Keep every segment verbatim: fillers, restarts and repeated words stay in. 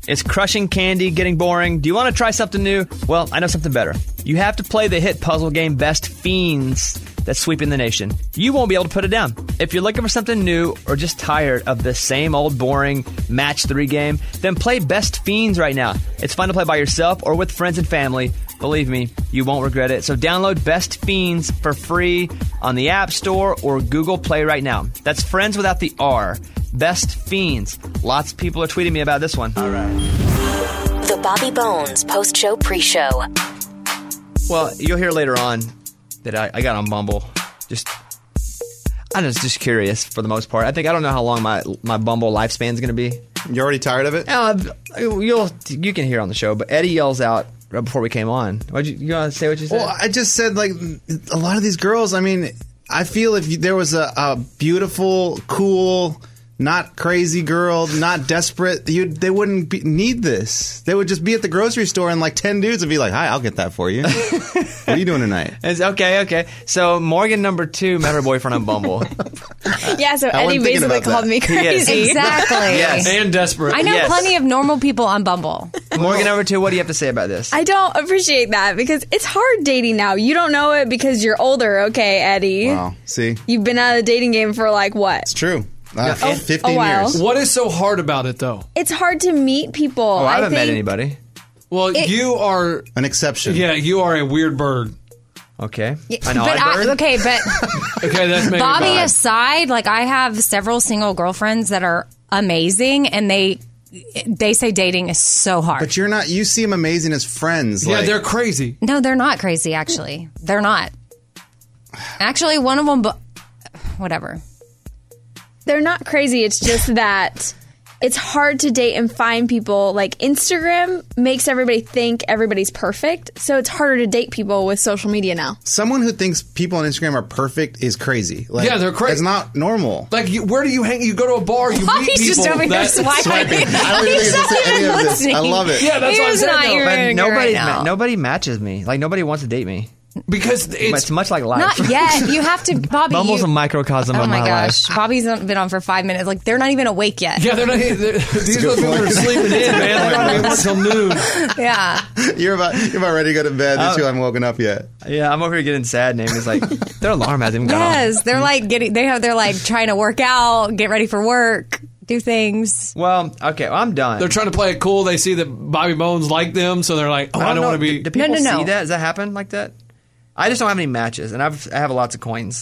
Is crushing candy getting boring? Do you want to try something new? Well, I know something better. You have to play the hit puzzle game Best Fiends that's sweeping the nation. You won't be able to put it down. If you're looking for something new or just tired of the same old boring match three game, then play Best Fiends right now. It's fun to play by yourself or with friends and family. Believe me, you won't regret it. So download Best Fiends for free on the App Store or Google Play right now. That's friends without the R. Best Fiends. Lots of people are tweeting me about this one. All right. The Bobby Bones post-show pre-show. Well, you'll hear later on that I, I got on Bumble. Just, I'm just, just curious for the most part. I think I don't know how long my my Bumble lifespan is going to be. You're already tired of it? Uh, you'll you can hear on the show, but Eddie yells out right before we came on. What'd you, you want to say what you said? Well, I just said, like, a lot of these girls, I mean, I feel if you, there was a, a beautiful, cool, not crazy girl, not desperate, you they wouldn't be, need this. They would just be at the grocery store and like ten dudes would be like, hi, I'll get that for you. What are you doing tonight? It's okay, okay. So Morgan number two met her boyfriend on Bumble. Yeah, so I Eddie wasn't thinking basically about called that. me crazy. Exactly. Yes. And desperate. I know Yes. plenty of normal people on Bumble. Morgan number two, what do you have to say about this? I don't appreciate that because it's hard dating now. You don't know it because you're older, okay, Eddie? Wow, see? You've been out of the dating game for like what? It's true. Uh, Yeah. fifteen a while. years. What is so hard about it, though? It's hard to meet people. oh, I haven't think, met anybody. Well, It- you are. An exception. Yeah, you are a weird bird. Okay. Yeah, I know. but I, I, okay, but Okay, that's maybe Bobby bad. aside, like I have several single girlfriends that are amazing, and they they say dating is so hard. But you're not, you seem amazing as friends. Yeah, like, they're crazy. No, they're not crazy. Actually, they're not. Actually, one of them, but whatever. They're not crazy. It's just that it's hard to date and find people. Like Instagram makes everybody think everybody's perfect, so it's harder to date people with social media now. someone who thinks people on Instagram are perfect is crazy. Like, Yeah, they're crazy. It's not normal. Like, you, where do you hang? You go to a bar, you meet He's people. just over here that- swiping. I don't even He's think not it's any even of this. listening. I love it. Yeah, that's He what I'm was saying. not though. your- but Right nobody, now. ma- nobody matches me. Like nobody wants to date me. Because It's, it's much like life. Not yet. You have to, Bobby. Bumble's you- a microcosm Oh of my my gosh, life. Bobby's been on for five minutes. Like they're not even awake yet. yeah, they're not. They're, these are good people that are point. sleeping in, man. They're not even until noon. Yeah. You're about you're about ready to go to bed. Oh. These two haven't woken up yet. Yeah, I'm over here getting sad. Name is like their alarm hasn't even gone off. Yes, they're like getting. They have. They're like trying to work out, get ready for work, do things. Well, okay, well, I'm done. They're trying to play it cool. They see that Bobby Bones like them, so they're like, "Oh, I don't, know. want to be." Do, do people No, no, no. see that? Does that happen like that? I just don't have any matches, and I've I have lots of coins.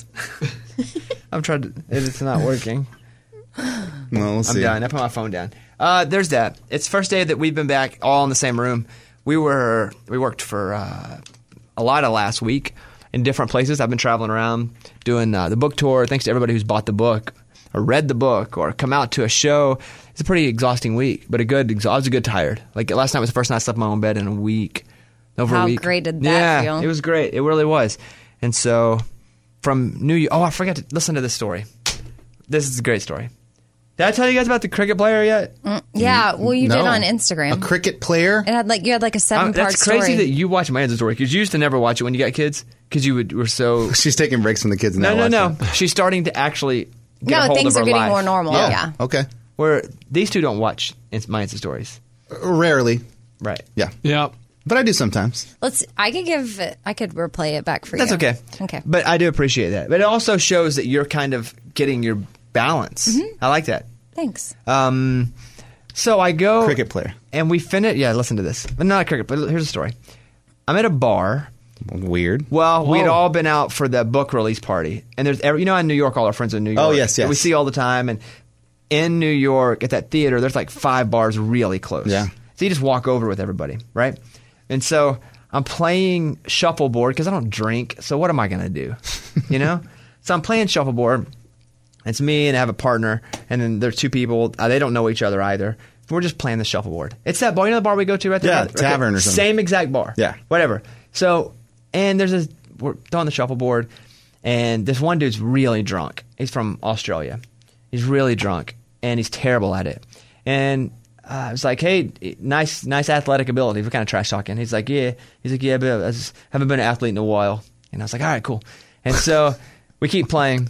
I'm trying to. It's not working. Well, we'll I'm see. done. I put my phone down. Uh, there's that. It's first day that we've been back all in the same room. We were we worked for uh, a lot of last week in different places. I've been traveling around doing uh, the book tour. Thanks to everybody who's bought the book or read the book or come out to a show. It's a pretty exhausting week, but a good. Exa- I was a good tired. Like last night was the first night I slept in my own bed in a week. Over How a week. great did that yeah, feel? it was great. It really was. And so from New York. Oh, I forgot to listen to this story. This is a great story. Did I tell you guys about the cricket player yet? Yeah. Well, you No. did on Instagram. A cricket player? It had like you had like a seven Um, part that's crazy story. that you watch my Insta story because you used to never watch it when you got kids because you would, were so. She's taking breaks from the kids now. No, no, watch no. She's starting to actually get a no, hold things of are her getting life. more normal. it. Yeah. Oh, okay. Where these two don't watch ins- my Insta stories, Rarely. right? Yeah. Yeah. But I do sometimes. Let's. I could give. it- I could replay it back for That's you. okay. Okay. But I do appreciate that. But it also shows that you're kind of getting your balance. Mm-hmm. I like that. Thanks. Um, so I go Cricket player. and we finish. Yeah, listen to this. But not a cricket. But here's the story. I'm at a bar. Weird. Well, we'd Whoa. all been out for the book release party, and there's every, you know in New York, all our friends are in New York. Oh, yes, yes. We see all the time, and in New York at that theater, there's like five bars really close. Yeah. So you just walk over with everybody, right? And so I'm playing shuffleboard because I don't drink. So what am I gonna do? You know? So I'm playing shuffleboard. It's me and I have a partner, and then there's two people. Uh, they don't know each other either. We're just playing the shuffleboard. It's that bar. You know the bar we go to right there? Yeah, Right tavern there? or something. Same exact bar. Yeah. Whatever. So, and there's this, we're throwing the shuffleboard, and this one dude's really drunk. He's from Australia. He's really drunk, and he's terrible at it. And uh, I was like, hey, nice nice athletic ability. We're kind of trash talking. He's like, yeah. He's like, yeah, but I just haven't been an athlete in a while. And I was like, all right, cool. And so we keep playing.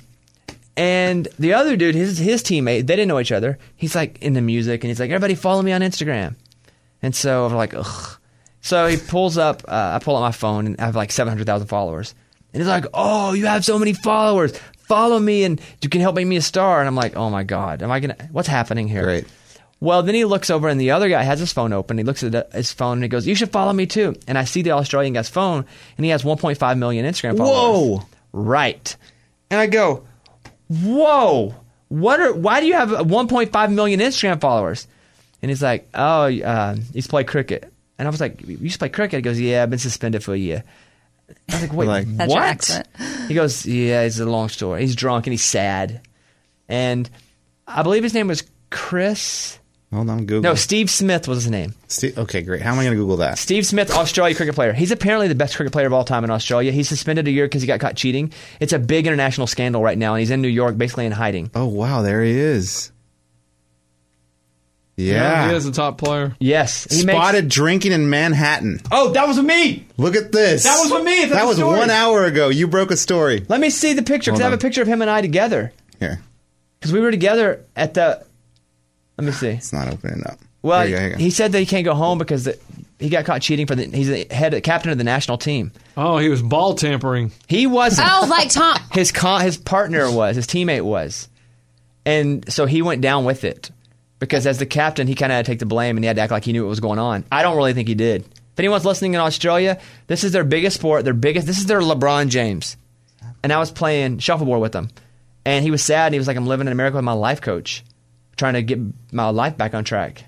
And the other dude, his his teammate, they didn't know each other. He's like into music, and he's like, everybody follow me on Instagram. And so I'm like, ugh. So he pulls up, uh, I pull up my phone and I have like seven hundred thousand followers. And he's like, oh, you have so many followers. Follow me and you can help make me a star. And I'm like, oh my God, am I going to, what's happening here? Great. Well, then he looks over and the other guy has his phone open. He looks at his phone and he goes, you should follow me too. And I see the Australian guy's phone and he has one point five million Instagram followers. Whoa. Right. And I go, whoa, what are, why do you have one point five million Instagram followers? And he's like, oh, uh, he's played cricket. And I was like, you used to play cricket? He goes, yeah, I've been suspended for a year. I was like, wait, Like, That's your what? accent. He goes, yeah, it's a long story. He's drunk and he's sad. And I believe his name was Chris. Hold on, Google. No, Steve Smith was his name. Steve, okay, great. How am I going to Google that? Steve Smith, Australia cricket player. He's apparently the best cricket player of all time in Australia. He's suspended a year because he got caught cheating. It's a big international scandal right now, and he's in New York basically in hiding. Oh, wow, there he is. Yeah. He is a top player. Yes. He Spotted makes- drinking in Manhattan. Oh, that was with me. Look at this. That was with me. That's That a was story. one hour ago. You broke a story. Let me see the picture because Hold I have on. a picture of him and I together. Here. Because we were together at the. Let me see. It's not opening up. Well, Here you go, here you go. he said that he can't go home because the, he got caught cheating for the. He's the head captain of the national team. Oh, he was ball tampering. He wasn't. Oh, like Tom. His con- his partner was, his teammate was. And so he went down with it. Because as the captain, he kind of had to take the blame and he had to act like he knew what was going on. I don't really think he did. If anyone's listening in Australia, this is their biggest sport, their biggest, this is their LeBron James. And I was playing shuffleboard with him. And he was sad and he was like, I'm living in America with my life coach. Trying to get my life back on track.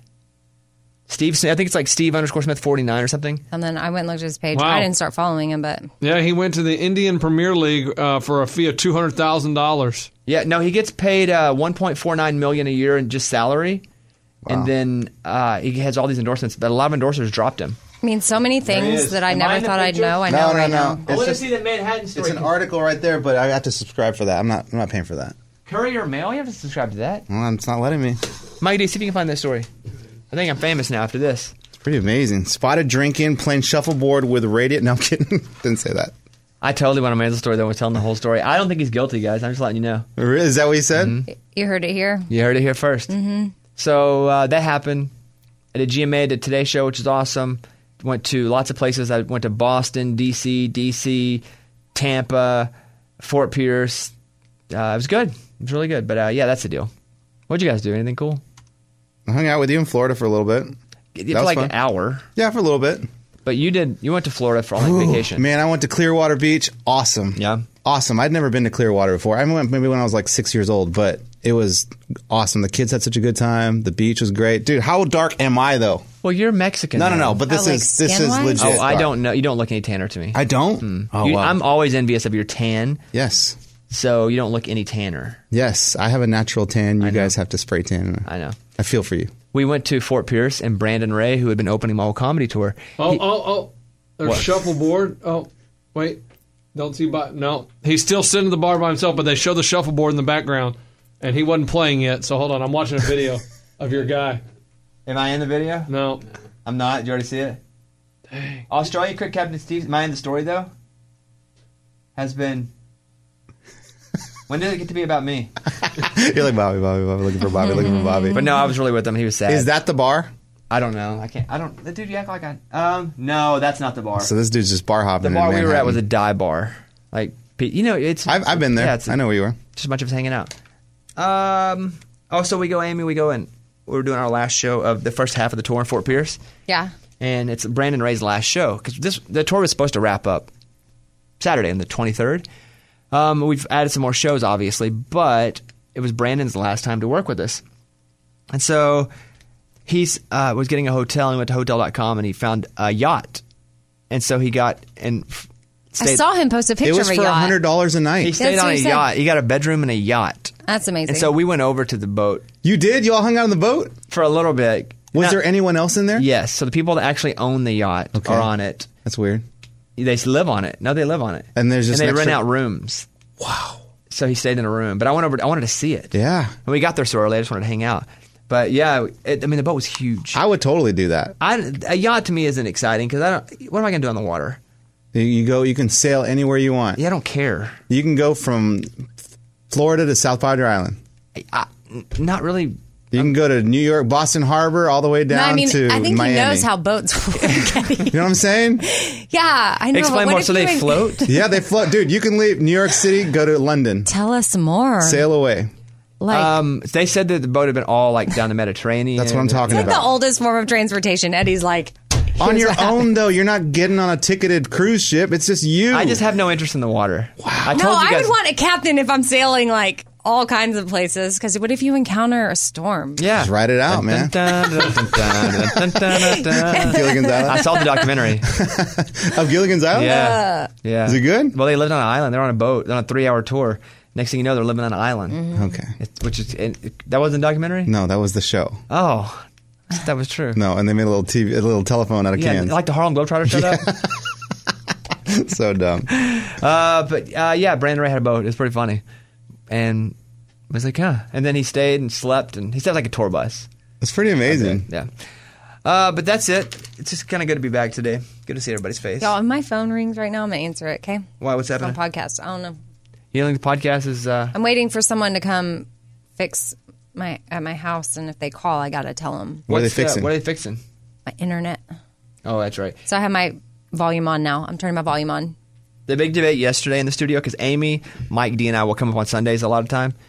Steve Smith, I think it's like Steve underscore Smith forty-nine or something. And then I went and looked at his page. Wow. I didn't start following him, but Yeah, he went to the Indian Premier League uh, for a fee of two hundred thousand dollars. Yeah, no, he gets paid uh, one point four nine million dollars a year in just salary. And then uh, he has all these endorsements, but a lot of endorsers dropped him. I mean, so many things is. that I Am I never in the thought I'd picture? know. I No, know no, right no. now. I It's want to just- see that Manhattan story. It's an article right there, but I have to subscribe for that. I'm not. I'm not paying for that. Courier Mail? You have to subscribe to that. Well, it's not letting me. Mike D, see if you can find that story. I think I'm famous now after this. It's pretty amazing. Spotted drinking, playing shuffleboard with radio. No, I'm kidding. Didn't say that. I totally want to make the story, though. We're telling the whole story. I don't think he's guilty, guys. I'm just letting you know. Is that what you said? Mm-hmm. You heard it here. You heard it here first. Mm-hmm. So uh, that happened. I did G M A, did Today Show, which is awesome. Went to lots of places. I went to Boston, D C, D C, Tampa, Fort Pierce. Uh, it was good. It was really good. But uh, yeah, that's the deal. What'd you guys do? Anything cool? I hung out with you in Florida for a little bit. For was like fun. an hour. Yeah, for a little bit. But you did. You went to Florida for on like vacation. Man, I went to Clearwater Beach. Awesome. Yeah. Awesome. I'd never been to Clearwater before. I went maybe when I was like six years old, but it was awesome. The kids had such a good time. The beach was great. Dude, how dark am I though? Well, you're Mexican. No, no, now. no. But this Oh, like is this is skin-wise? legit. Oh, I dark. don't know. You don't look any tanner to me. I don't. Oh, You- wow. I'm always envious of your tan, yes. so you don't look any tanner. Yes. I have a natural tan. You guys have to spray tan. I know. I feel for you. We went to Fort Pierce, and Brandon Ray, who had been opening my whole comedy tour. Oh, he- oh, oh. There's What? shuffleboard. Oh, wait. Don't see by. No. He's still sitting at the bar by himself, but they show the shuffleboard in the background, and he wasn't playing yet. So hold on. I'm watching a video of your guy. Am I in the video? No. I'm not. Did you already see it? Dang. Australia cricket captain Steve. Am I in the story though? Has been. When did it get to be about me? You're like Bobby, Bobby, Bobby, looking for Bobby, looking for Bobby. But no, I was really with him. He was sad. Is that the bar? I don't know. I can't. I don't. Dude, you act like I. Um. No, that's not the bar. So this dude's just bar hopping. the bar in we were at Manhattan. was a dive bar. Like, you know, it's. I've, I've been there. Yeah, it's a- I know where you are. Just a bunch of us hanging out. Um. Oh, so we go, Amy. We go and we're doing our last show of the first half of the tour in Fort Pierce, Yeah. and it's Brandon Ray's last show because this the tour was supposed to wrap up Saturday on the twenty-third. Um, we've added some more shows, obviously, but it was Brandon's last time to work with us, and so he's uh, was getting a hotel and went to hotel dot com and he found a yacht, and so he got and f- I stayed, saw him post a It picture was of a for yacht. a hundred dollars a he night. stayed That's on what a he said. yacht. He got a bedroom and a yacht. That's amazing. And so we went over to the boat You did? You all hung out on the boat? for a little bit. Was Now- there anyone else in there? Yes. So the people that actually own the yacht Okay. are on it. That's weird. They live on it. No, they live on it. And there's just and they an rent extra- out rooms. Wow. So he stayed in a room. But I went over. I wanted to see it. Yeah. And we got there so early. I just wanted to hang out. But yeah, it, I mean the boat was huge. I would totally do that. I, a yacht to me isn't exciting because I don't. What am I going to do on the water? You- You go. You can sail anywhere you want. Yeah, I don't care. You can go from Florida to South Padre Island. I, I, not really. You can go to New York, Boston Harbor, all the way down No, I mean, to I think Miami. he knows how boats work. You know what I'm saying? Yeah, I know. Explain but what more. if So you they in- float? Yeah, they float. Dude, you can leave New York City, go to London, Tell us more. sail away. Like, Um, they said that the boat had been all like down the Mediterranean. That's what I'm talking it's like about. the oldest form of transportation. Eddie's like, On here's your what happened. own, though, you're not getting on a ticketed cruise ship. It's just you. I just have no interest in the water. Wow. I No, told you I guys. would want a captain if I'm sailing like all kinds of places. Because what if you encounter a storm? Yeah. Just write it out, man. Dun, dun, dun, dun, dun, dun, dun, dun. Gilligan's I Island. saw the documentary. Of Gilligan's Island? Yeah. Yeah. Is it good? Well, they lived on an island. They're on a boat. They're on a three-hour tour. Next thing you know, they're living on an island. Mm-hmm. Okay. It, which is it, it- that wasn't a documentary. No, that was the show. Oh, that was true. No, and they made a little T V, a little telephone out of Yeah, cans. like the Harlem Globetrotters showed up. So dumb. Uh, but uh, yeah, Brandon Ray had a boat. It was pretty funny, and I was like, huh. And then he stayed and slept, and he stayed like a tour bus. It's pretty amazing. Yeah. Uh, but that's it. It's just kind of good to be back today. Good to see everybody's face. Y'all, if my phone rings right now, I'm going to answer it, okay? Why? What's On happening? podcast. I don't know. You think the podcast is? Uh, I'm waiting for someone to come fix my at my house, and if they call, I got to tell them What are they what's, uh, fixing? what are they fixing? my internet. Oh, that's right. So I have my volume on now. I'm turning my volume on. The big debate yesterday in the studio because Amy, Mike D, and I will come up on Sundays a lot of time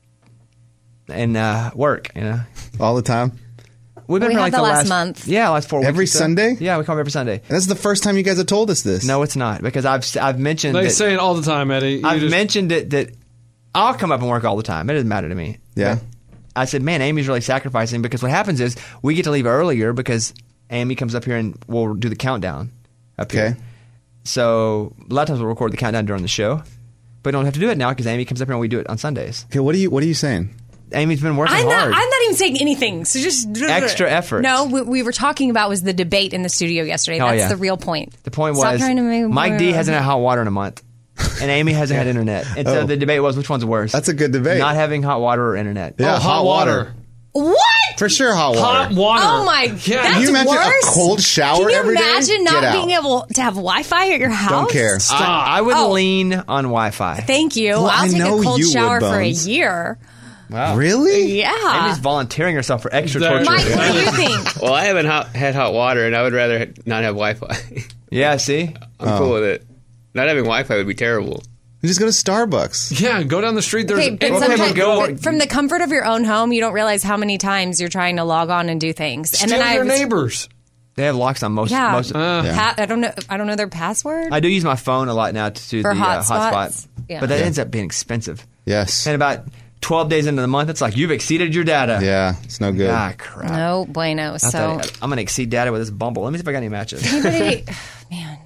and uh, work. You know, All the time. we've been We for had like the the last month. Yeah, last four weeks. Every or so. Sunday? Yeah, we come every Sunday. And this is the first time you guys have told us this. No, it's not because I've I've mentioned They that, say it all the time, Eddie. You I've just- mentioned it that I'll come up and work all the time. It doesn't matter to me. Yeah. I said, man, Amy's really sacrificing because what happens is we get to leave earlier because Amy comes up here and we'll do the countdown up Okay. here. So a lot of times we'll record the countdown during the show, but we don't have to do it now because Amy comes up here and we do it on Sundays. Okay, what are you what are you saying? Amy's been working I'm not. hard. I'm not even saying anything. So just Extra effort. No, what we were talking about was the debate in the studio yesterday. Oh, That's yeah. the real point. the point Stop was trying to make Mike D more- hasn't had hot water in a month, and Amy hasn't had internet. And so Oh. the debate was which one's worse. That's a good debate. Not having hot water or internet. Yeah, Oh, hot water. What? For sure, hot water. Hot water. Oh my! Yeah, that's Can you imagine worse. a cold shower Can you every day? imagine not Get out. being able to have Wi-Fi at your house? Don't care. I, I would Oh. lean on Wi-Fi. Thank you. Well, I'll I take know a cold you would, shower for a Bones. year. Wow. Really? Yeah. Amy's volunteering herself for extra There- torture. Mike, what do you think? Well, I haven't hot, had hot water, and I would rather not have Wi-Fi. Yeah, see? I'm Oh. cool with it. Not having Wi-Fi would be terrible. You just go to Starbucks. Yeah, go down the street. There's Okay, an but Okay, sometimes, but go- but from the comfort of your own home, you don't realize how many times you're trying to log on and do things. And Steal then I your was- neighbors. They have locks on most. Yeah. most Uh, Yeah. Pa- I don't know. I don't know their password. I do use my phone a lot now to do For the uh, hotspots? hotspot, Yeah. but that Yeah. ends up being expensive. Yes. And about twelve days into the month, it's like you've exceeded your data. Yeah, it's no good. Ah, crap. no bueno. I So thought I- I'm going to exceed data with this Bumble. Let me see if I got any matches. anybody, man,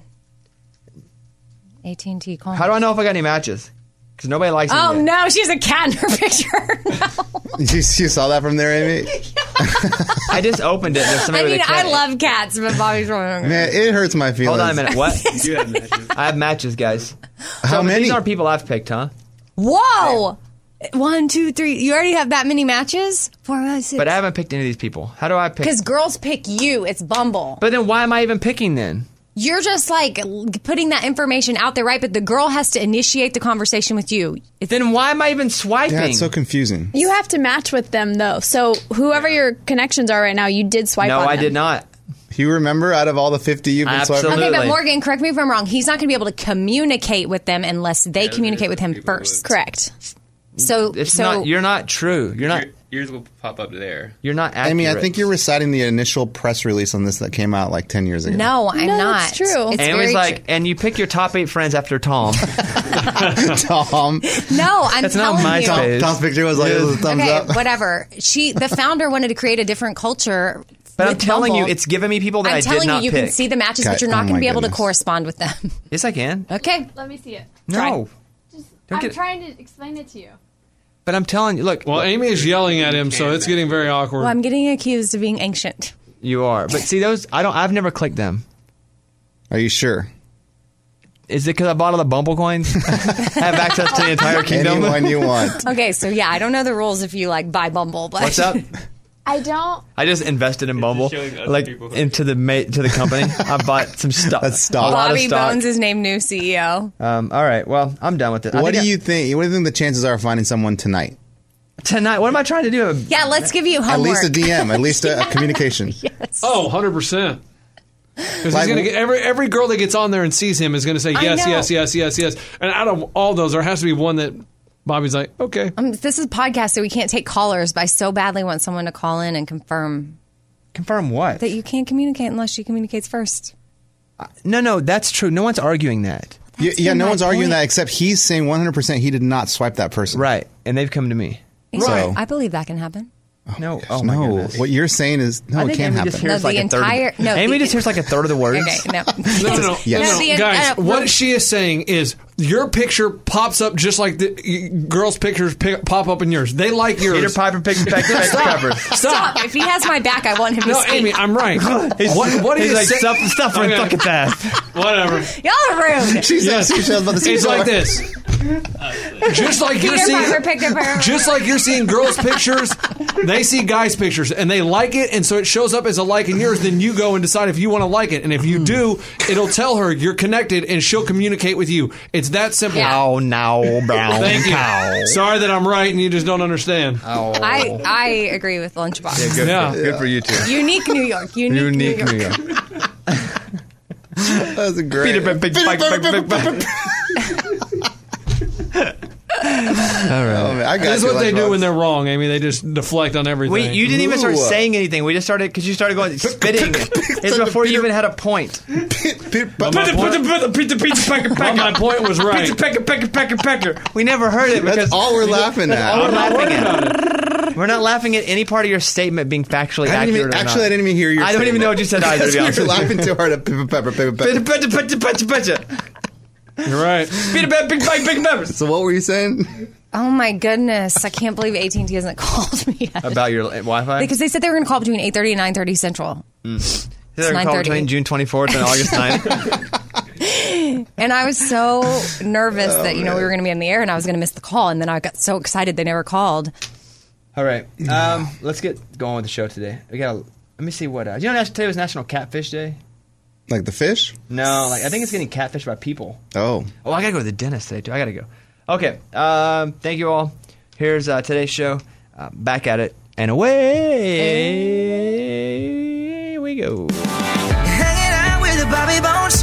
A T and T call. How do I know if I got any matches? Because nobody likes Oh me. no, she has a cat in her picture. No. You, you saw that from there, Amy? I just opened it. And there's I somebody mean, with a I cat. love cats, but Bobby's wrong. Man, it hurts my feelings. Hold on a minute. What? You have matches. I have matches, guys. How So, many? These aren't people I've picked, huh? Whoa! One, two, three. You already have that many matches? Four, five, six. But I haven't picked any of these people. How do I pick? Because girls pick you. It's Bumble. But then why am I even picking then? You're just like putting that information out there, right? But the girl has to initiate the conversation with you. It's Then why am I even swiping? Yeah, it's so confusing. You have to match with them though. So whoever your connections are right now, you did swipe no, on I them. did not. You remember out of all the fifty you've been Absolutely. swiping? okay, but Absolutely. Morgan, correct me if I'm wrong. He's not going to be able to communicate with them unless they communicate with him people first. Correct. So, It's so not. You're not true. You're not. Your- Yours will pop up there. You're not accurate. Amy, I think you're reciting the initial press release on this that came out like ten years ago. no, I'm No, not. it's true. It's And it very was like, true. and you pick your top eight friends after Tom. Tom. No, I'm That's not telling my you. Tom page. Tom's picture was like, it was a thumbs Okay, up. whatever. She, the founder, wanted to create a different culture. But I'm with telling Bumble. you, it's giving me people that I'm I telling did not you, you pick. can see the matches, Okay, but you're not oh going my to be able goodness. to correspond with them. Yes, I can. Okay. Let me see it. No, Just, Don't I'm get- trying to explain it to you. but I'm telling you. Look, Well, Amy is yelling at him, so it's getting very awkward. Well, I'm getting accused of being ancient. you are. But see, those I don't. I've never clicked them. Are you sure? Is it because I bought all the Bumble coins? I have access to the entire kingdom. Anyone you want. Okay, so yeah, I don't know the rules if you like buy Bumble, but What's up? I don't. I just invested in Bumble, showing other like people. into the ma- to the company. I bought some stuff. That's stock. A lot of Bobby stock. Bones is named new C E O. Um, all right. Well, I'm done with it. I What do think I- you think? What do you think the chances are of finding someone tonight? Tonight, what am I trying to do? Yeah, let's give you At homework. least a D M, at least a, a communication. Yes. Oh, one hundred percent. Because Like- he's gonna get every every girl that gets on there and sees him is gonna say I yes, know. yes, yes, yes, yes. And out of all those, there has to be one that Bobby's like, okay. Um, this is a podcast, so we can't take callers, but I so badly want someone to call in and confirm Confirm what? that you can't communicate unless she communicates first. No, no, that's true. No one's arguing that. Yeah, yeah, been no my one's arguing point. that except he's saying one hundred percent he did not swipe that person. Right. And they've come to me. Right. I believe that can happen. No. Oh, my no, goodness. what you're saying is no, I it think can't Amy happen. just hears No, like the a third entire- of the, no, Amy the- just hears like a third of the words. Okay, no. No, no, no, Yes. no, No, the- guys. uh, what no. she is saying is your picture pops up just like the y- girls' pictures pick, pop up in yours. They like yours. Peter Piper picked peck peck pepper. Stop. Stop. If he has my back, I want him to No, speak. Amy, I'm right. He's, what, what do he's you like say? stuff stuff for Okay. fucking fast. Whatever. Y'all are rude. She's Yes. she was about to say It's like this. Just like you're Peter seeing, Piper picked up her- just like you're seeing girls' pictures, they see guys' pictures and they like it, and so it shows up as a like in yours. Then you go and decide if you want to like it, and if you do, it'll tell her you're connected, and she'll communicate with you. It's that simple. Yeah. Oh, now, brown Thank you. cow. Sorry that I'm right and you just don't understand. Oh. I, I agree with Lunchbox. Good, Yeah. for, good for you two. Unique New York. Unique, Unique New New York. York. That was a great. Peter Piper picked peck peck peck Oh, man, I got That's you, what they Lunchbox. do when they're wrong, Amy. They just deflect on everything. Wait, you didn't even start Ooh. saying anything. We just started because you started going spitting. It's before you even had a point. Peter- But my point- Well, my point was right. Pecker, pecker, pecker, pecker. We never heard it because That's all we're laughing at. all we're I'm not laughing worried at. about it. We're not laughing at any part of your statement being factually I didn't accurate. even, or actually, not. I didn't even hear your. I don't even know what you said either. To be honest You're with you. laughing too hard at Pepper Pepper Pepper Peter, Pepper. Peter, Peter, Peter, Peter. You're right. Peter, Peter, big bag, big peppers. So what were you saying? Oh my goodness! I can't believe A T and T hasn't called me yet. About your Wi-Fi? Because they said they were going to call between eight thirty and nine thirty Central. They're it's called nine thirty. between June twenty-fourth and August ninth. And I was so nervous that, you know, we were going to be in the air and I was going to miss the call. And then I got so excited they never called. All right, um, let's get going with the show today. We got. Let me see what. Uh, you know, today was National Catfish Day. Like the fish? No, like I think it's getting catfished by people. Oh. Oh, I gotta go to the dentist today too. I gotta go. Okay. Um, thank you all. Here's uh, today's show. Uh, back at it and away we go. Hanging out with the Bobby Bones Show.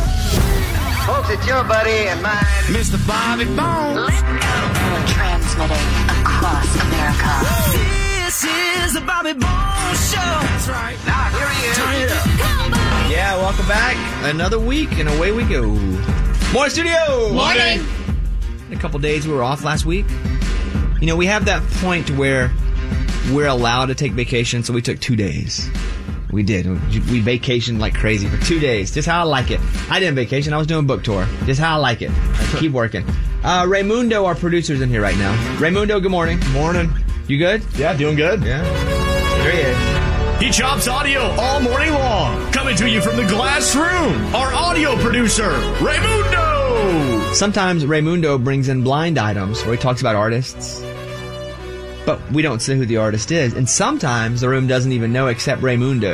Folks, it's your buddy and mine, Mister Bobby Bones. Transmitting across America. This is the Bobby Bones Show. That's right. Now, here he is. Turn it up. Yeah, welcome back. Another week and away we go. Morning studio. Morning. In a couple days, we were off last week. You know, we have that point where we're allowed to take vacation, so we took two days. We did. We vacationed like crazy for two days. Just how I like it. I didn't vacation. I was doing book tour. Just how I like it. I keep working. Uh, Raymundo, our producer's in here right now. Raymundo, good morning. Morning. You good? Yeah, doing good. Yeah. There he is. He chops audio all morning long. Coming to you from the glass room, our audio producer, Raymundo. Sometimes Raymundo brings in blind items where he talks about artists, but we don't say who the artist is. And sometimes the room doesn't even know except Raymundo.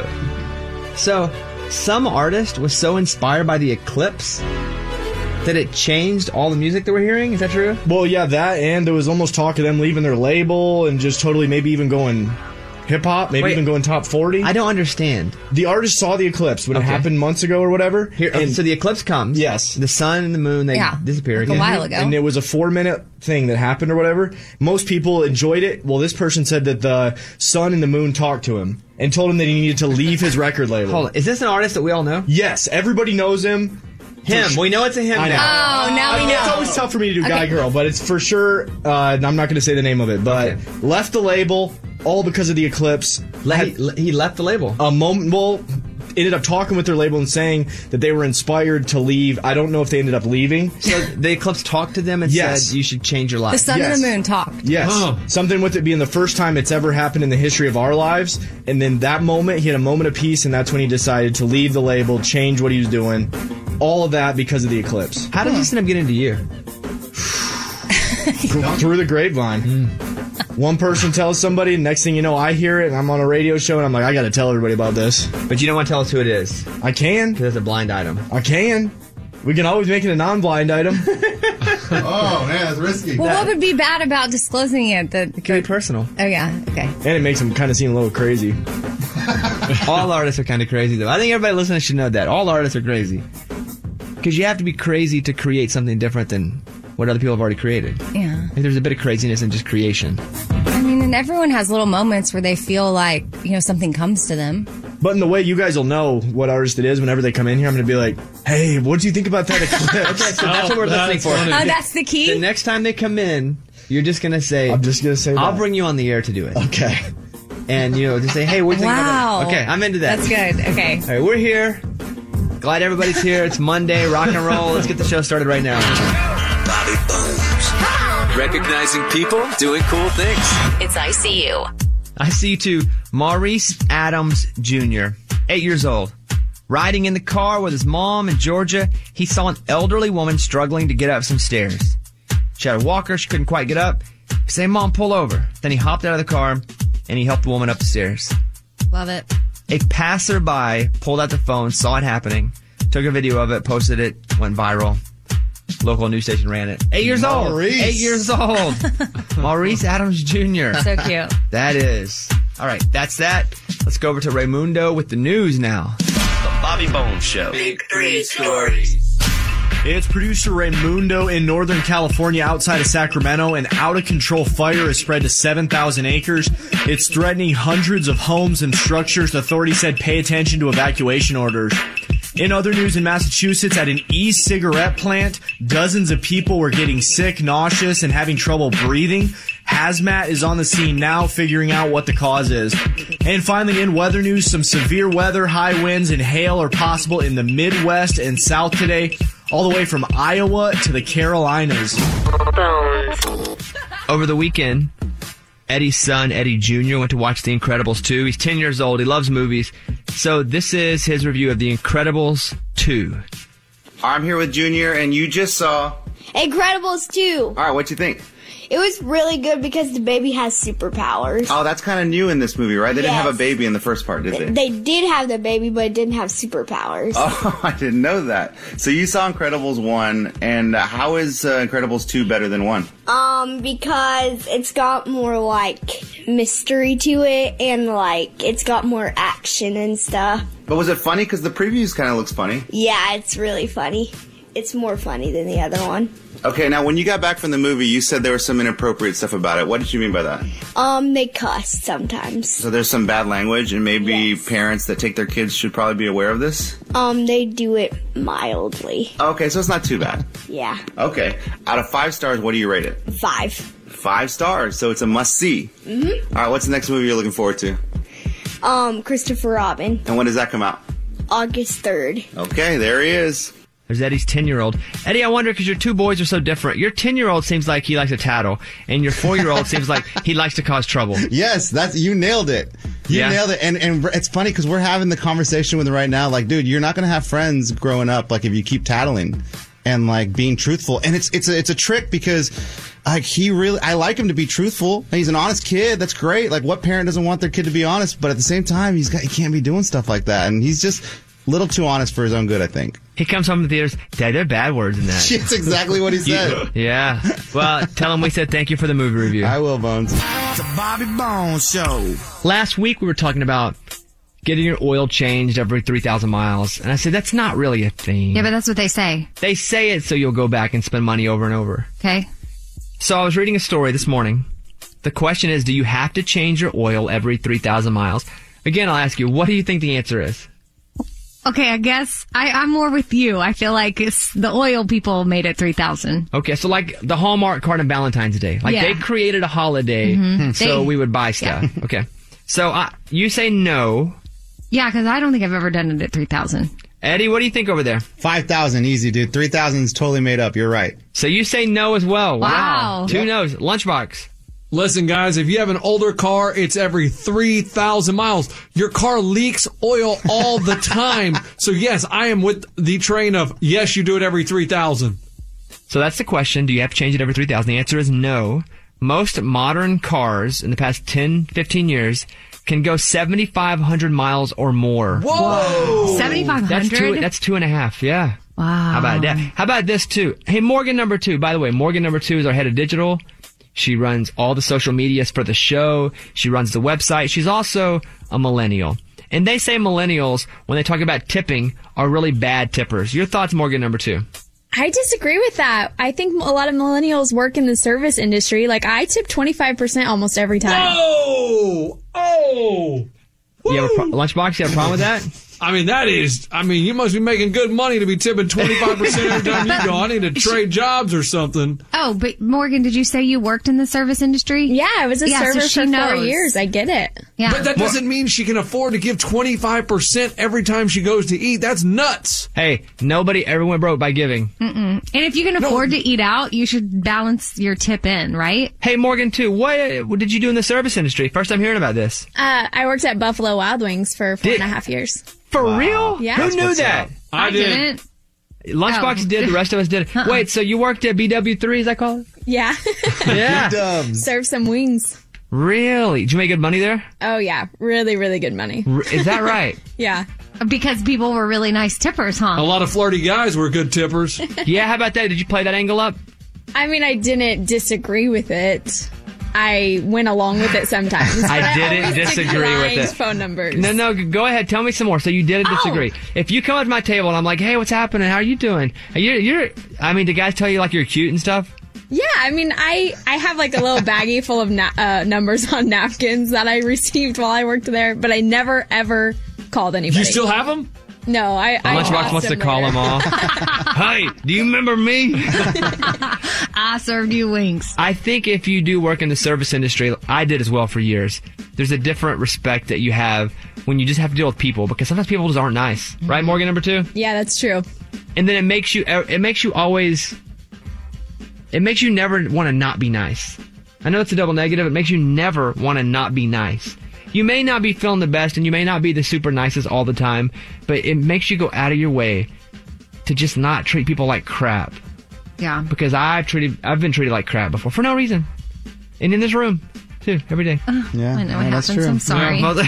So, some artist was so inspired by the eclipse that it changed all the music that we're hearing. Is that true? Well, yeah, that, and there was almost talk of them leaving their label and just totally maybe even going hip-hop, maybe Wait. even going top forty. I don't understand. The artist saw the eclipse when Okay. it happened months ago or whatever. Here, and so the eclipse comes. Yes. The sun and the moon, they Yeah, disappear like a again. while ago. And it was a four-minute thing that happened or whatever. Most people enjoyed it. Well, this person said that the sun and the moon talked to him and told him that he needed to leave his record label. Hold on. Is this an artist that we all know? Yes, everybody knows him. Him. We know it's a him I know. now. Oh, now I we mean, it's know. always tough for me to do guy Okay. girl, but it's for sure. Uh, I'm not going to say the name of it, but Okay. left the label all because of the eclipse. Le- Had he, he left the label. a moment. Well, ended up talking with their label and saying that they were inspired to leave. I don't know if they ended up leaving. So the eclipse talked to them and Yes. said, you should change your life. The sun Yes. and the moon talked. Yes, Huh. something with it being the first time it's ever happened in the history of our lives. And then that moment, he had a moment of peace, and that's when he decided to leave the label, change what he was doing. All of that because of the eclipse. How did this end up getting to you? Through the grapevine. One person tells somebody, and next thing you know, I hear it, and I'm on a radio show, and I'm like, I got to tell everybody about this. But you don't want to tell us who it is I can. because it's a blind item. I can. We can always make it a non-blind item. Oh, man, that's risky. Well, what would be bad about disclosing it? The, It can be personal. Oh, yeah. Okay. And it makes them kind of seem a little crazy. All artists are kind of crazy, though. I think everybody listening should know that. All artists are crazy. Because you have to be crazy to create something different than what other people have already created. Yeah. Like, there's a bit of craziness in just creation. I mean, and everyone has little moments where they feel like, you know, something comes to them. But in the way you guys will know what artist it is whenever they come in here, I'm going to be like, hey, what do you think about that eclipse? Okay, so that's what we're listening for. Oh, that's the key? The next time they come in, you're just going to say... I'm just going to say that. I'll bring you on the air to do it. Okay. And, you know, just say, hey, what do you think Wow. about that? Okay, I'm into that. That's good. Okay. All right, we're here. Glad everybody's here. It's Monday, rock and roll. Let's get the show started right now. Bobby Bones. Recognizing people doing cool things. It's I See You. I see you to Maurice Adams Junior, eight years old. Riding in the car with his mom in Georgia, he saw an elderly woman struggling to get up some stairs. She had a walker. She couldn't quite get up. He said, Mom, pull over. Then he hopped out of the car and he helped the woman up the stairs. Love it. A passerby pulled out the phone, saw it happening, took a video of it, posted it, went viral. Local news station ran it. Eight years old. Maurice. Eight years old. Maurice Adams Junior So cute. That is. All right, that's that. Let's go over to Raymundo with the news now. The Bobby Bones Show. Big three stories. It's producer Raymundo in Northern California outside of Sacramento. An out-of-control fire has spread to seven thousand acres. It's threatening hundreds of homes and structures. Authorities said pay attention to evacuation orders. In other news, in Massachusetts, at an e-cigarette plant, dozens of people were getting sick, nauseous, and having trouble breathing. Hazmat is on the scene now, figuring out what the cause is. And finally, in weather news, some severe weather, high winds, and hail are possible in the Midwest and South today, all the way from Iowa to the Carolinas. Over the weekend, Eddie's son, Eddie Junior, went to watch The Incredibles two. He's ten years old. He loves movies. So this is his review of The Incredibles two. I'm here with Junior, and you just saw... Incredibles two. All right, what you think? It was really good because the baby has superpowers. Oh, that's kind of new in this movie, right? They didn't Yes. have a baby in the first part, did they? They did have the baby, but it didn't have superpowers. Oh, I didn't know that. So you saw Incredibles one, and how is uh, Incredibles two better than one? Um, because it's got more, like, mystery to it, and, like, it's got more action and stuff. But was it funny? Because the previews kind of looks funny. Yeah, it's really funny. It's more funny than the other one. Okay, now when you got back from the movie, you said there was some inappropriate stuff about it. What did you mean by that? Um, they cuss sometimes. So there's some bad language, and maybe Yes. parents that take their kids should probably be aware of this? Um, they do it mildly. Okay, so it's not too bad. Yeah. Okay, out of five stars, what do you rate it? Five. Five stars, so it's a must-see. Mm-hmm. All right, what's the next movie you're looking forward to? Um, Christopher Robin. And when does that come out? August third. Okay, there he is. There's Eddie's ten-year-old. Eddie, I wonder, because your two boys are so different. Your ten-year-old seems like he likes to tattle, and your four-year-old seems like he likes to cause trouble. Yes, that's you nailed it. You Yeah. nailed it. And and it's funny because we're having the conversation with him right now. Like, dude, you're not gonna have friends growing up. Like, if you keep tattling and like being truthful. And it's it's a it's a trick because like he really, I like him to be truthful. He's an honest kid. That's great. Like, what parent doesn't want their kid to be honest? But at the same time, he's got he can't be doing stuff like that. And he's just a little too honest for his own good, I think. He comes home to the theaters, Dad, there are bad words in that. That's exactly what he said. Yeah. Well, tell him we said thank you for the movie review. I will, Bones. The Bobby Bones Show. Last week we were talking about getting your oil changed every three thousand miles. And I said, that's not really a thing. Yeah, but that's what they say. They say it so you'll go back and spend money over and over. Okay. So I was reading a story this morning. The question is, do you have to change your oil every three thousand miles? Again, I'll ask you, what do you think the answer is? Okay, I guess I, I'm more with you. I feel like it's the oil people made it three thousand. Okay, so like the Hallmark card on Valentine's Day. Like Yeah. they created a holiday Mhm. so They- we would buy stuff. Yeah. Okay. So uh, you say no. Yeah, because I don't think I've ever done it at three thousand. Eddie, what do you think over there? five thousand, easy, dude. three thousand is totally made up. You're right. So you say no as well. Wow. Two no's. Lunchbox. Listen, guys, if you have an older car, it's every three thousand miles. Your car leaks oil all the time. So, yes, I am with the train of, yes, you do it every three thousand. So that's the question. Do you have to change it every three thousand? The answer is no. Most modern cars in the past ten, fifteen years can go seventy-five hundred miles or more. Whoa! seventy-five That's two, hundred? that's two and a half, yeah. Wow. How about that? How about this too? Hey, Morgan number two. By the way, Morgan number two is our head of digital. She runs all the social medias for the show. She runs the website. She's also a millennial. And they say millennials, when they talk about tipping, are really bad tippers. Your thoughts, Morgan number two? I disagree with that. I think a lot of millennials work in the service industry. Like, I tip twenty-five percent almost every time. Oh! Oh! You have a pro- Lunchbox, you have a problem with that? I mean, that is, I mean, you must be making good money to be tipping twenty-five percent every time you go. I need to trade jobs or something. Oh, but Morgan, did you say you worked in the service industry? Yeah, I was a yeah, server so she for knows. four years. I get it. Yeah. But that doesn't mean she can afford to give twenty-five percent every time she goes to eat. That's nuts. Hey, nobody ever went broke by giving. Mm-mm. And if you can afford no. to eat out, you should balance your tip in, right? Hey, Morgan, too, what, what did you do in the service industry? First time hearing about this. Uh, I worked at Buffalo Wild Wings for four did, and a half years. For wow. real? Yeah. Who That's knew that? I, I did. didn't. Lunchbox oh. did. The rest of us did. Uh-uh. Wait, so you worked at B W three, is that called? Yeah. Yeah. Serve some wings. Really? Did you make good money there? Oh, yeah. Really, really good money. Is that right? Yeah. Because people were really nice tippers, huh? A lot of flirty guys were good tippers. Yeah, how about that? Did you play that angle up? I mean, I didn't disagree with it. I went along with it sometimes. I didn't I disagree with it. Phone numbers. No, no, go ahead. Tell me some more. So you didn't disagree. Oh. If you come at my table and I'm like, hey, what's happening? How are you doing? You're, you're, I mean, do guys tell you like you're cute and stuff? Yeah, I mean, I, I have like a little baggie full of na- uh, numbers on napkins that I received while I worked there, but I never, ever called anybody. You still have them? No, I. I Lunchbox wants to them call later. them all. Hey, do you remember me? I served you wings. I think if you do work in the service industry, I did as well for years, there's a different respect that you have when you just have to deal with people, because sometimes people just aren't nice. Mm-hmm. Right, Morgan number two? Yeah, that's true. And then it makes you, it makes you always, it makes you never want to not be nice. I know it's a double negative. It makes you never want to not be nice. You may not be feeling the best and you may not be the super nicest all the time, but it makes you go out of your way to just not treat people like crap. Yeah. Because I've treated, I've been treated like crap before for no reason. And in this room, too, every day. Uh, yeah, I know yeah, it that's happens. true. I'm sorry. Yeah,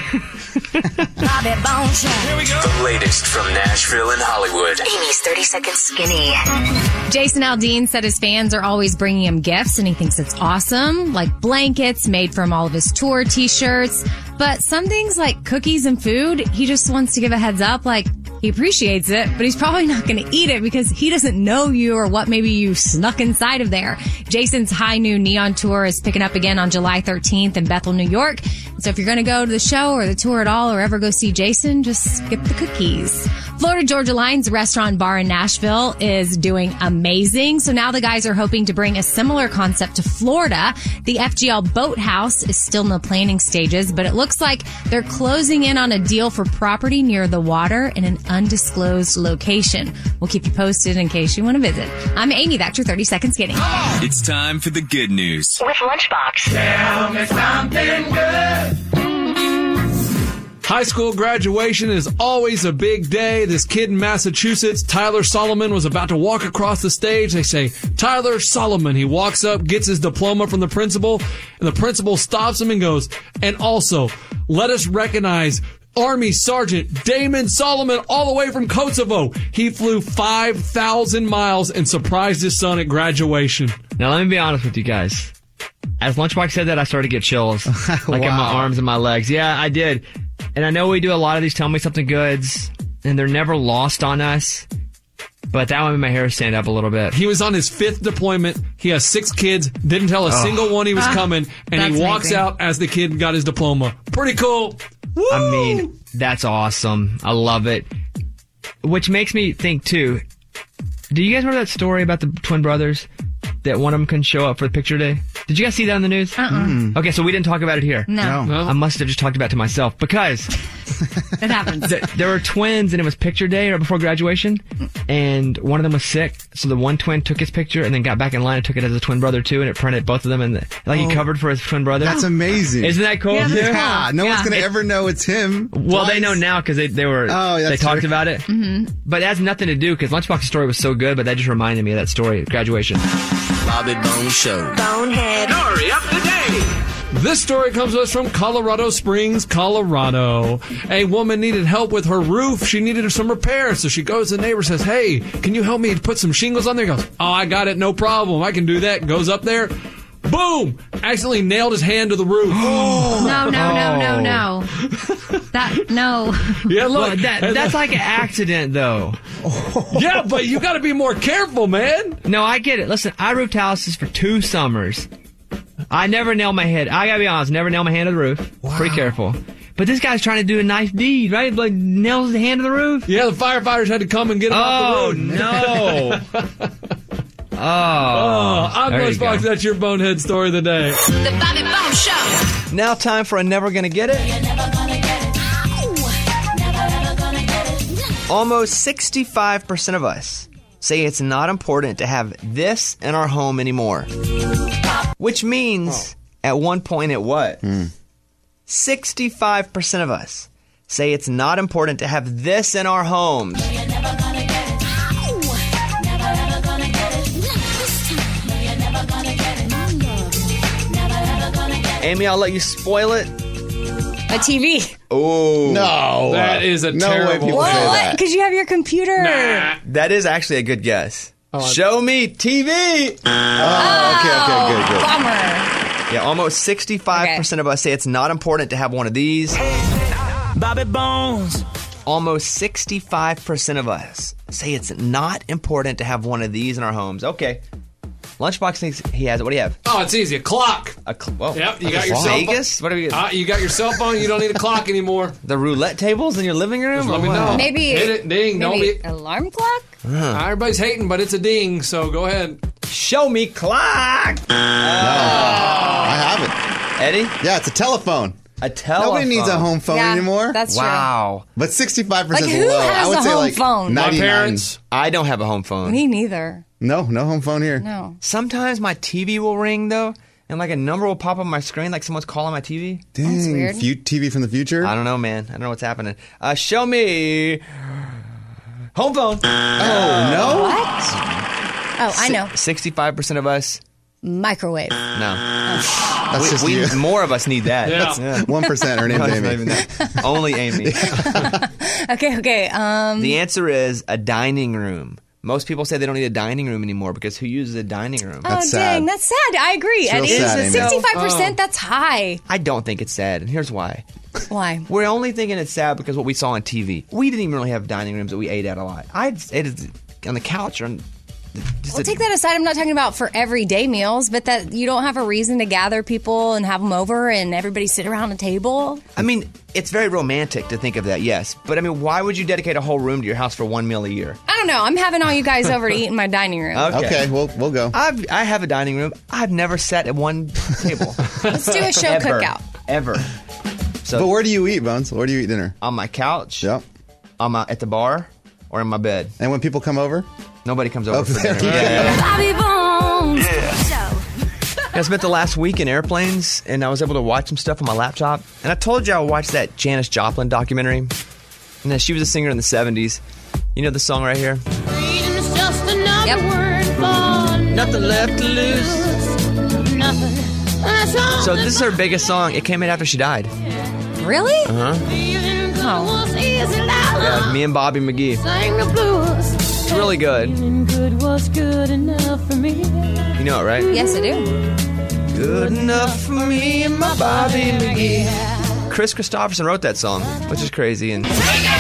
Bobby Bone Show. Here we go. The latest from Nashville and Hollywood. Amy's thirty Second Skinny. Jason Aldean said his fans are always bringing him gifts, and he thinks it's awesome, like blankets made from all of his tour t-shirts. But some things like cookies and food, he just wants to give a heads up, like he appreciates it, but he's probably not going to eat it because he doesn't know you or what maybe you snuck inside of there. Jason's High Noon Neon Tour is picking up again on July thirteenth in Bethel, New York. So if you're going to go to the show or the tour at all or ever go see Jason, just skip the cookies. Florida Georgia Line's restaurant bar in Nashville is doing amazing. So now the guys are hoping to bring a similar concept to Florida. The F G L Boathouse is still in the planning stages, but it looks like they're closing in on a deal for property near the water in an undisclosed location. We'll keep you posted in case you want to visit. I'm Amy. That's your thirty Second Skinny. It's time for the good news. With Lunchbox. Tell me something good. High school graduation is always a big day. This kid in Massachusetts, Tyler Solomon, was about to walk across the stage. They say, Tyler Solomon. He walks up, gets his diploma from the principal, and the principal stops him and goes, and also, let us recognize Army Sergeant Damon Solomon all the way from Kosovo. He flew five thousand miles and surprised his son at graduation. Now, let me be honest with you guys. As Lunchbox said that, I started to get chills. Like Wow. in my arms and my legs. Yeah, I did. And I know we do a lot of these Tell Me Something Goods, and they're never lost on us. But that one made my hair stand up a little bit. He was on his fifth deployment. He has six kids. Didn't tell a Oh. single one he was Ah, coming. And he that's walks amazing. out as the kid got his diploma. Pretty cool. Woo! I mean, that's awesome. I love it. Which makes me think, too, do you guys remember that story about the twin brothers? That one of them couldn't show up for the picture day? Did you guys see that on the news? Uh-uh. Mm. Okay, so we didn't talk about it here. No. No. I must have just talked about it to myself because It happens. th- there were twins and it was picture day right before graduation, and one of them was sick, so the one twin took his picture and then got back in line and took it as a twin brother too, and it printed both of them, and the, like Oh. he covered for his twin brother. That's amazing. Isn't that cool? Yeah, too? that's cool. Yeah, no Yeah. one's gonna It- ever know it's him. Well, they Twice. know now because they, they were Oh, they that's talked true. about it. Mm-hmm. But it has nothing to do because Lunchbox's story was so good, but that just reminded me of that story at graduation. Bobby Bone Show. Bonehead. Story of the day. This story comes to us from Colorado Springs, Colorado. A woman needed help with her roof. She needed some repairs. So she goes to the neighbor, says, hey, can you help me put some shingles on there? He goes, oh, I got it. No problem. I can do that. Goes up there. Boom! Accidentally nailed his hand to the roof. No, no, no, no, no. That, no. Yeah, look. Well, that, that's like an accident, though. Yeah, but you got to be more careful, man. No, I get it. Listen, I roofed houses for two summers. I never nailed my head. I gotta be honest, never nailed my hand to the roof. Wow. Pretty careful. But this guy's trying to do a nice deed, right? Like, nails his hand to the roof? Yeah, the firefighters had to come and get him oh, off the roof. no. Oh, oh, I'm Lunchbox. That's your bonehead story of the day. The Bobby Bones Show. Now time for a Never Gonna Get It. You're never gonna get it. Never, ever gonna get it. Almost sixty-five percent of us say it's not important to have this in our home anymore. Which means, oh. at one point it was. Mm. sixty-five percent of us say it's not important to have this in our homes. You're never gonna get it. Never, ever gonna get it. You're never gonna get it. Never, ever gonna get it. Amy, I'll let you spoil it. A T V. Oh. No. That is a no terrible way people What? say that. Because you have your computer. Nah. That is actually a good guess. Oh, Show me T V. Oh, okay, okay, good, good. Bummer. Yeah, almost sixty-five percent Okay. of us say it's not important to have one of these. Bobby Bones. Almost sixty-five percent of us say it's not important to have one of these in our homes. Okay. Lunchbox thinks he has it. What do you have? Oh, it's easy. A clock. A cl- whoa. Yep, you A got your cell phone. Vegas? What are we? Uh, you got your cell phone. You don't need a clock anymore. The roulette tables in your living room? Just let Or me what? know. Maybe. Hit it, ding. Don't Maybe be. alarm clock? Uh, everybody's hating, but it's a ding. So go ahead. Show me clock. No, I have it. Eddie? Yeah, it's a telephone. A telephone. Nobody needs a home phone Yeah, anymore. that's true. Wow. But sixty-five percent Like, is who low. has I would a say home like phone? My ninety-nine. parents. I don't have a home phone. Me neither. No, no home phone here. No. Sometimes my T V will ring though, and like a number will pop on my screen, like someone's calling my T V. Dang, weird. fu- T V from the future. I don't know, man. I don't know what's happening. Uh, show me home phone. Oh no! What? Oh, I know. Sixty-five percent of us. Microwave. No. That's we, just we, you. more of us need that. Yeah. One percent. Her name's Not Amy. even that. Only Amy. Okay, okay. Um, The answer is a dining room. Most people say they don't need a dining room anymore because who uses a dining room? oh, That's dang. sad. That's sad. I agree, It's real Eddie. sad, Amy. sixty-five percent, Oh. that's high. I don't think it's sad, and here's why. Why? We're only thinking it's sad because what we saw on T V. We didn't even really have dining rooms that we ate at a lot. I ate it on the couch or on just Well, a- take that aside. I'm not talking about for everyday meals, but that you don't have a reason to gather people and have them over and everybody sit around a table. I mean, it's very romantic to think of that, yes. But I mean, why would you dedicate a whole room to your house for one meal a year? I don't know. I'm having all you guys over to eat in my dining room. Okay, we'll we'll go. I've, I have a dining room. I've never sat at one table. Let's do a show Ever. cookout. Ever. So But where do you eat, Bones? Where do you eat dinner? on my couch, Yep. on my, at the bar, or in my bed. And when people come over, Nobody comes over Oh, for there dinner. you go. Yeah. Bobby Bones Show. I spent the last week in airplanes, and I was able to watch some stuff on my laptop. And I told you I watched that Janis Joplin documentary. And then she was a singer in the seventies. You know the song right here? Freedom's just another Yep. word for Nothing left to lose. nothing. That's all So this is her biggest song. It came in after she died. Really? Uh-huh. feeling good Oh. was easy loud. Yeah, me and Bobby McGee. Sang the blues. It's really good. Feeling good was good enough for me. You know it, right? Yes, I do. Good enough for me and my Bobby McGee. Chris Christopherson wrote that song, which is crazy. And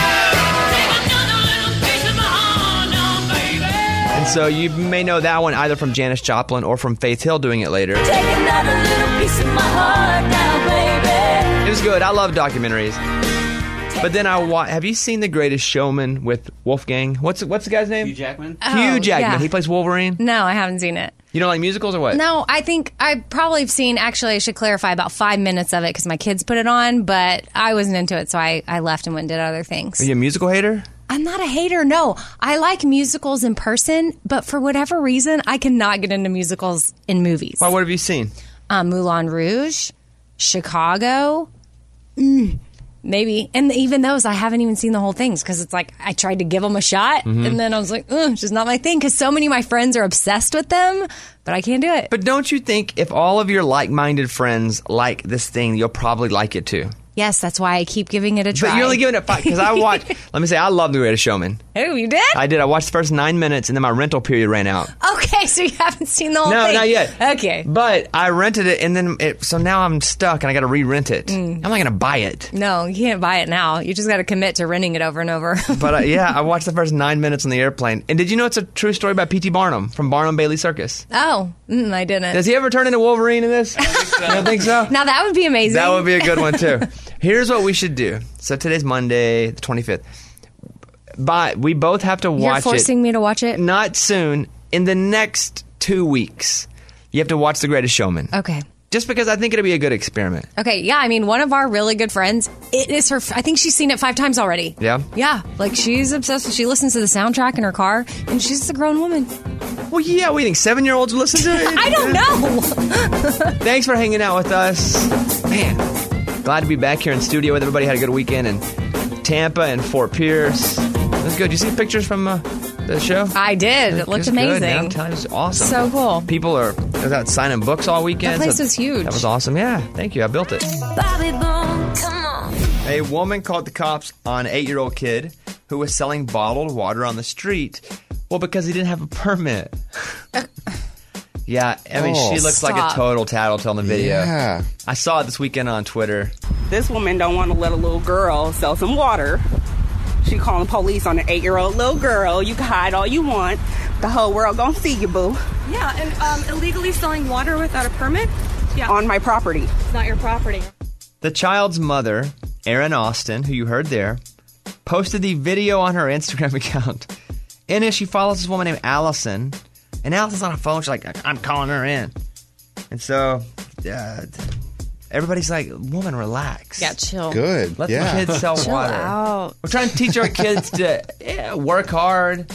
And so you may know that one either from Janis Joplin or from Faith Hill doing it later. Take another little piece of my heart now, baby. It was good. I love documentaries. But then I wa- have you seen The Greatest Showman with Wolfgang? What's what's the guy's name? Hugh Jackman? Oh, Hugh Jackman. yeah. He plays Wolverine. No, I haven't seen it. You don't like musicals or what? No, I think I probably have seen, actually, I should clarify, about five minutes of it because my kids put it on, but I wasn't into it, so I, I left and went and did other things. Are you a musical hater? I'm not a hater, no. I like musicals in person, but for whatever reason, I cannot get into musicals in movies. Why? What have you seen? Um, Moulin Rouge, Chicago. Mm. Maybe. And even those, I haven't even seen the whole things because it's like I tried to give them a shot Mhm. and then I was like, ugh, it's just not my thing because so many of my friends are obsessed with them, but I can't do it. But don't you think if all of your like-minded friends like this thing, you'll probably like it too? Yes, that's why I keep giving it a try. But you're only giving it five because I watched. Let me say, I love The Greatest Showman. Oh, you did? I did. I watched the first nine minutes and then my rental period ran out. Okay, so you haven't seen the whole No, thing. not yet. Okay. But I rented it and then it, so now I'm stuck and I got to re-rent it. Mm. I'm not going to buy it. No, you can't buy it now. You just got to commit to renting it over and over. But uh, yeah, I watched the first nine minutes on the airplane. And did you know it's a true story by P T Barnum from Barnum Bailey Circus? Oh, mm, I didn't. Does he ever turn into Wolverine in this? I think so. You don't think so? Now that would be amazing. That would be a good one too. Here's what we should do. So today's Monday, the twenty-fifth. But we both have to watch You're it. forcing me to watch it? Not soon. In the next two weeks, you have to watch The Greatest Showman. Okay. Just because I think it'll be a good experiment. Okay, yeah, I mean, one of our really good friends, it is her, I think she's seen it five times already. Yeah? Yeah, like she's obsessed with, she listens to the soundtrack in her car, and she's a grown woman. Well, yeah, we think seven-year-olds listen to it. I don't know. Thanks for hanging out with us. Man, glad to be back here in studio with everybody. Had a good weekend in Tampa and Fort Pierce. It was good. Did you see pictures from uh, the show? I did. It looked was amazing. Good, man. I'm telling you, it was awesome. So cool. People are I was out signing books all weekend. That place so was huge. That was awesome. Yeah, thank you. I built it. Bobby Bone, come on. A woman called the cops on an eight-year-old kid who was selling bottled water on the street. Well, because he didn't have a permit. Yeah, I mean, Oh, she looks like a stop. total tattletale in the video. Yeah. I saw it this weekend on Twitter. This woman don't want to let a little girl sell some water. She calling the police on an eight-year-old little girl. You can hide all you want. The whole world gonna see you, boo. Yeah, and um, illegally selling water without a permit? Yeah. On my property. It's not your property. The child's mother, Erin Austin, who you heard there, posted the video on her Instagram account. In it, she follows this woman named Allison. And Allison's on a phone. She's like, I'm calling her in. And so, uh, everybody's like, woman, relax. Yeah, chill. Good. Let yeah. the kids sell Chill water. out. We're trying to teach our kids to yeah, work hard.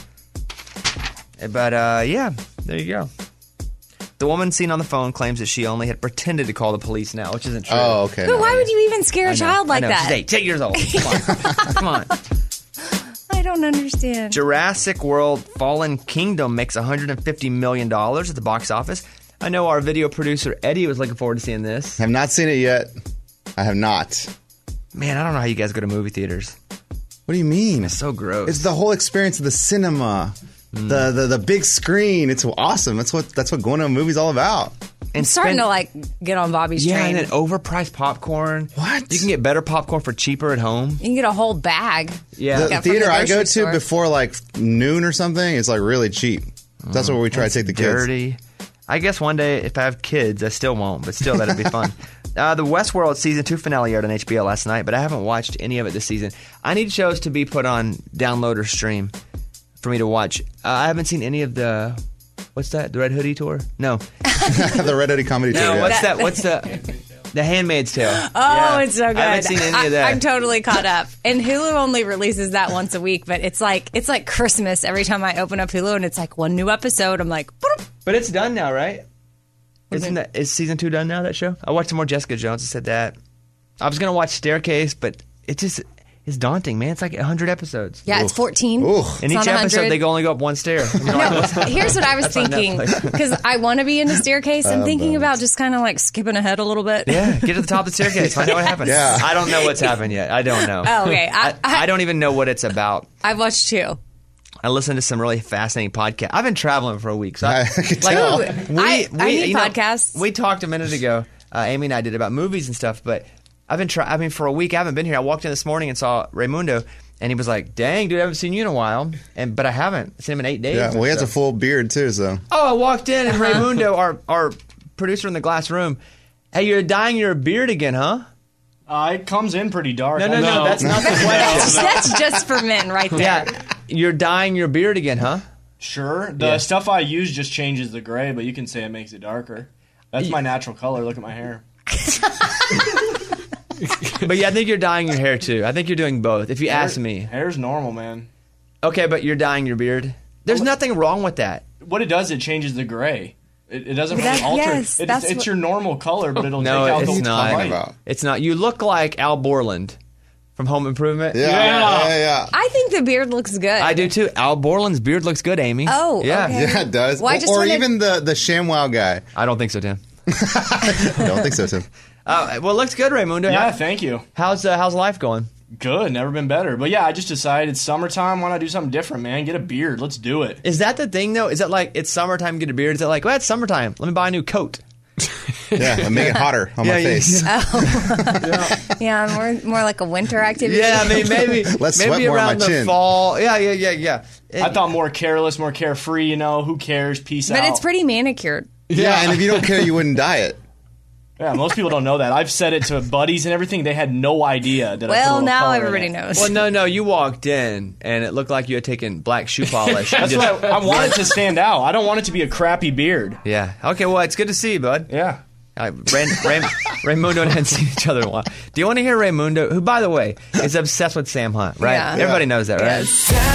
But, uh, yeah, there you go. The woman seen on the phone claims that she only had pretended to call the police now, which isn't true. Oh, okay. But why would you even scare I a know, child like I know. that? She's eight, eight years old. Come on. Come on. I don't understand. Jurassic World Fallen Kingdom makes one hundred fifty million dollars at the box office. I know our video producer Eddie was looking forward to seeing this. Have not seen it yet. I have not. Man, I don't know how you guys go to movie theaters. What do you mean? It's so gross. It's the whole experience of the cinema, the, the the big screen. It's awesome. That's what that's what going to a movie's all about. I'm starting to like get on Bobby's yeah, train. and then overpriced popcorn. What? You can get better popcorn for cheaper at home. You can get a whole bag. Yeah. The Yeah, from theater the I go grocery to store. before like noon or something is like really cheap. That's where we try to take the kids. Dirty. I guess one day if I have kids, I still won't, but still that'd be fun. Uh, the Westworld season two finale aired on H B O last night, but I haven't watched any of it this season. I need shows to be put on download or stream for me to watch. Uh, I haven't seen any of the. What's that? The Red Hoodie tour? No. The Red Hoodie comedy No. tour. Yeah. What's that? What's the? The Handmaid's Tale. Oh, Yeah. it's so good. I haven't seen any I, of that. I'm totally caught up. And Hulu only releases that once a week, but it's like it's like Christmas every time I open up Hulu, and it's like one new episode. I'm like, boop. But it's done now, right? Isn't that is season two done now? That show? I watched some more Jessica Jones. I said that. I was gonna watch Staircase, but it just is daunting, man. It's like one hundred episodes. yeah, it's fourteen. In It's each not episode, one hundred. they go only go up one stair. And you're like, No, what's- here's what I was That's on thinking Netflix. because I want to be into Staircase. I'm Oh, thinking bones. about just kind of like skipping ahead a little bit. Yeah, get to the top of the staircase. Find out what happens. Yeah. I don't know what's happened yet. I don't know. Oh, okay. I- I, I don't even know what it's about. I've watched two. I listened to some really fascinating podcasts. I've been traveling for a week, so I, I could like, tell. we, I- I need you know, podcasts. we talked a minute ago. Uh, Amy and I did about movies and stuff, but I've been. Tra- I mean, for a week, I haven't been here. I walked in this morning and saw Raymundo, and he was like, "Dang, dude, I haven't seen you in a while." And but I haven't seen him in eight days. Yeah, well, he has So- a full beard too, so. Oh, I walked in and Raymundo, our our producer in the glass room, hey, you're dyeing your beard again, huh? Uh, it comes in pretty dark. No, no, no, I- that's not the That's, question. that's just for men, right there. Yeah, you're dyeing your beard again, huh? Sure. The Yeah. stuff I use just changes the gray, but you can say it makes it darker. That's my natural color. Look at my hair. But yeah, I think you're dyeing your hair too. I think you're doing both. If you Hair- ask me, Hair's normal, man. okay, but you're dyeing your beard. There's nothing wrong with that. What it does, it changes the gray. It, it doesn't But really that- alter. yes, it's that's it's what- your normal color, but it'll No, take out it's the not. white. About. It's not. You look like Al Borland from Home Improvement. Yeah, yeah, yeah. yeah. I think the beard looks good. I do too. Al Borland's beard looks good, Amy. Oh, yeah. okay. Yeah, it does. Well, I or just or wanted- even the, the ShamWow guy. I don't think so, Tim. I don't think so, Tim. Uh, well, it looks good, Raymundo. Yeah, How- thank you. How's uh, how's life going? Good, never been better. But yeah, I just decided it's summertime. Why not do something different, man? Get a beard. Let's do it. Is that the thing, though? Is it like it's summertime, get a beard? Is it like, well, it's summertime, let me buy a new coat? Yeah, and make it hotter on Yeah, my yeah, face. Oh. yeah, more more like a winter activity. Yeah, I mean, maybe Let's maybe sweat more on around my the chin. fall. Yeah, yeah, yeah, yeah. I thought more careless, more carefree, you know. Who cares? Peace out. But it's pretty manicured. Yeah, and if you don't care, you wouldn't dye it. Yeah, most people don't know that. I've said it to buddies and everything. They had no idea that I put a Well, little now color in everybody it. knows. Well, no, no, you walked in and it looked like you had taken black shoe polish. That's You just- what I, I want it to stand out. I don't want it to be a crappy beard. Yeah. Okay. Well, it's good to see you, bud. Yeah. Uh, Ray, Ray, Raymundo and I hadn't seen each other in a while. Do you want to hear Raymundo, who, by the way, is obsessed with Sam Hunt, right? Yeah. Everybody Yeah. knows that, right?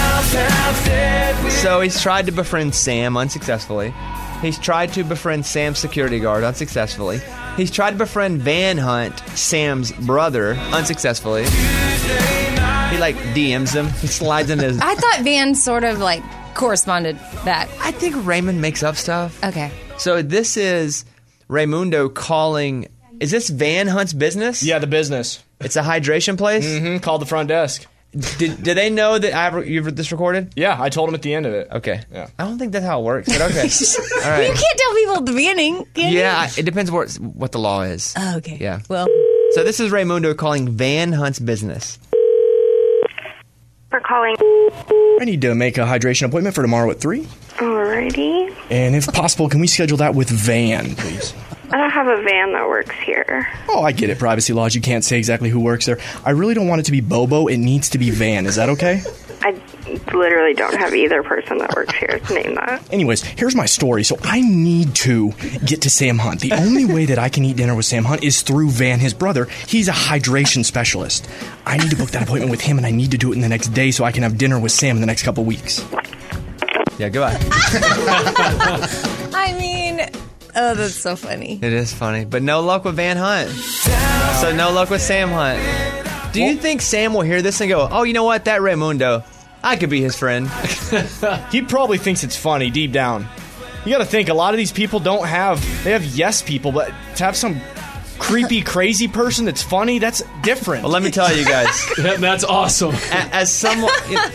So he's tried to befriend Sam unsuccessfully. He's tried to befriend Sam's security guard unsuccessfully. He's tried to befriend Van Hunt, Sam's brother, unsuccessfully. He like D Ms him. He slides in his. I thought Van sort of like corresponded that. I think Raymond makes up stuff. Okay. So this is Raymundo calling. Is this Van Hunt's business? Yeah, the business. It's a hydration place. Mm-hmm. Called the front desk. Did, did they know that I have, you've this recorded? Yeah, I told them at the end of it. Okay. Yeah. I don't think that's how it works, but okay. All right. You can't tell people at the beginning, can you? Yeah, I- it depends what what the law is. Oh, okay. Yeah. Well, So this is Raymundo calling Van Hunt's business. For calling. I need to make a hydration appointment for tomorrow at three. Alrighty. And if possible, can we schedule that with Van, please? I don't have a van that works here. Oh, I get it. Privacy laws. You can't say exactly who works there. I really don't want it to be Bobo. It needs to be Van. Is that okay? I literally don't have either person that works here to name that. Anyways, here's my story. So I need to get to Sam Hunt. The only way that I can eat dinner with Sam Hunt is through Van, his brother. He's a hydration specialist. I need to book that appointment with him, and I need to do it in the next day so I can have dinner with Sam in the next couple weeks. Yeah, goodbye. I mean, oh, that's so funny. It is funny, but no luck with Van Hunt. So no luck with Sam Hunt. Do you think Sam will hear this and go, "Oh, you know what? That Raymundo, I could be his friend." He probably thinks it's funny deep down. You got to think a lot of these people don't have. They have yes people, but to have some creepy, crazy person that's funny, that's different. Well, let me tell you guys. That's awesome. A- As someone, you know,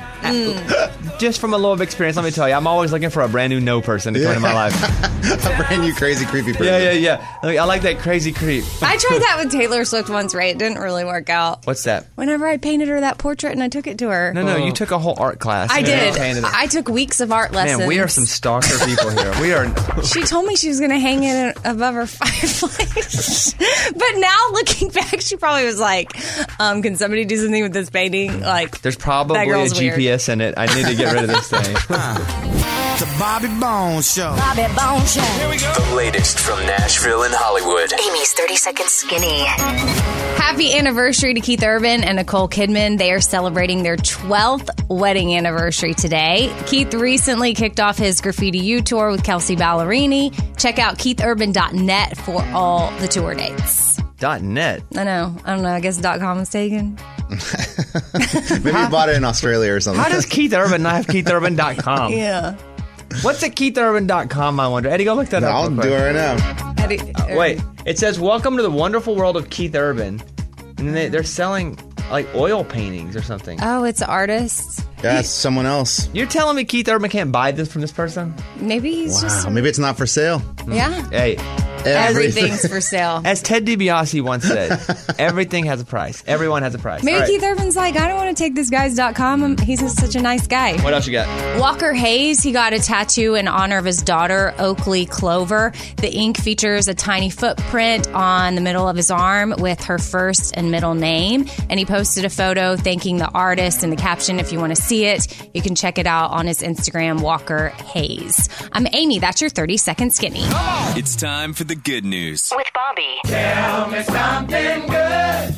just from a little bit of experience, let me tell you, I'm always looking for a brand new no person to come into my life. A brand new crazy creepy person. Yeah, yeah, yeah. Like, I like that crazy creep. I tried that with Taylor Swift once, right? It didn't really work out. What's that? Whenever I painted her that portrait and I took it to her. No, no, you took a whole art class. I and did. painted it. I took weeks of art lessons. Man, we are some stalker people here. We are. She told me she was going to hang it above her fireplace. But now, looking back, she probably was like, um, can somebody do something with this painting? Like, There's that probably a girl's G P S in it. I need to get rid of this thing. The Bobby Bones Show. Bobby Bone Show. The latest from Nashville and Hollywood. Amy's thirty Second Skinny. Happy anniversary to Keith Urban and Nicole Kidman. They are celebrating their twelfth wedding anniversary today. Keith recently kicked off his Graffiti U tour with Kelsey Ballerini. Check out keith urban dot net for all the tour dates. Dot net. I know. I don't know. I guess dot com was taken. Maybe you bought it in Australia or something. How does Keith Urban not have keith urban dot com? Yeah. What's at keith urban dot com, I wonder? Eddie, go look that No, up. I'll real do quick. it right now. Eddie, Uh, wait, it says, "Welcome to the wonderful world of Keith Urban." And then they, they're selling, like, oil paintings or something. Oh, it's artists. Yeah, it's someone else. You're telling me Keith Urban can't buy this from this person? Maybe he's just. Wow, maybe it's not for sale. Yeah. Hey, Everything's for sale. as Ted DiBiase once said, everything has a price. Everyone has a price. Maybe All right. Keith Urban's like, I don't want to take this guy's dot com. He's just such a nice guy. What else you got? Walker Hayes, he got a tattoo in honor of his daughter, Oakley Clover. The ink features a tiny footprint on the middle of his arm with her first and middle name. And he posted a photo thanking the artist, and the caption, if you want to see it, you can check it out on his Instagram, Walker Hayes. I'm Amy. That's your thirty second skinny. It's time for the good news. With Bobby. Tell me something good.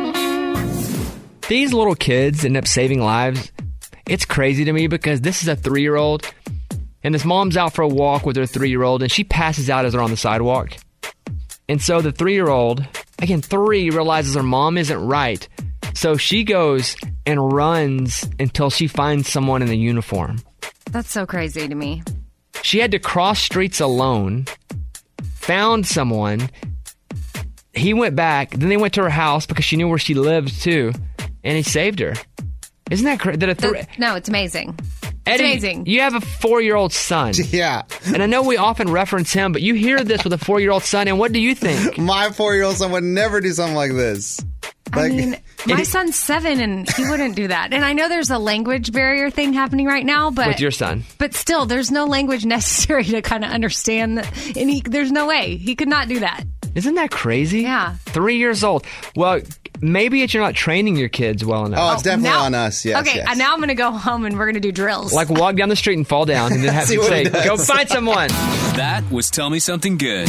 These little kids end up saving lives. It's crazy to me because this is a three-year-old, and this mom's out for a walk with her three-year-old, and she passes out as they're on the sidewalk. And so the three-year-old, again, three, realizes her mom isn't right. So she goes and runs until she finds someone in a uniform. That's so crazy to me. She had to cross streets alone, found someone. He went back. Then they went to her house because she knew where she lived too, and he saved her. Isn't that crazy? Th- Th- no, it's amazing. It's Eddie, amazing. you have a four-year-old son. Yeah. And I know we often reference him, but you hear this with a four-year-old son, and what do you think? My four-year-old son would never do something like this. I Like, mean, my son's seven, and he wouldn't do that. And I know there's a language barrier thing happening right now, but With your son. but still, there's no language necessary to kind of understand. That, and he, there's no way he could not do that. Isn't that crazy? Yeah. Three years old. Well, maybe it's you're not training your kids well enough. oh, it's definitely now- on us. Yes. okay, yes. and now I'm going to go home and we're going to do drills. Like walk down the street and fall down, and then have See to what say, he does. "Go find someone." That was Tell Me Something Good.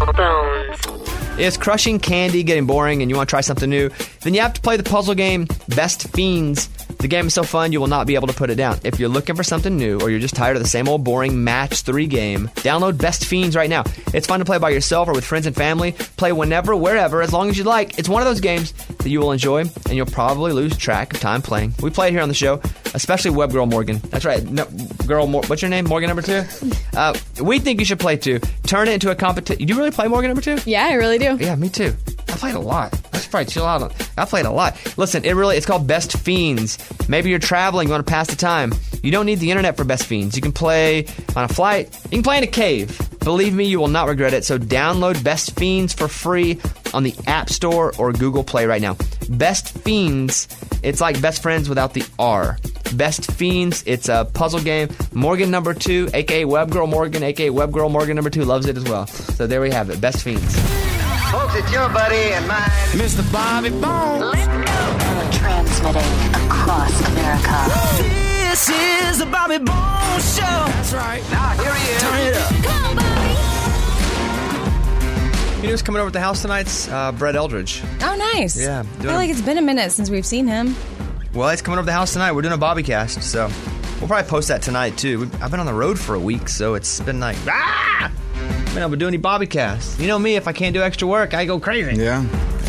Is crushing candy getting boring and you want to try something new? Then you have to play the puzzle game Best Fiends. The game is so fun you will not be able to put it down. If you're looking for something new or you're just tired of the same old boring match three game, download Best Fiends right now. It's fun to play by yourself or with friends and family. Play whenever, wherever, as long as you like. It's one of those games that you will enjoy and you'll probably lose track of time playing. We play it here on the show, especially Web Girl Morgan. That's right. No, girl, Mor- what's your name? Morgan number two? Uh, we think you should play too. Turn it into a competition. Do you really play Morgan number two? Yeah, I really do. Yeah, me too. I played a lot. I should probably chill out. On, I played a lot. Listen, it really, it's called Best Fiends. Maybe you're traveling, you want to pass the time. You don't need the internet for Best Fiends. You can play on a flight. You can play in a cave. Believe me, you will not regret it. So download Best Fiends for free on the App Store or Google Play right now. Best Fiends, it's like best friends without the R. Best Fiends, it's a puzzle game. Morgan number two, aka Web Girl Morgan, aka Web Girl Morgan number two, loves it as well. So there we have it. Best Fiends. Folks, it's your buddy and mine, Mister Bobby Bones. Transmitting across America. This is the Bobby Bones Show. That's right. Now here he is. Turn it up. Come on, Bobby. You know who's coming over to the house tonight's uh, Brett Eldridge. oh, nice. Yeah, I doing feel a- like it's been a minute since we've seen him. Well, it's coming over to the house tonight. We're doing a Bobbycast, so we'll probably post that tonight too. We've, I've been on the road for a week, so it's been like ah, I've been able to do any Bobbycasts. You know me, if I can't do extra work, I go crazy. Yeah.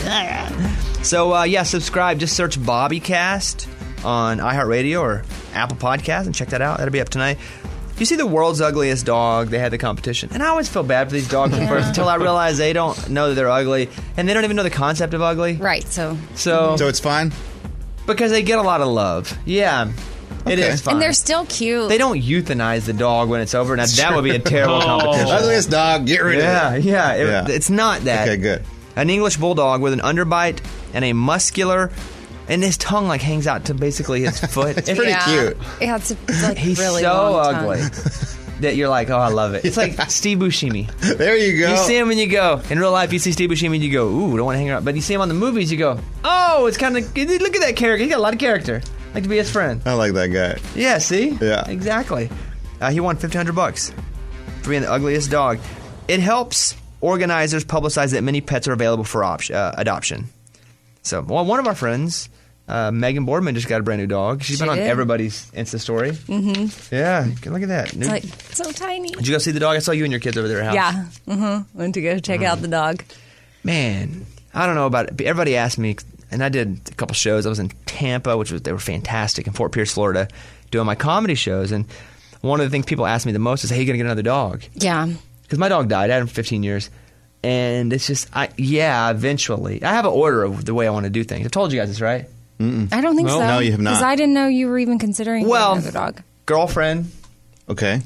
So uh, yeah, subscribe. Just search Bobbycast on iHeartRadio or Apple Podcasts and check that out. That'll be up tonight. You see the world's ugliest dog? They had the competition, and I always feel bad for these dogs at first until I realize they don't know that they're ugly, and they don't even know the concept of ugly. Right, so. So, So it's fine? because they get a lot of love. Yeah, it Okay. is fine. And they're still cute. They don't euthanize the dog when it's over. Now that would be a terrible competition. Ugliest dog, get rid Yeah, of it. yeah, it- Yeah. It's not that. Okay, good. An English bulldog with an underbite and a muscular, and his tongue like hangs out to basically his foot. It's pretty yeah. cute. Yeah, it's a, like He's really so long ugly tongue. that you're like, oh, I love it. It's like Steve Buscemi. There you go. You see him and you go, in real life, you see Steve Buscemi and you go, ooh, don't want to hang around. But you see him on the movies, you go, oh, it's kind of, look at that character. He got a lot of character. I'd like to be his friend. I like that guy. Yeah, see? Yeah. Exactly. Uh, he won fifteen hundred bucks for being the ugliest dog. It helps organizers publicize that many pets are available for op- uh, adoption. So, well, one of our friends, uh, Megan Boardman, just got a brand new dog. She's She been on did. everybody's Insta story. Mm-hmm. Yeah, look at that. New- It's like so tiny. Did you go see the dog? I saw you and your kids over there at house. Yeah. Mm-hmm. Went to go check out the dog. Man, I don't know about it. Everybody asked me, and I did a couple shows. I was in Tampa, which was they were fantastic, in Fort Pierce, Florida, doing my comedy shows. And one of the things people ask me the most is, "Hey, you gonna get another dog?" Yeah. Because my dog died. I had him for fifteen years, and it's just, I yeah, eventually. I have an order of the way I want to do things. I've told you guys this, right? Mm-mm. I don't think No. so. No, you have not. Because I didn't know you were even considering Well, getting another dog. Girlfriend. Okay.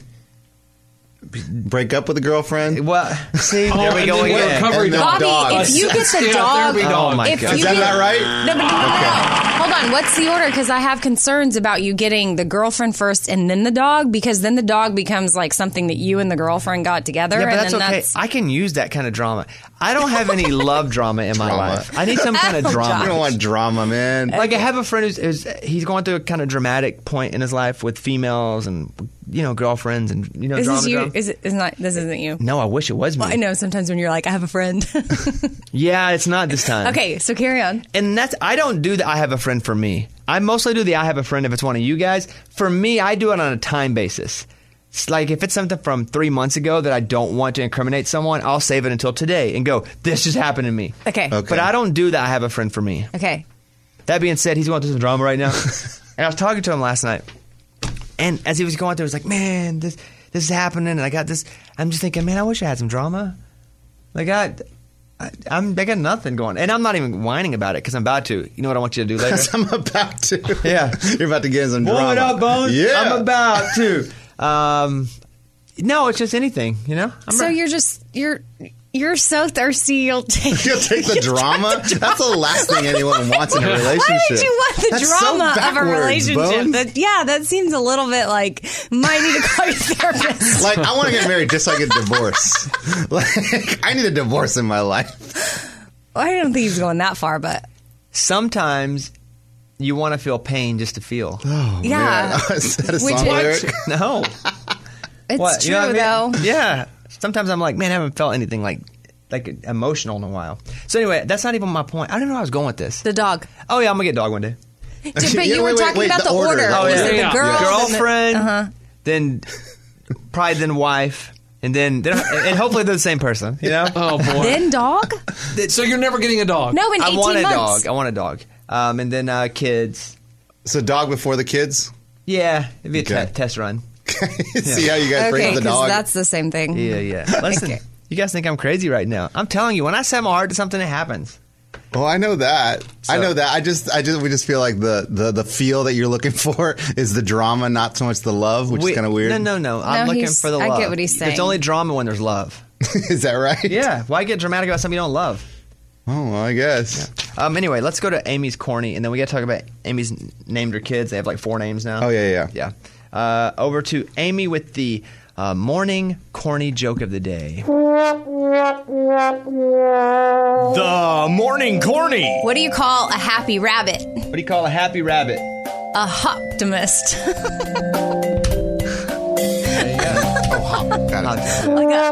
Break up with a girlfriend? Well, see, Oh, there we and go then again. recovery And then dog. Bobby, dogs. if you get the Yeah, dog, therapy dog. Oh, my if God. you Is that get, not right? No, but no, no, no. Hold on. What's the order? Because I have concerns about you getting the girlfriend first and then the dog, because then the dog becomes like something that you and the girlfriend got together. Yeah, but and that's then okay. that's I can use that kind of drama. I don't have any love drama in my Drama. life. I need some kind of Oh, drama. You don't want drama, man. Like I have a friend who's, who's he's going through a kind of dramatic point in his life with females and you know girlfriends and you know Is drama. this you? drama. Is it? Is not? This isn't you. No, I wish it was me. Well, I know sometimes when you're like, I have a friend. Yeah, it's not this time. Okay, so carry on. And that's I don't do the I have a friend for me. I mostly do the I have a friend if it's one of you guys. For me, I do it on a time basis. It's like if it's something from three months ago that I don't want to incriminate someone, I'll save it until today and go, this just happened to me. Okay. Okay. But I don't do that I have a friend for me. Okay. That being said, he's going through some drama right now. And I was talking to him last night. And as he was going through, he was like, man, this this is happening. And I got this. I'm just thinking, man, I wish I had some drama. Like, I, I, I'm, I got nothing going. And I'm not even whining about it because I'm about to. You know what I want you to do later? I'm about to. Yeah. You're about to get in some Blow drama. it up, Bones. Yeah. I'm about to. Um, no, it's just anything, you know? I'm so not- you're just you're you're so thirsty. You'll take You'll take the drama? That's the last thing anyone wants in a relationship. Why would you want the That's so drama of a backwards, relationship? Bones. That, yeah, that seems a little bit like might need to call your therapist. Like, I want to get married just so I get a divorce. Like, I need a divorce in my life. Well, I don't think he's going that far, but Sometimes you want to feel pain just to feel. Oh, Yeah. man. Is that a Which song is- lyric? No. it's What, true you know what I mean? though. Yeah. Sometimes I'm like, man, I haven't felt anything like like emotional in a while. So anyway, that's not even my point. I don't know where I was going with this. The dog. Oh yeah, I'm gonna get a dog one day. But Yeah, you were wait, wait, talking wait, about the the, order. order. Oh, You yeah. said Yeah. the girl, Girlfriend, Uh-huh. then probably then wife, and then, then and hopefully they're the same person. You know? Oh boy. Then dog. So you're never getting a dog. No, in I eighteen want a months. dog. I want a dog. Um, and then uh, kids. So, dog before the kids? Yeah, it'd be a Okay. te- test run. See how you guys bring Okay, up the because dog? that's the same thing. Yeah, yeah. Listen, Okay. you guys think I'm crazy right now. I'm telling you, when I set my heart to something, it happens. Well, I know that. I So- know that. I just, I just, we just feel like the, the, the feel that you're looking for is the drama, not so much the love, which We- is kind of weird. No, no, no. I'm No, looking he's- for the I love. get what he's saying. There's only drama when there's love. Is that right? Yeah. Why get dramatic about something you don't love? Oh, well, I guess. Um. Anyway, let's go to Amy's corny, and then we got to talk about Amy's n- named her kids. They have like four names now. Oh, yeah, yeah. Yeah. Uh, over to Amy with the uh, morning corny joke of the day. The morning corny. What do you call a happy rabbit? What do you call a happy rabbit? A hoptimist. Oh, hop. Got it.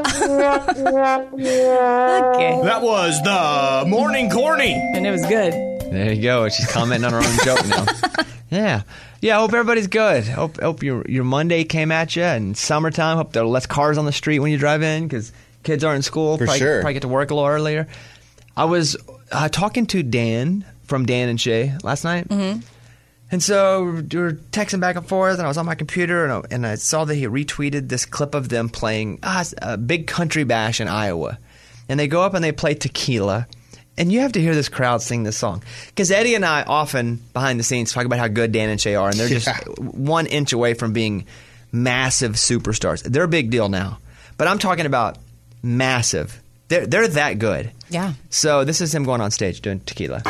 Okay. That was the morning corny. And it was good. There you go. She's commenting on her own joke now. Yeah. Yeah, I hope everybody's good. Hope hope your your Monday came at you and summertime. Hope there are less cars on the street when you drive in because kids are in school. For probably, sure. Probably get to work a little earlier. I was uh, talking to Dan from Dan and Shay last night. Mm-hmm. And so we were texting back and forth, and I was on my computer, and I, and I saw that he retweeted this clip of them playing ah, a big country bash in Iowa. And they go up and they play Tequila. And you have to hear this crowd sing this song. Because Eddie and I often, behind the scenes, talk about how good Dan and Shay are, and they're just Yeah. one inch away from being massive superstars. They're a big deal now. But I'm talking about massive. They're, they're that good. Yeah. So this is him going on stage doing Tequila.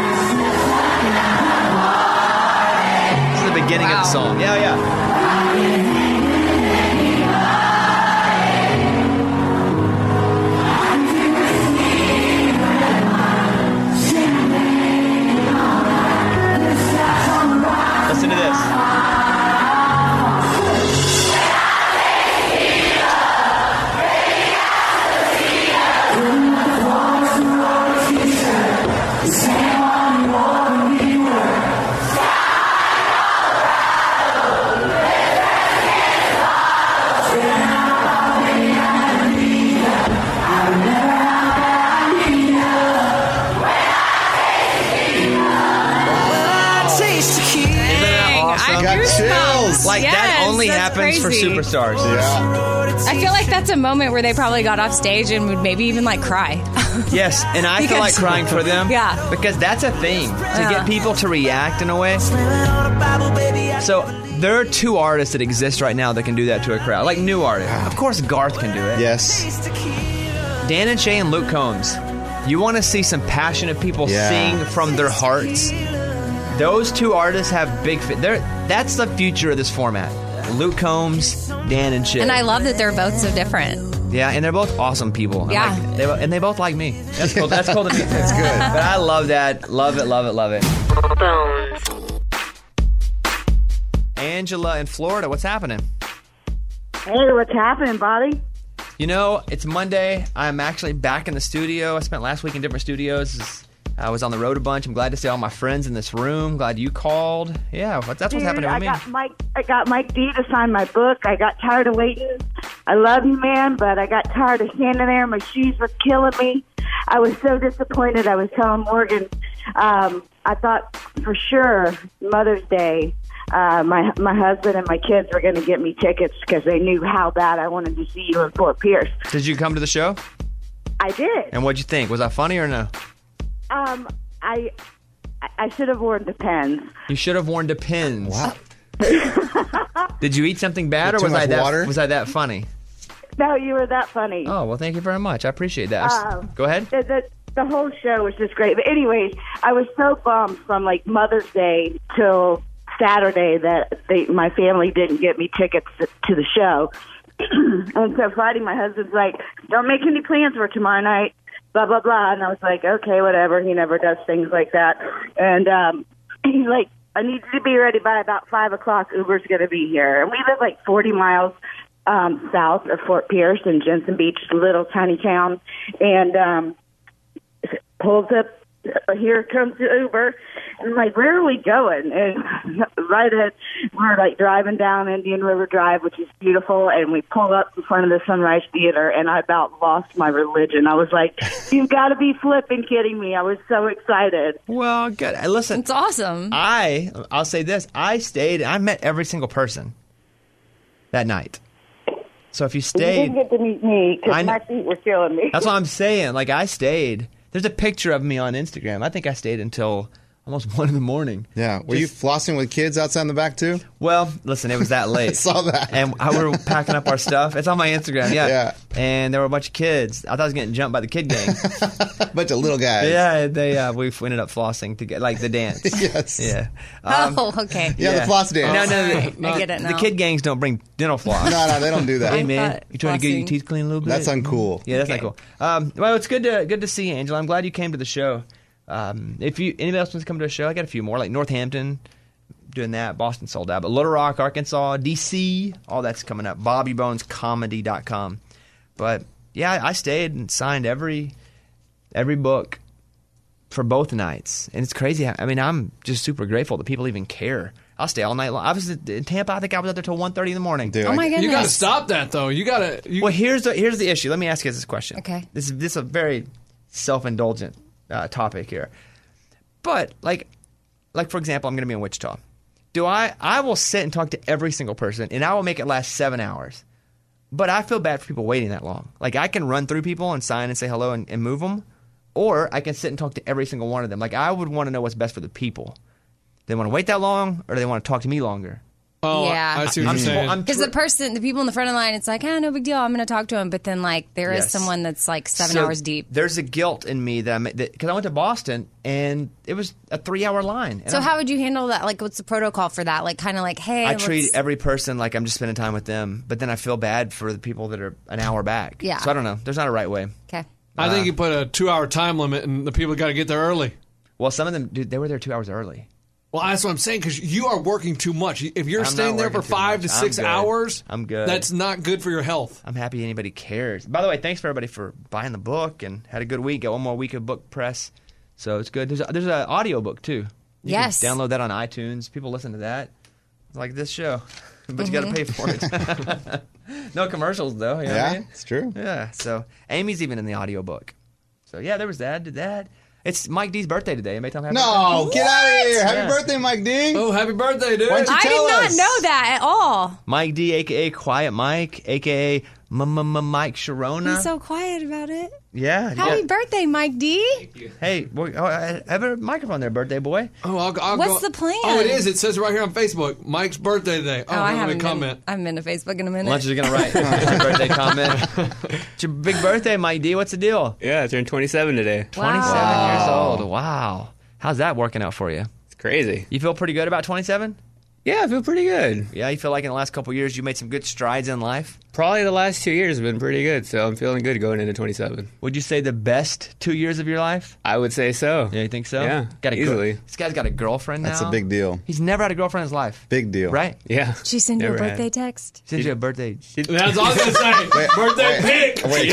This is the beginning of the song. Yeah, yeah. Listen to this. I Got chills. Like that Yes, only that's happens crazy. for superstars. Yeah. I feel like that's a moment where they probably got off stage and would maybe even like cry. Yes, and I feel like Because- crying for them. Yeah. Because that's a thing to Yeah. get people to react in a way. So there are two artists that exist right now that can do that to a crowd, like new artists. Of course, Garth can do it. Yes. Dan and Shay and Luke Combs. You want to see some passionate people Yeah. sing from their hearts. Those two artists have big. Fi- they're, that's the future of this format. Luke Combs, Dan and Shay. And I love that they're both so different. Yeah, and they're both awesome people. I Yeah. like- they, and they both like me. That's cool. That's cool to me. That's good. But I love that. Love it, love it, love it. Angela in Florida, what's happening? Hey, what's happening, buddy? You know, it's Monday. I'm actually back in the studio. I spent last week in different studios. I was on the road a bunch. I'm glad to see all my friends in this room. Glad you called. Yeah, what- that's what's Dude, happening I with me. got Mike. I got Mike D to sign my book. I got tired of waiting. I love you, man, but I got tired of standing there. My shoes were killing me. I was so disappointed. I was telling Morgan, um, I thought for sure Mother's Day, uh, my my husband and my kids were going to get me tickets because they knew how bad I wanted to see you in Fort Pierce. Did you come to the show? I did. And what'd you think? Was that funny or no? Um, I I should have worn Depends. You should have worn Depends. Wow. Did you eat something bad, With or too was I much that water? was I that funny? No, you were that funny. Oh well, thank you very much. I appreciate that. Um, Go ahead. The, the, the whole show was just great. But anyways, I was so bummed from like Mother's Day till Saturday that they, my family didn't get me tickets to, to the show. And so Friday, my husband's like, "Don't make any plans for tomorrow night." Blah blah blah. And I was like, "Okay, whatever." He never does things like that. And um, he's like, "I need you to be ready by about five o'clock. Uber's going to be here." And we live like forty miles um, south of Fort Pierce in Jensen Beach, little tiny town. And um, pulls up. Here comes the Uber. And I'm like, "Where are we going?" And right at, we're like driving down Indian River Drive, which is beautiful. And we pull up in front of the Sunrise Theater, and I about lost my religion. I was like, "You've got to be flipping kidding me." I was so excited. Well, good. Uh, Listen, It's awesome. I I'll say this: I stayed. I met every single person that night. So if you You stayed, didn't get to meet me I because kn- my feet were killing me. that's what I'm saying. Like I stayed. There's a picture of me on Instagram. I think I stayed until almost one in the morning. Yeah. Were you flossing with kids outside in the back too? Well, listen, it was that late. I saw that. And I, we were packing up our stuff. It's on my Instagram, yeah. Yeah. And there were a bunch of kids. I thought I was getting jumped by the kid gang. A bunch of little guys. Yeah, they uh, we ended up flossing to get like the dance. Yes. Yeah. Um, oh, okay. Yeah, the floss dance. No, no, All right, no, I get it the now. kid gangs don't bring dental floss. No, no, they don't do that. Hey I man, thought you trying to get your flossing- teeth clean a little bit? That's uncool. Yeah, that's Okay. not cool. Um, well, it's good to good to see you, Angela. I'm glad you came to the show. Um, if you anybody else wants to come to a show, I got a few more like Northampton, doing that. Boston sold out, but Little Rock, Arkansas, D C, all that's coming up. Bobby Bones Comedy dot com. But yeah, I stayed and signed every every book for both nights, and it's crazy. how- I mean, I'm just super grateful that people even care. I'll stay all night long. I was in Tampa. I think I was out there till one thirty in the morning. Dude, Oh my I, goodness. You got to stop that though. You got to. You, Well, here's the here's the issue. Let me ask you this question. Okay. This is this is a very self-indulgent uh, topic here, but like like for example, I'm going to be in Wichita. Do I I will sit and talk to every single person, and I will make it last seven hours. But I feel bad for people waiting that long. Like I can run through people and sign and say hello and, and move them, or I can sit and talk to every single one of them. Like I would want to know what's best for the people. Do they want to wait that long, or do they want to talk to me longer? oh, Yeah. I see what I'm you're spo- saying. I'm Because tr- the person, the people in the front of the line, it's like, ah, no big deal. I'm going to talk to him. But then, like, there is Yes. someone that's like seven So hours deep. There's a guilt in me that because I went to Boston and it was a three-hour line. And So I'm- how would you handle that? Like, what's the protocol for that? Like, kind of like, hey, I let's- treat every person like I'm just spending time with them, but then I feel bad for the people that are an hour back. Yeah. So I don't know. There's not a right way. Okay. I think you put a two-hour time limit, and the people got to get there early. Well, some of them, dude, they were there two hours early. Well, that's what I'm saying, because you are working too much. If you're I'm not staying there for working too five much. to I'm six good. hours, I'm good. That's not good for your health. I'm happy anybody cares. By the way, thanks for everybody for buying the book and had a good week. Got one more week of book press, so it's good. There's a, there's an audio book too. You Yes. can download that on iTunes. People listen to that, like this show, but you got to pay for it. No commercials though. You know what I yeah, mean? it's true. Yeah. So Amy's even in the audio book. So yeah, there was that. Did that. It's Mike D's birthday today. Anybody tell him happy No, birthday? get out of here. Happy Yeah. birthday, Mike D. Oh, happy birthday, dude. Why don't you I tell did not us? know that at all. Mike D, aka Quiet Mike, aka Mike Sharona. He's so quiet about it. Yeah. Happy yeah. birthday, Mike D. Hey, boy, oh, I have a microphone there, birthday boy. Oh, I'll, I'll What's go- the plan? Oh, it is. It says right here on Facebook, Mike's birthday today. Oh, Oh, I let me haven't comment. been, I haven't been to Facebook in a minute. Lunch is gonna write happy birthday comment. It's your big birthday, Mike D. What's the deal? Yeah, I turned twenty-seven today. twenty-seven years old. Wow. How's that working out for you? It's crazy. You feel pretty good about twenty-seven? Yeah, I feel pretty good. Yeah, you feel like in the last couple of years you made some good strides in life? Probably the last two years have been pretty good, so I'm feeling good going into twenty-seven. Would you say the best two years of your life? I would say so. Yeah, you think so? Yeah, got a girl- easily. This guy's got a girlfriend now. That's a big deal. He's never had a girlfriend in his life. Big deal. Right? Yeah. She sent you a Never had. birthday text? Sends you a birthday. That's all I was going to say. birthday wait, pic. wait. Yeah.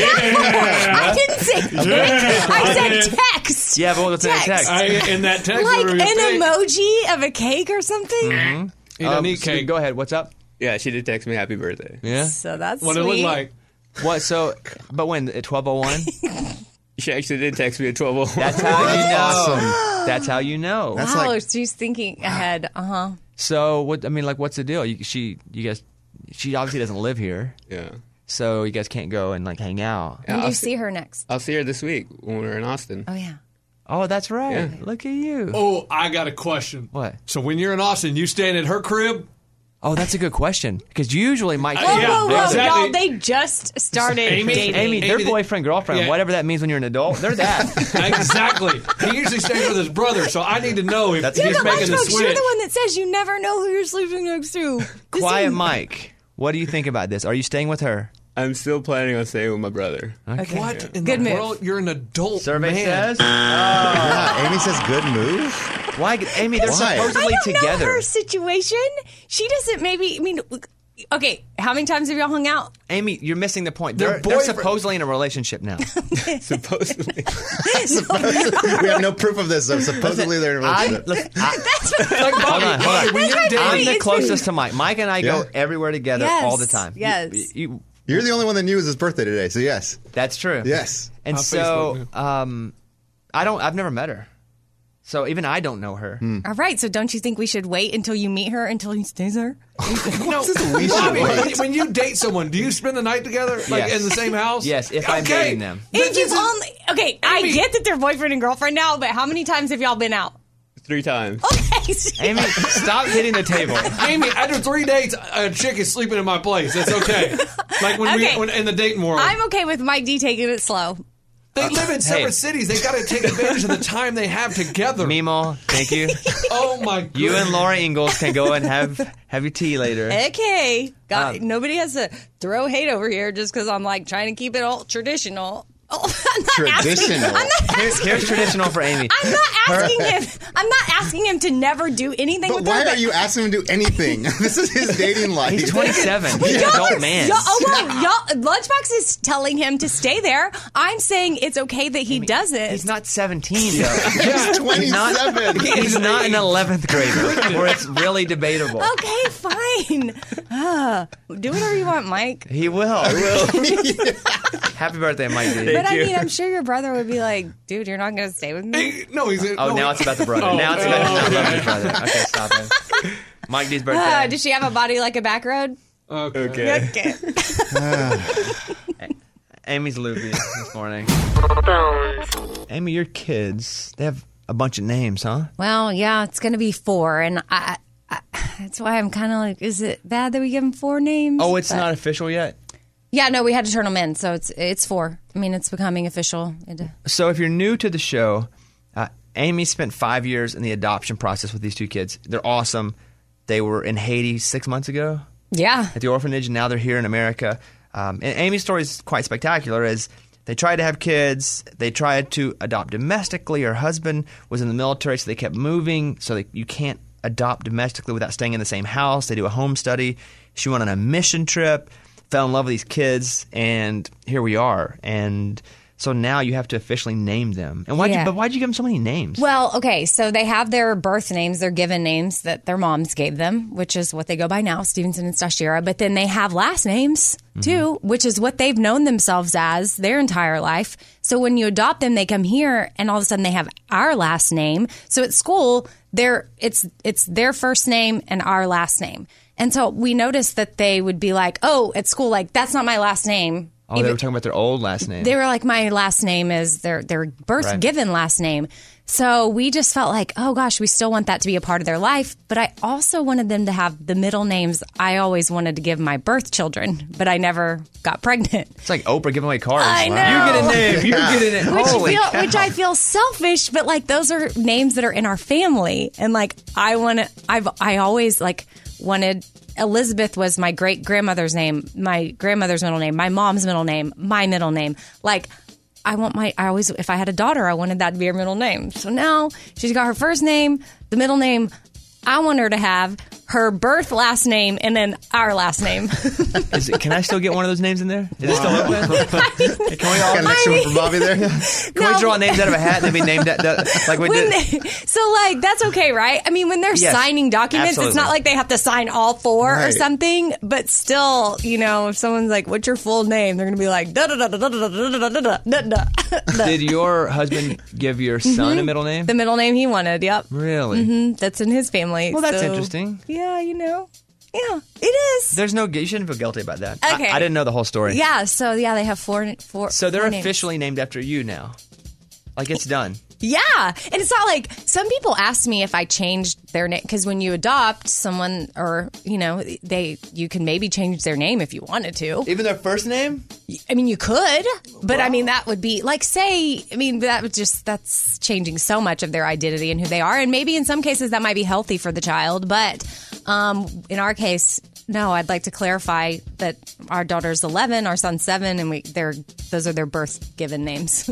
I didn't say text. I said text. Yeah, but what's in the Text. text? I, in that text, Like over an your pic. emoji of a cake or something? Mm-hmm. You don't Um, need so cake. Go ahead. What's up? Yeah, she did text me happy birthday. Yeah. So that's What it sweet. look like? What? So, but when at twelve oh one? She actually did text me at twelve oh one. That's how you know. Awesome. That's how you know. That's wow, like- she's thinking ahead. Uh huh. So what? I mean, like, what's the deal? You, she, you guys, she obviously doesn't live here. Yeah. So you guys can't go and like hang out. When do I'll you see- see her next? I'll see her this week when we're in Austin. Oh yeah. Oh, that's right. Yeah. Look at you. Oh, I got a question. What? So when you're in Austin, you staying at her crib? Oh, that's a good question. Because usually Mike. Uh, Whoa, yeah, whoa, whoa, Exactly. Y'all, they just started Amy- dating. Amy, their Amy- boyfriend, girlfriend, Yeah. whatever that means when you're an adult, they're that. Exactly. He usually stays with his brother, so I need to know if That's- You're he's the making the lunchbox. You're switch. the one that says you never know who you're sleeping next to. This Quiet is- Mike, what do you think about this? Are you staying with her? I'm still planning on staying with my brother. Okay. What in Good the move. world? You're an adult Survey man. says. Yeah, Amy says good move. Why, Amy? They're Why? supposedly I don't together. know her situation. She doesn't maybe, I mean, okay, how many times have y'all hung out? Amy, you're missing the point. Their They're, they're boyfriend- supposedly in a relationship now. Supposedly. We have no proof of this. So supposedly they're in a I, relationship. listen, I, Like, hold Bobby, on, hold Bobby, on. when you're That's dating, right, I'm the It's closest been- to Mike. Mike and I go Yeah. everywhere together Yes, all the time. You- yes. you- You're the only one that knew it was his birthday today, so yes. that's true. Yes. And On so, Facebook, um, I don't. I've never met her, so even I don't know her. All right, so don't you think we should wait until you meet her until he stays there? no, We should Bobby, wait. when, when you date someone, do you spend the night together, like Yes. in the same house? Yes, if I'm Okay. dating them. If This you've is- only okay, I Amy- get that they're boyfriend and girlfriend now, but how many times have y'all been out? Three times. Okay, Amy, stop hitting the table. Amy, after three dates, a chick is sleeping in my place. That's okay. Like when Okay. we when, in the dating world, I'm okay with Mike D taking it slow. they live in separate Hey. cities. They got to take advantage of the time they have together. Mimo, thank you. Oh my god! You and Laura Ingalls can go and have have your tea later. Okay, God, Um, nobody has to throw hate over here just because I'm like trying to keep it all traditional. Oh, I'm not Traditional. Asking, I'm not Here's, asking, here's traditional for Amy. I'm not asking him. I'm not asking him to never do anything But with why her. are you asking him to do anything? This is his dating life. He's twenty-seven. He's an Y'all adult are- man. Y'all, oh, well, y'all, Lunchbox is telling him to stay there. I'm saying it's okay that he does it. He's not seventeen, though. He's twenty-seven. He's not an eleventh grader, where it's really debatable. Okay, fine. Uh, do whatever you want, Mike. He will. Happy birthday, Mike D. But I mean, I'm sure your brother would be like, dude, you're not going to stay with me? Hey, no, he's. Oh, no, now he- it's about the brother. Oh, now it's about oh, not okay. loving his brother. Okay, stop it. Mike D's birthday. Uh, does she have a body like a back road? Okay. Okay. Okay. Amy's loopy this morning. Amy, your kids, they have a bunch of names, huh? Well, yeah, it's going to be four. And I, I, that's why I'm kind of like, is it bad that we give them four names? Oh, it's But- not official yet? Yeah, no, we had to turn them in. So it's it's four. I mean, it's becoming official. It, So if you're new to the show, uh, Amy spent five years in the adoption process with these two kids. They're awesome. They were in Haiti six months ago yeah. at the orphanage, and now they're here in America. Um, and Amy's story is quite spectacular as they tried to have kids. They tried to adopt domestically. Her husband was in the military, so they kept moving. So they, you can't adopt domestically without staying in the same house. They do a home study. She went on a mission trip, fell in love with these kids, and here we are. And so now you have to officially name them. And why'd Yeah. you, but why'd you give them so many names? Well, okay, so they have their birth names, their given names that their moms gave them, which is what they go by now, Stevenson and Stashira. But then they have last names too, which is what they've known themselves as their entire life. So when you adopt them, they come here, and all of a sudden they have our last name. So at school, they're it's it's their first name and our last name. And so we noticed that they would be like, "Oh, at school, like that's not my last name." Oh, they Even- were talking about their old last name. They were like, my last name is their their birth Right. given last name. So we just felt like, oh gosh, we still want that to be a part of their life. But I also wanted them to have the middle names I always wanted to give my birth children, but I never got pregnant. It's like Oprah giving away cars. I Wow. know. You get a name. You get a name. Which, Holy feel, cow. which I feel selfish, but like those are names that are in our family, and like I want to. I've I always like wanted. Elizabeth was my great grandmother's name, my grandmother's middle name, my mom's middle name, my middle name. Like I want my. I always, if I had a daughter, I wanted that to be her middle name. So now she's got her first name, the middle name I want her to have. her birth last name and then our last name. Is it, can I still get one of those names in there? Is it still open? Can we all Got an extra one for Bobby there? Can No. we draw names out of a hat and then be named that, that like we When did? they- so like that's okay, right? I mean, when they're Yes, signing documents, absolutely. it's not like they have to sign all four or Right. something. But still, you know, if someone's like, "What's your full name?" They're gonna be like, "Da da da da da da da da da da da." Did your husband give your son Mhm. a middle name? The middle name he wanted. Yep. Really? hmm That's in his family. Well, that's so- interesting. Yeah, you know. Yeah, it is. There's no. You shouldn't feel guilty about that. I- Okay. I, didn't know the whole story. Yeah. So yeah, they have four. four So they're four names. officially named after you now. Like it's done. Yeah, and it's not like some people ask me if I changed their name because when you adopt someone, or you know, they you can maybe change their name if you wanted to. Even their first name? I mean, you could, but I mean that would be like say, I mean that would just that's changing so much of their identity and who they are, and maybe in some cases that might be healthy for the child, but um, in our case. No, I'd like to clarify that our daughter's eleven, our son's seven, and we they're those are their birth given names.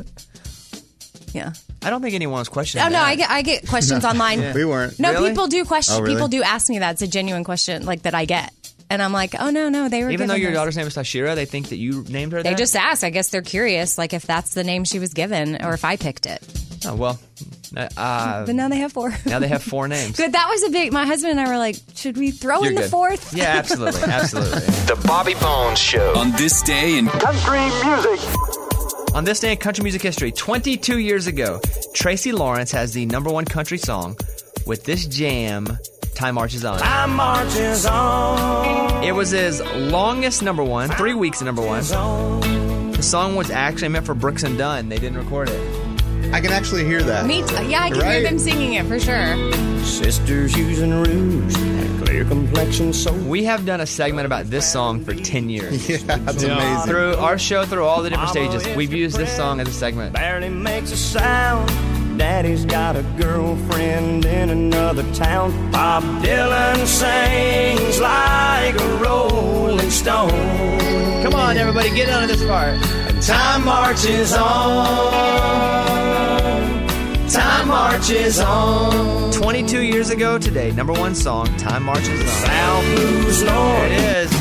Yeah. I don't think anyone was questioning Oh no, that. I get I get questions No. online. Yeah. We weren't. No, Really? people do question. Oh, really? People do ask me that. It's a genuine question, like that I get, and I'm like, oh no, no, they were Even though given your this. daughter's name is Tashira, they think that you named her They that? just ask. I guess they're curious, like if that's the name she was given, or if I picked it. Oh, well. Uh, But now they have four. now they have four names. Good. That was a big. My husband and I were like, should we throw You're in the good. fourth? Yeah, absolutely. Absolutely. The Bobby Bones Show. On this day in country music. On this day in country music history, twenty-two years ago, Tracy Lawrence has the number one country song with this jam, Time Marches On. Time marches on. It was his longest number one, three weeks of number one. The song was actually meant for Brooks and Dunn. They didn't record it. I can actually hear that. Me too. Yeah, I can Right? hear them singing it for sure. Sisters using rouge and clear complexion so. We have done a segment about this song for ten years. Yeah, that's amazing. Through our show, through all the different stages, we've used this song as a segment. Barely makes a sound. Daddy's got a girlfriend in another town. Bob Dylan sings like a rolling stone. Come on, everybody, get on this part. And time marches on. Time marches on. twenty-two years ago today, number one song, Time Marches On. South moves north. There it is.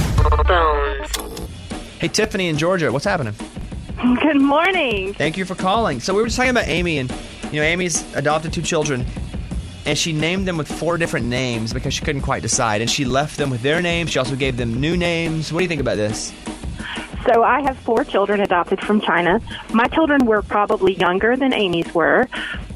Hey, Tiffany in Georgia, what's happening? Good morning. Thank you for calling. So we were just talking about Amy, and you know, Amy's adopted two children, and she named them with four different names because she couldn't quite decide, and she left them with their names. She also gave them new names. What do you think about this? So I have four children adopted from China. My children were probably younger than Amy's were.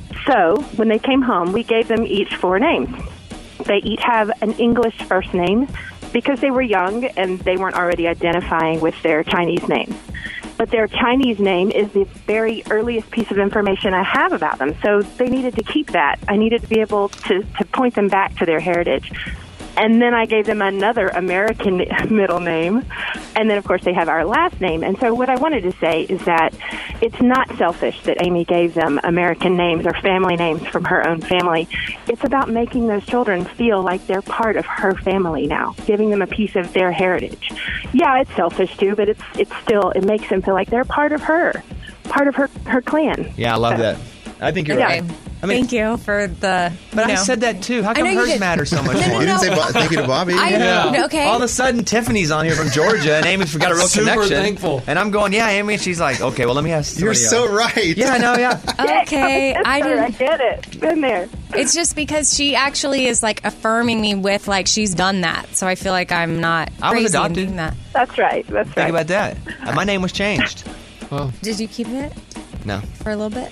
So when they came home, we gave them each four names. They each have an English first name because they were young and they weren't already identifying with their Chinese names. But their Chinese name is the very earliest piece of information I have about them. So they needed to keep that. I needed to be able to, to point them back to their heritage. And then I gave them another American middle name. And then, of course, they have our last name. And so what I wanted to say is that it's not selfish that Amy gave them American names or family names from her own family. It's about making those children feel like they're part of her family now, giving them a piece of their heritage. Yeah, it's selfish, too, but it's it's still, it makes them feel like they're part of her, part of her, her clan. Yeah, I love So- that. I think you're Okay. right. I mean, Thank you for the. but you I know. said that too. How I come know you hers did. matter so much No, no, more? You didn't no. say bo- thank you to Bobby. I Yeah. okay. All of a sudden, Tiffany's on here from Georgia, and Amy's got a real Super connection. thankful. And I'm going, yeah, Amy. And she's like, okay, well, let me ask. You're somebody so else. right. Yeah, I know. Yeah. Okay, I I didn't. get it. Been there. It's just because she actually is like affirming me with like she's done that, so I feel like I'm not. I was crazy in adopted. doing that. That's right. That's Think right. about that. Uh, My name was changed. Well, Did you keep it No, for a little bit?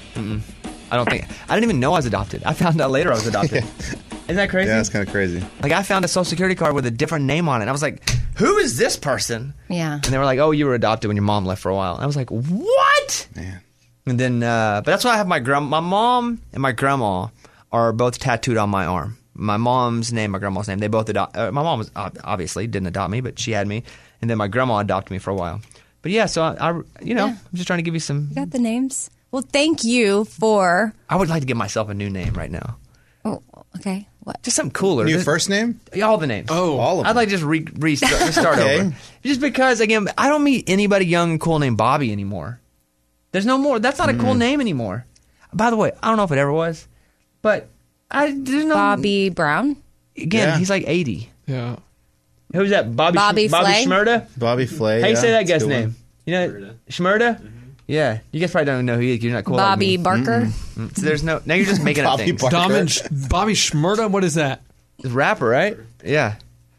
I don't think. I didn't even know I was adopted. I found out later I was adopted. Isn't that crazy? Yeah, it's kind of crazy. Like I found a social security card with a different name on it. And I was like, who is this person? Yeah. And they were like, oh, you were adopted when your mom left for a while. And I was like, what? Man. And then, uh, but that's why I have my grand, my mom and my grandma are both tattooed on my arm. My mom's name, my grandma's name, they both adopt. Uh, my mom was ob- obviously didn't adopt me, but she had me. And then my grandma adopted me for a while. But yeah, so I, I you know, Yeah. I'm just trying to give you some. You got the names. Well, thank you for. I would like to give myself a new name right now. Oh, okay. What? Just something cooler. New Just- first name? Yeah, all the names. Oh, all of them. I'd like to just re- restart, just start Okay. over. Just because, again, I don't meet anybody young and cool named Bobby anymore. There's no more. That's not a cool name anymore. By the way, I don't know if it ever was, but I there's no Bobby Brown. Again, Yeah. he's like eighty. Yeah. Who's that? Bobby Bobby Sh- Bobby Flay? Shmurda? Bobby Flay. How you yeah, say that that's a guy's good name? one. You know, Shmurda? Yeah. You guys probably don't know who he is. You're not cool Bobby like me. Barker. Mm-mm. So there's no. Now you're just making up Bobby things. Barker. Domin, Bobby Shmurda? What is that? He's a rapper, right? Yeah.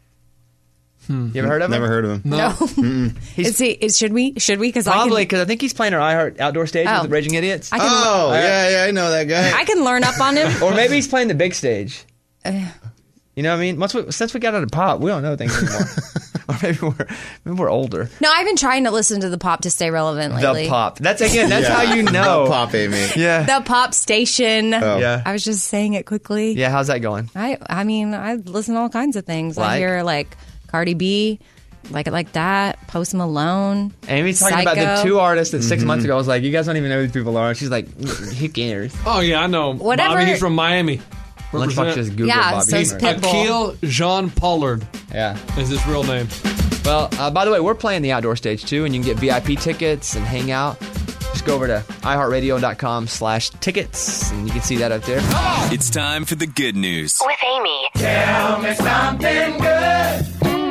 Hmm. You ever heard of him? Never heard of him. No. He's Is he? Is, should we? Should we? Because I probably can. because I think he's playing our iHeart outdoor stage Oh. with the Raging Idiots. I can. Oh, I- yeah, yeah, I know that guy. I can learn up on him. Or maybe he's playing the big stage. Uh, You know what I mean? Once we, since we got out of pop, we don't know things anymore. Or maybe we're maybe we're older. no, I've been trying to listen to the pop to stay relevant lately. The pop. That's again. That's Yeah. how you know. The pop, Amy. Yeah. The pop station. Oh. Yeah. I was just saying it quickly. Yeah. How's that going? I. I mean, I listen to all kinds of things. I Like? hear like Cardi B, Like It Like That, Post Malone. Amy's talking about the Psycho. two artists that 6 months ago I was like, you guys don't even know who these people are. And she's like, who cares? Oh, yeah, I know. Whatever. Bobby, he's from Miami. Let's Represent- just Google Yeah, Bobby. so is Shmurda. Pitbull. Akil Jean Pollard Yeah. is his real name. Well, uh, by the way, we're playing the outdoor stage too, and you can get V I P tickets and hang out. Just go over to iHeartRadio.com slash tickets, and you can see that up there. It's time for the good news. With Amy. Tell me something good.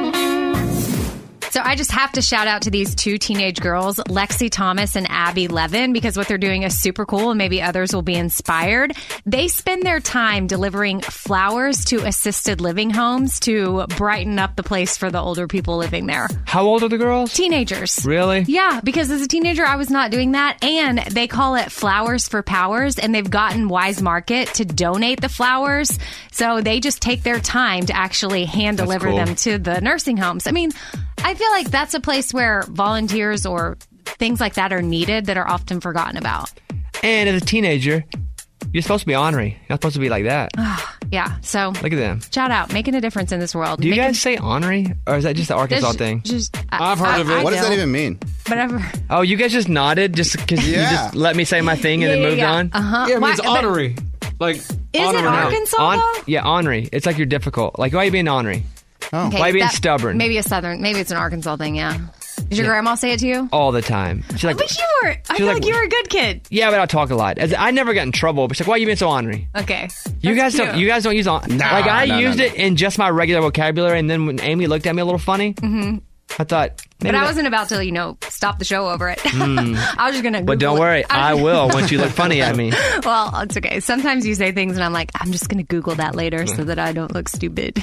So I just have to shout out to these two teenage girls, Lexi Thomas and Abby Levin, because what they're doing is super cool and maybe others will be inspired. They spend their time delivering flowers to assisted living homes to brighten up the place for the older people living there. How old are the girls? Teenagers. Really? Yeah, because as a teenager, I was not doing that. And they call it Flowers for Powers, and they've gotten Wise Market to donate the flowers. So they just take their time to actually hand That's deliver cool. them to the nursing homes. I mean, I feel like that's a place where volunteers or things like that are needed that are often forgotten about. And as a teenager, you're supposed to be ornery. You're not supposed to be like that. Yeah, so Look at them. shout out, making a difference in this world. Do you Making- guys say ornery? Or is that just the Arkansas Just- thing? Just, I've heard of it. What does that don't. even mean? Whatever. Oh, you guys just nodded just because you Yeah. just let me say my thing and Yeah, then yeah, moved yeah. on? Uh-huh. Yeah, it Why- means but- honorary. Like, Is it honorary. Arkansas, On- though? yeah, ornery. It's like you're difficult. Like, why are you being ornery? Oh. Okay, Why are you being that- stubborn? Maybe a southern. Maybe it's an Arkansas thing. Yeah. Did your grandma say it to you? All the time. She's like, But you were. I feel like- like, you were a good kid. yeah, but I talk a lot. As- I never got in trouble. But she's like, why are you being so ornery? Okay. You That's guys cute. don't. You guys don't use on. Nah, like I no, no, used no. it in just my regular vocabulary, and then when Amy looked at me a little funny, I thought. Maybe But I that- wasn't about to, you know, stop the show over it. I was just gonna. But don't Google worry, it. I will once you look funny at me. Well, it's okay. Sometimes you say things, and I'm like, I'm just gonna Google that later so that I don't look stupid.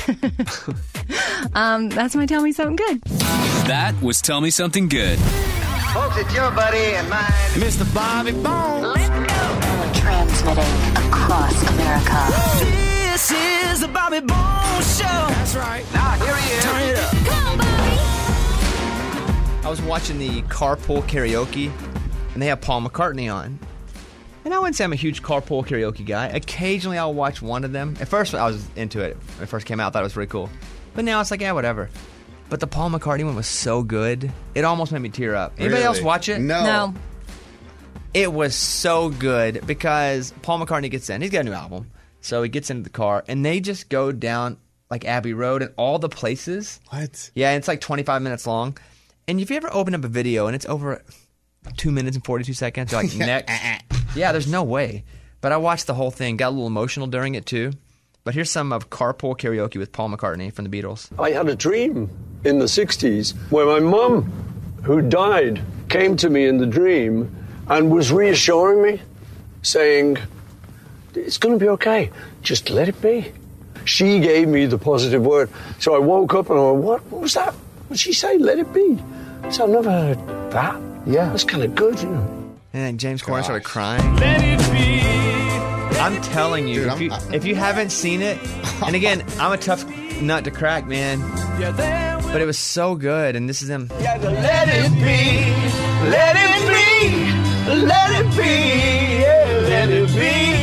um, that's my tell me something good. That was Tell Me Something Good. Folks, it's your buddy and mine, Mister Bobby Bones. Transmitting across America. This is the Bobby Bones Show. That's right. Now, here he is. Turn it up. Come on, Bobby. I was watching the Carpool Karaoke, and they have Paul McCartney on. And I wouldn't say I'm a huge Carpool Karaoke guy. Occasionally, I'll watch one of them. At first, I was into it. When it first came out, I thought it was pretty cool. But now it's like, yeah, whatever. But the Paul McCartney one was so good, it almost made me tear up. Anybody Really? else watch it? No. No. It was so good because Paul McCartney gets in. He's got a new album. So he gets into the car, and they just go down like Abbey Road and all the places. What? Yeah, it's like twenty-five minutes long. And if you ever open up a video and it's over two minutes and forty-two seconds, you're like, next. Yeah, there's no way. But I watched the whole thing, got a little emotional during it too. But here's some of Carpool Karaoke with Paul McCartney from the Beatles. I had a dream in the sixties where my mum, who died, came to me in the dream and was reassuring me, saying, it's going to be okay. Just let it be. She gave me the positive word. So I woke up and I went, what, what was that? What did she say? Let it be. So I've never heard that. Yeah. That's kind of good, you know. And then James Corden started crying. Let it be. I'm telling you, Dude, if I'm- you, I- if you haven't seen it, and again, I'm a tough nut to crack, man. Yeah, there will But it was so good, and this is them. Yeah, let it be, let it be, let it be, yeah, let it be.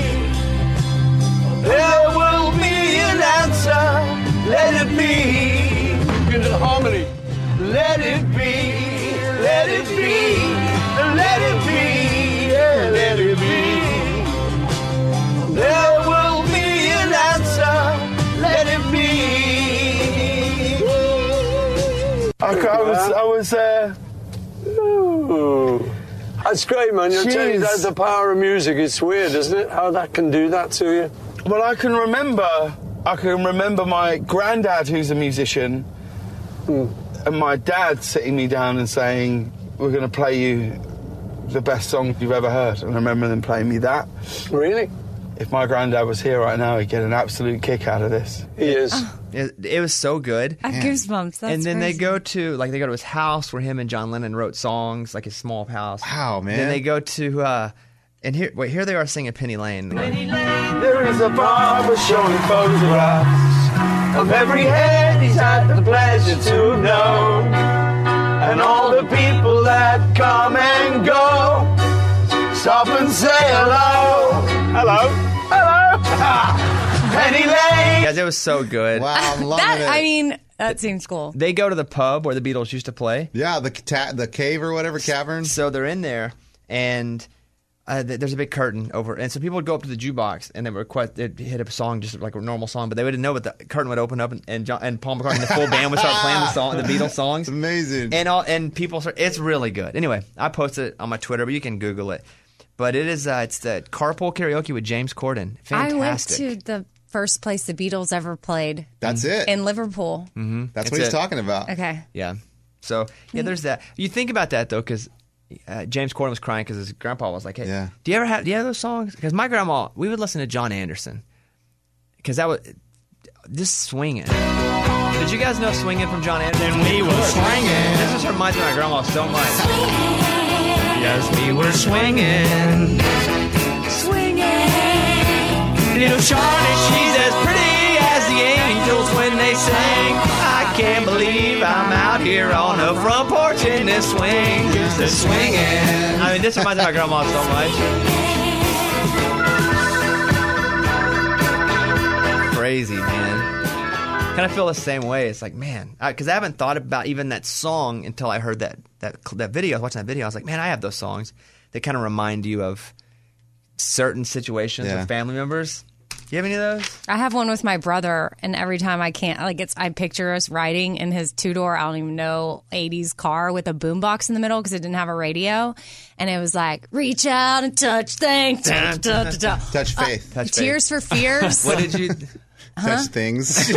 There will be an answer, let it be. Get the harmony. Let it be, let it be, let it be, yeah, let it be. There will be an answer, let it be. I, I was, I was, uh, ooh. That's great, man. You'll tell you Jeez. that's the power of music. It's weird, isn't it? How that can do that to you. Well, I can remember I can remember my granddad, who's a musician, and my dad sitting me down and saying, we're going to play you the best song you've ever heard. And I remember them playing me that. Really? If my granddad was here right now, he'd get an absolute kick out of this. He is. It, it was so good. I have goosebumps. That's and then crazy. they go to like they go to his house where him and John Lennon wrote songs, like his small house. Wow, man. Then they go to uh, and here wait here they are singing Penny Lane. Penny Lane, there is a barber showing photographs of every head he's had the pleasure to know, and all the people that come and go stop and say hello, hello, hello. Penny Lane. Guys, it was so good. Wow, I'm loving that, it. I mean, that seems cool. They go to the pub where the Beatles used to play. Yeah, the ta- the cave or whatever, cavern. So they're in there, and uh, th- there's a big curtain over, and so people would go up to the jukebox and they would request, they'd hit a song just like a normal song, but they wouldn't know, but the curtain would open up and and, John, and Paul McCartney and the full band would start playing the song, the Beatles songs. It's amazing. And all and people, start, it's really good. Anyway, I posted it on my Twitter, but you can Google it. But it is, uh, it's the Carpool Karaoke with James Corden. Fantastic. I went to the first place the Beatles ever played. That's it. In Liverpool. Mm-hmm. That's what he's talking about. Okay. Yeah. So, yeah, there's that. You think about that, though, because uh, James Corden was crying because his grandpa was like, hey, Yeah. do you ever have, do you have those songs? Because my grandma, we would listen to John Anderson. Because that was, just swinging. Did you guys know Swinging from John Anderson? And we were swinging. This just reminds me of my grandma so much. Yes, we were swinging. Little Charlotte, she's as pretty as the angels when they sing. I can't believe I'm out here on the front porch in this swing, just a swinging. I mean, this reminds me of my grandma so much. Crazy, man. Kind of feel the same way. It's like, man, because I, I haven't thought about even that song until I heard that that that video. I was watching that video. I was like, man, I have those songs that kind of remind you of certain situations Yeah. with family members. Do you have any of those? I have one with my brother, and every time I can't, like, it's, I picture us riding in his two door, I don't even know, eighties car with a boombox in the middle because it didn't have a radio. And it was like, reach out and touch things. Touch, touch, touch. Touch faith. Uh, Touch Tears for Fears. What did you? Touch things. Wait,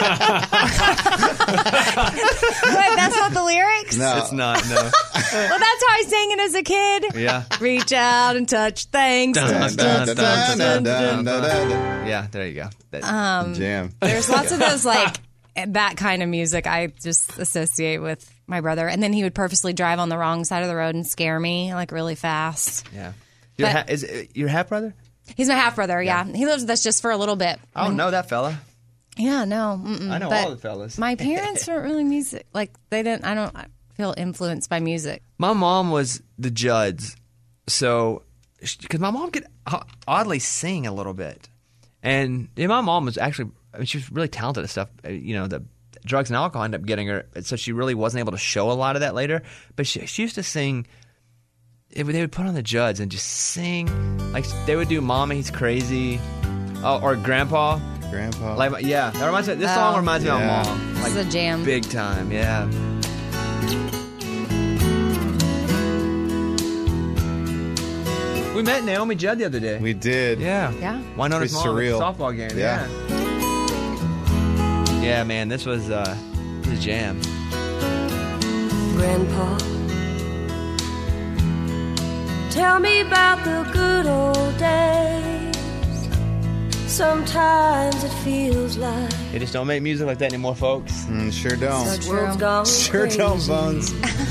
that's not the lyrics? No. It's not, no. Well, that's how I sang it as a kid. Yeah. Reach out and touch things. Dun, Touch, dun, touch, dun, touch, dun, touch, dun, touch. dun, dun. Yeah, there you go. That- Um, Jam. There's lots of those, like, that kind of music I just associate with my brother. And then he would purposely drive on the wrong side of the road and scare me, like, really fast. Yeah. Your, But- ha- is it your half brother? He's my half brother, yeah. He lives with us just for a little bit. I don't know that fella. Yeah, no. Mm-mm. I know But all the fellas. My parents weren't really music. Like, they didn't, I don't feel influenced by music. My mom was the Judds, so because my mom could o- oddly sing a little bit, and yeah, my mom was actually, I mean, she was really talented at stuff. Uh, You know, the drugs and alcohol ended up getting her, so she really wasn't able to show a lot of that later. But she, she used to sing. It, they would put on the Judds and just sing, like they would do "Mama, He's Crazy," oh, or "Grandpa." Grandpa. Like, yeah, that reminds me. This Oh. song reminds me Yeah. of my mom. This Like, is a jam. big time. Yeah. We met Naomi Judd the other day. We did. Yeah. Yeah. Why not Pretty his mom at the surreal. softball game? Yeah. Yeah. Yeah, man, this was uh, this was a jam. Grandpa, tell me about the good old days. Sometimes it feels like They just don't make music like that anymore, folks. Mm, sure don't. the world's gone Sure don't, crazy. Bones.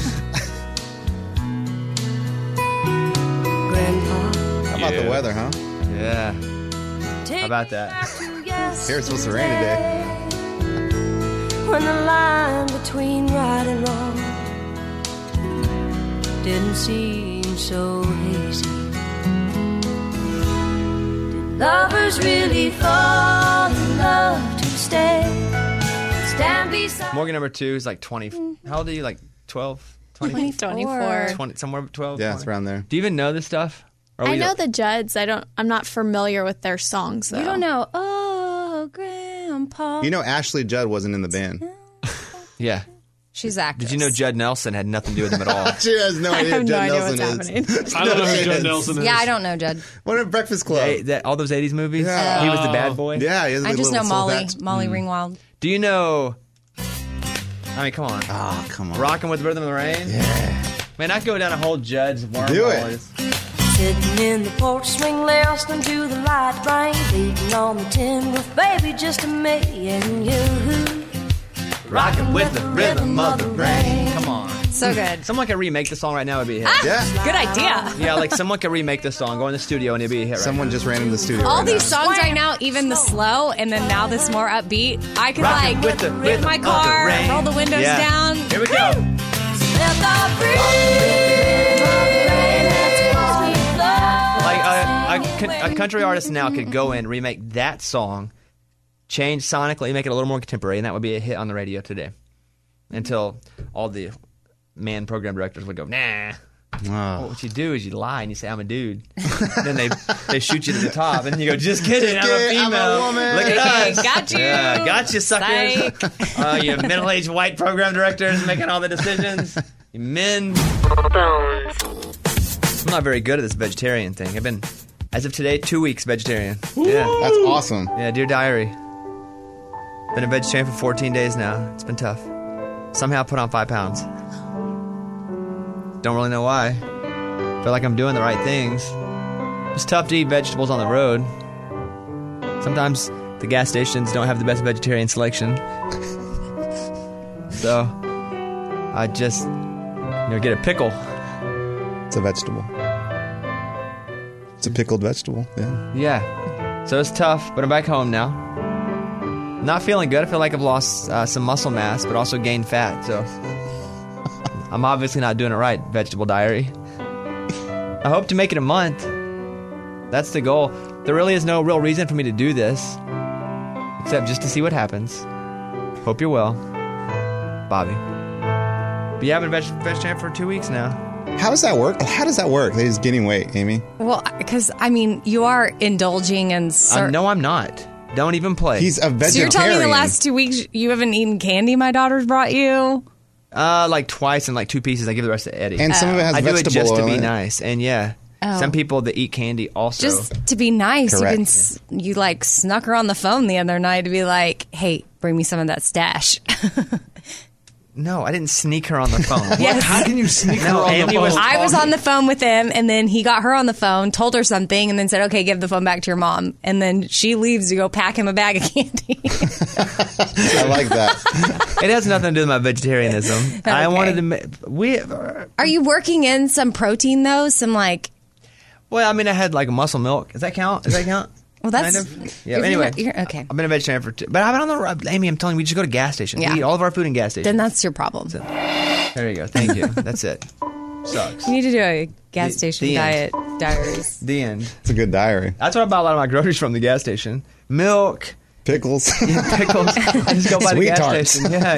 Grandpa, How about the Yeah. weather, huh? Yeah. take How about that? Here it's supposed to rain today. when the line between right and wrong didn't seem so hazy. Did lovers really fall in love to stay? Stand beside Morgan number two is like twenty. How old are you? Like twelve? twenty? twenty-four. twenty somewhere twelve? Yeah, it's around there. Do you even know this stuff? Or I we know don't- the Judds. I don't. I'm not familiar with their songs though. You don't know, oh, Grandpa. You know, Ashley Judd wasn't in the band. Yeah. She's actress. Did you know Judd Nelson had nothing to do with him at all? She has no I idea have who no Judd idea Nelson what's is. happening. I don't know who She Judd is. Nelson is. Yeah, I don't know Judd. What a Breakfast Club. Hey, that, all those eighties movies? Yeah. He was the bad boy? Yeah, he has a I just know little soul Molly, patch. Molly Ringwald. Do you know... I mean, come on. Oh, come on. Rockin' with the Rhythm of the Rain? Yeah. Man, I go down a whole Judd's wormhole. Do it. Sitting in the porch swing, listening to the light rain, beating on the tin roof, baby, just me and you. Rockin' with the Rhythm of the Rain. Come on. So good. Someone could remake the song right now, it'd be a hit. Ah, Yeah. Good idea. Yeah, like someone could remake the song, go in the studio, and it'd be a hit right Someone just ran in the studio. All right these now. songs right now, even the slow, and then now this more upbeat, I could Rockin' like with the get in rhythm my of the car, rain. roll the windows Yeah. down. Here we go. Let the breeze of rain has me flow. Like a, a, con- a country artist now could go in, remake that song, change sonically, make it a little more contemporary, and that would be a hit on the radio today. Until all the man program directors would go, nah. Well, what you do is you lie and you say, I'm a dude. Then they they shoot you to the top, and you go, just kidding, I'm a kidding, I'm a female. woman. Look at us. Got you. Yeah, got you, suckers. Psych. Uh, you middle-aged white program directors making all the decisions. You men. I'm not very good at this vegetarian thing. I've been, as of today, two weeks vegetarian. Yeah. That's awesome. Yeah, dear diary. Been a vegetarian for fourteen days now. It's been tough. Somehow put on five pounds. Don't really know why. Feel like I'm doing the right things. It's tough to eat vegetables on the road. Sometimes the gas stations don't have the best vegetarian selection. So I just, you know, get a pickle. It's a vegetable. It's a pickled vegetable. Yeah. Yeah. So it's tough, but I'm back home now. Not feeling good. I feel like I've lost uh, some muscle mass, but also gained fat. So I'm obviously not doing it right, vegetable diary. I hope to make it a month. That's the goal. There really is no real reason for me to do this, except just to see what happens. Hope you're well, Bobby. But yeah, I've been veg- vegetarian for two weeks now. How does that work? How does that work? They just gaining weight, Amy. Well, because, I mean, you are indulging in... Cer- Uh, no, I'm not. Don't even play. He's a vegetarian. So you're telling me the last two weeks you haven't eaten candy my daughter's brought you? Uh, like twice and like two pieces. I give the rest to Eddie. And some of it has I do it vegetable just to oil be in it. nice. And yeah, Oh. some people that eat candy also. Just to be nice. Correct. You can, s- you like snuck her on the phone the other night to be like, hey, bring me some of that stash. No, I didn't sneak her on the phone. Yes. How can you sneak her No, on Amy the phone? was- I was on the phone with him, and then he got her on the phone, told her something, and then said, okay, give the phone back to your mom. And then she leaves to go pack him a bag of candy. I like that. It has nothing to do with my vegetarianism. I Okay. wanted to. ma- We. Are you working in some protein, though? Some like... Well, I mean, I had like muscle milk. Does that count? Does that count? Well, that's... Kind of? Yeah. if you're Anyway, not- you're- okay. I've been a vegetarian for two. But I've been on the road. Amy, I'm telling you, we just go to gas stations. Yeah. We eat all of our food in gas stations. Then that's your problem. There you go. Thank you. That's it. Sucks. You need to do a gas The- station the diet diaries. The end. It's a good diary. That's where I buy a lot of my groceries from, the gas station. Milk. Pickles. Yeah, pickles. I just go by the Sweet gas tarts. station. Yeah.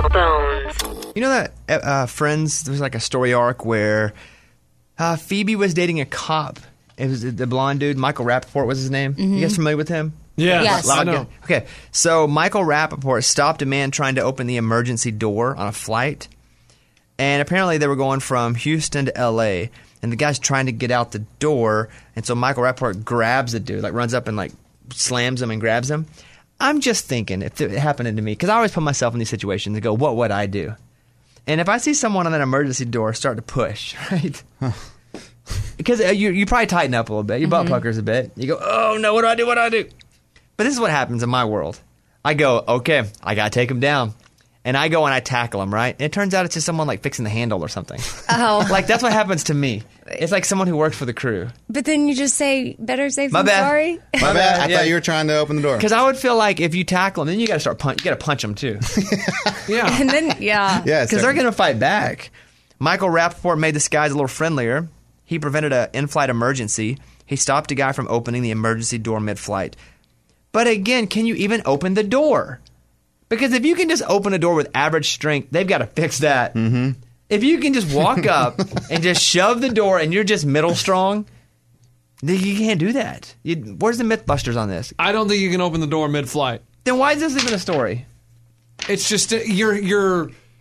You know that uh, Friends, there was like a story arc where uh, Phoebe was dating a cop. It was the blonde dude, Michael Rappaport was his name. You guys familiar with him? Yeah, Yes. I Loud know. guy. Okay, so Michael Rappaport stopped a man trying to open the emergency door on a flight. And apparently they were going from Houston to L A. And the guy's trying to get out the door. And so Michael Rappaport grabs the dude, like runs up and like slams him and grabs him. I'm just thinking, if it happened to me, because I always put myself in these situations and go, what would I do? And if I see someone on that emergency door start to push, right? Because uh, you you probably tighten up a little bit. Your butt puckers a bit. You go, oh no, what do I do? What do I do? But this is what happens in my world. I go, okay, I gotta take him down, and I go and I tackle him. Right? And it turns out it's just someone like fixing the handle or something. Oh. Like that's what happens to me. It's like someone who works for the crew. But then you just say, better safe My than bad. sorry. My bad. I Yeah. thought you were trying to open the door. Because I would feel like if you tackle him, then you got to start punch. You got to punch him too. Yeah. And then, yeah. Yeah, Because they're going to fight back. Michael Rappaport made the skies a little friendlier. He prevented an in-flight emergency. He stopped a guy from opening the emergency door mid-flight. But again, can you even open the door? Because if you can just open a door with average strength, they've got to fix that. Mm-hmm. If you can just walk up and just shove the door and you're just middle strong, then you can't do that. You, where's the Mythbusters on this? I don't think you can open the door mid-flight. Then why is this even a story? It's just uh, you're you're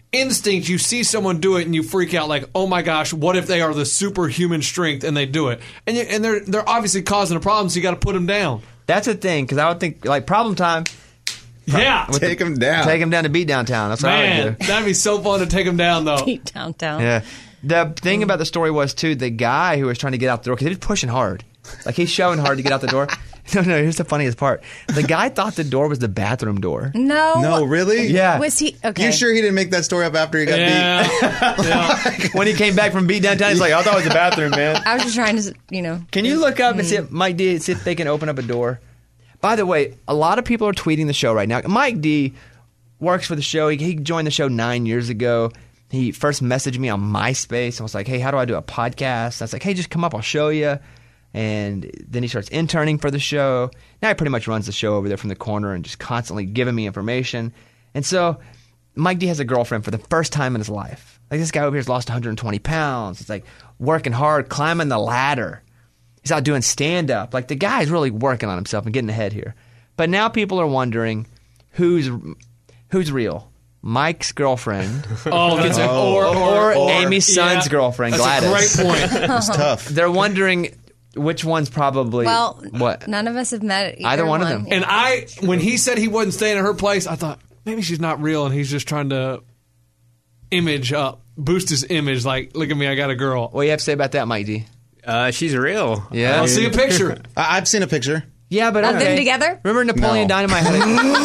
instinct, you see someone do it and you freak out like, oh my gosh, what if they are the superhuman strength and they do it? And you, and they're they're obviously causing a problem, so you got to put them down. That's the thing, because I would think, like, problem time. Yeah. With Take the- them down. Take them down to beat downtown. That's what I Man, would do. that'd be so fun to take them down, though. Beat downtown. Yeah. The thing about the story was, too, the guy who was trying to get out the door, because he was pushing hard. Like, he's shoving hard to get out the door. No, no, here's the funniest part. The guy thought the door was the bathroom door. No. No, really? Yeah. Was he okay? You sure he didn't make that story up after he got beat? When he came back from beat downtown, he's like, I thought it was the bathroom, man. I was just trying to, you know. Can you look up and see if Mike D, see if they can open up a door? By the way, a lot of people are tweeting the show right now. Mike D works for the show. He, he joined the show nine years ago. He first messaged me on MySpace and was like, hey, how do I do a podcast? I was like, hey, just come up, I'll show you. And then he starts interning for the show. Now he pretty much runs the show over there from the corner and just constantly giving me information. And so Mike D has a girlfriend for the first time in his life. Like, this guy over here has lost one hundred twenty pounds. He's like working hard, climbing the ladder. He's out doing stand-up. Like, the guy's really working on himself and getting ahead here. But now people are wondering who's who's real. Mike's girlfriend, Oh, that's a- or, or- or, or- Amy's son's yeah. girlfriend, That's a Gladys. great point. It's tough. They're wondering which one's probably Well, what. none of us have met either, Either one of them. And I, when he said he wasn't staying at her place, I thought maybe she's not real, and he's just trying to image up, boost his image. Like, look at me, I got a girl. What do you have to say about that, Mike D? Uh, she's real. Yeah, I'll see a picture. I- I've seen a picture. Yeah, but Of okay. them together? Remember Napoleon No. Dynamite had a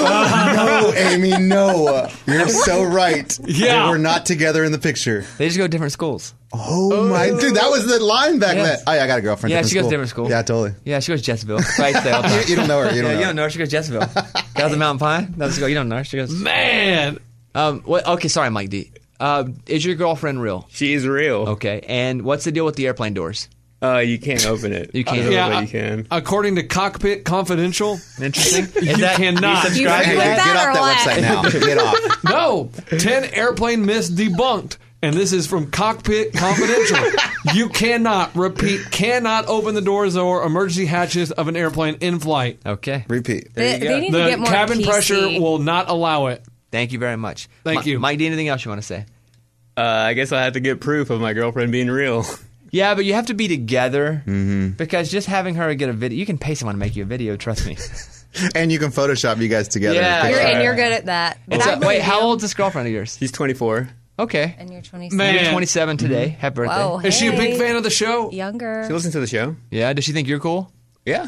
No, Amy, no. You're so right. Yeah. They were not together in the picture. They just go to different schools. Oh, my. Dude, that was the line back Yes. then. Oh, yeah, I got a girlfriend. Yeah, different she goes school. to different school. Yeah, totally. Yeah, she goes to Jetsville. Right there. all the time. You don't know her. You don't yeah, know you her. don't know her. She goes to Jetsville. Guys at Mountain Pine. Let's go. You don't know her. She goes. Man, Um. What, okay. Sorry, Mike D. Uh, is your girlfriend real? She's real. Okay. And what's the deal with the airplane doors? Uh, you can't open it. You can't. I don't know, Yeah, but I- you can. according to Cockpit Confidential, Interesting. you Is that- cannot. you subscribe You to click that? Get that off or that what? website now. Get off. No, ten airplane myths debunked. And this is from Cockpit Confidential. You cannot, repeat, cannot open the doors or emergency hatches of an airplane in flight. Okay. Repeat. They, they need to The get more cabin P C. pressure will not allow it. Thank you very much. Thank Mi- you. Mike D. Anything else you want to say? Uh, I guess I have to get proof of my girlfriend being real. Yeah, but you have to be together Mm-hmm. because just having her get a video, you can pay someone to make you a video. Trust me. And you can Photoshop you guys together. Yeah. You're, Picture. and you're good at that. But It's I a- wait, believe how you. old is this girlfriend of yours? She's twenty-four. Okay. And you're twenty-seven. Man. You're twenty-seven today. Happy birthday. Whoa, Is she a big hey. fan of the show? Younger. She listens to the show. Yeah. Does she think you're cool? Yeah.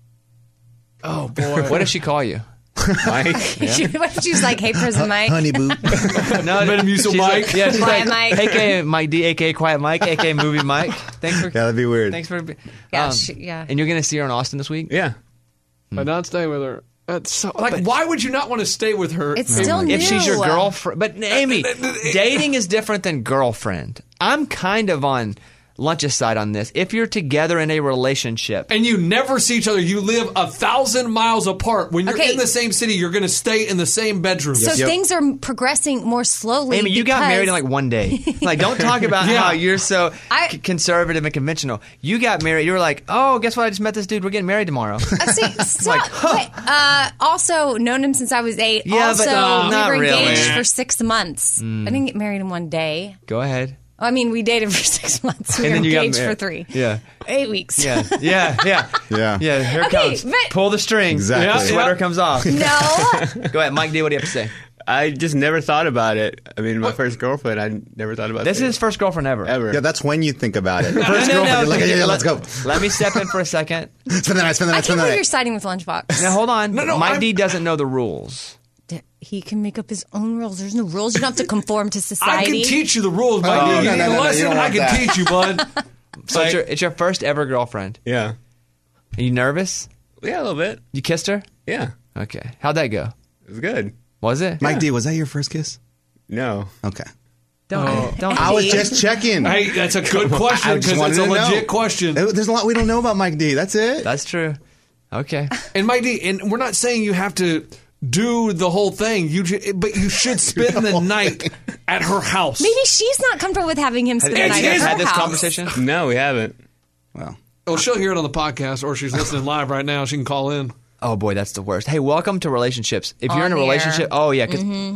Oh boy. What does she call you? Mike. She, what if she's like, hey, Prison Mike? Honey boo. No, Metamucil she's Mike. Like, yeah, she's Quiet like, Mike. A K A Mike D, A K A Quiet Mike, A K A Movie Mike. Thanks for. Yeah, that'd be weird. Thanks for. Yeah, um, she- yeah. And you're gonna see her in Austin this week. Yeah. But not stay with her. That's so, like, why would you not want to stay with her? It's still new. If she's your girlfriend, but Amy, dating is different than girlfriend. I'm kind of on Lunch's side on this. If you're together in a relationship, and you never see each other, you live a thousand miles apart. When you're Okay. in the same city, you're going to stay in the same bedroom. So things are progressing more slowly. Amy, you got because- married in like one day. Like, don't talk about Yeah. how you're so I- c- conservative and conventional. You got married. You were like, oh, guess what? I just met this dude. We're getting married tomorrow. Uh, see, stop. Wait, uh, also, known him since I was eight. Yeah, but also, no, we not were engaged really. for six months. I didn't get married in one day. Go ahead. I mean, we dated for six months. We And were then you got engaged for married. three. Yeah. Eight weeks. Yeah. Yeah. Yeah. Yeah. Yeah. Here it Okay, comes. but- Pull the strings. Exactly. The sweater Yeah. comes off. No. Go ahead, Mike D. What do you have to say? I just never thought about it. I mean, my first girlfriend, I never thought about This is it. his first girlfriend ever. Ever. Yeah, that's when you think about it. First No, no, girlfriend, no, you're like, okay, yeah, yeah, let- let's go. Let me step in for a second. Spend the night, spend the I night, can't spend the believe you're night. siding with Lunchbox. Now hold on. No, no, Mike I'm- D doesn't know the rules. D- He can make up his own rules. There's no rules. You don't have to conform to I society. can teach you the rules, Mike. Oh, you no, need no, a no, no, you lesson, don't I want can that. teach you, bud. So it's your, it's your first ever girlfriend. Yeah. Are you nervous? Yeah, a little bit. You kissed her? Yeah. Okay. How'd that go? It was good. Was it? Mike D, was that your first kiss? No. Okay. Don't. don't. I was just checking. Hey, that's a good question I just because wanted it's a to know. legit question. There- There's a lot we don't know about Mike D. That's it. That's true. Okay. And Mike D, and we're not saying you have to do the whole thing. You, ju- but you should spend the night at her house. Maybe she's not comfortable with having him spend the Have night you at guys her had this house. conversation? No, we haven't. Well, Oh, she'll hear it on the podcast, or she's listening live right now. She can call in. Oh boy, that's the worst. Hey, welcome to relationships. If you're On in a the air. relationship, oh yeah, 'cause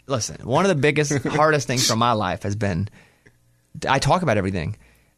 listen, one of the biggest, hardest things from my life has been I talk about everything.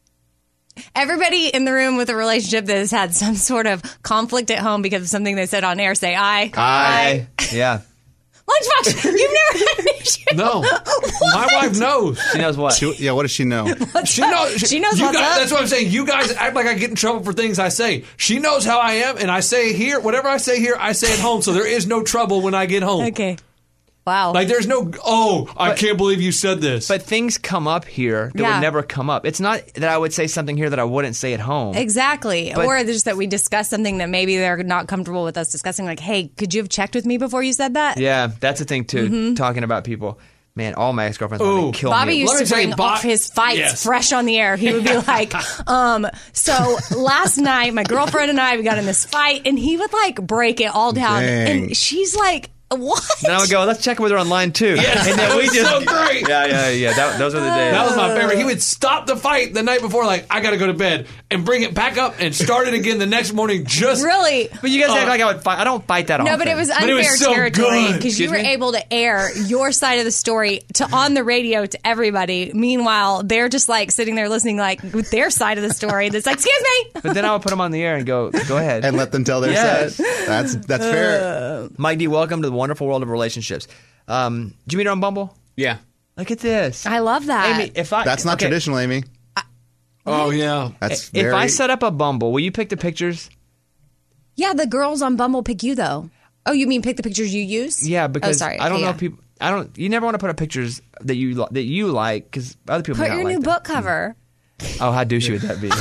Everybody in the room with a relationship that has had some sort of conflict at home because of something they said on air, say aye. Aye. Yeah. Lunchbox, you've never had an issue. No. My wife knows. She knows what? She, yeah, what does she know? She knows. She knows you what's guys, up. That's what I'm saying. You guys act like I get in trouble for things I say. She knows how I am, and I say here, whatever I say here, I say at home. So there is no trouble when I get home. Okay. Wow. Like there's no, oh, I But- can't believe you said this. But things come up here that Yeah. would never come up. It's not that I would say something here that I wouldn't say at home. Exactly. But- or just that we discuss something that maybe they're not comfortable with us discussing. Like, hey, could you have checked with me before you said that? Yeah, that's the thing too. Mhm. Talking about people. Man, all my ex-girlfriends want to kill Bobby me. used to bring off his fights Yes. fresh on the air. He would be like, um, so last night, my girlfriend and I, we got in this fight, and he would like break it all down. Dang. And she's like, what? Then I would go, let's check with her online too. Yes, and then that we was just, so great. Yeah, yeah, yeah. That, those are the days. That was my favorite. He would stop the fight the night before, like, I got to go to bed, and bring it back up and start it again the next morning. Just Really? But you guys Uh, act like I would fight. I don't fight that often. No, but it was But unfair it was so territory good. because you Excuse were me? able to air your side of the story to on the radio to everybody. Meanwhile, they're just like sitting there listening, like with their side of the story. That's like, excuse me. But then I would put them on the air and go, go ahead. And let them tell their Yes. side. That's that's fair. Mike D, welcome to the wonderful world of relationships. Um, did you meet her on Bumble? Yeah. Look at this. I love that. Amy, if I That's not okay, traditional, Amy. Oh yeah. That's If very, I set up a Bumble, will you pick the pictures? Yeah, the girls on Bumble pick you though. Oh, you mean pick the pictures you use? Yeah, because oh, sorry. I don't Okay, know yeah. if people. I don't. You never want to put up pictures that you li- that you like because other people Put may not your like new them. book cover. Oh, how douchey would that be?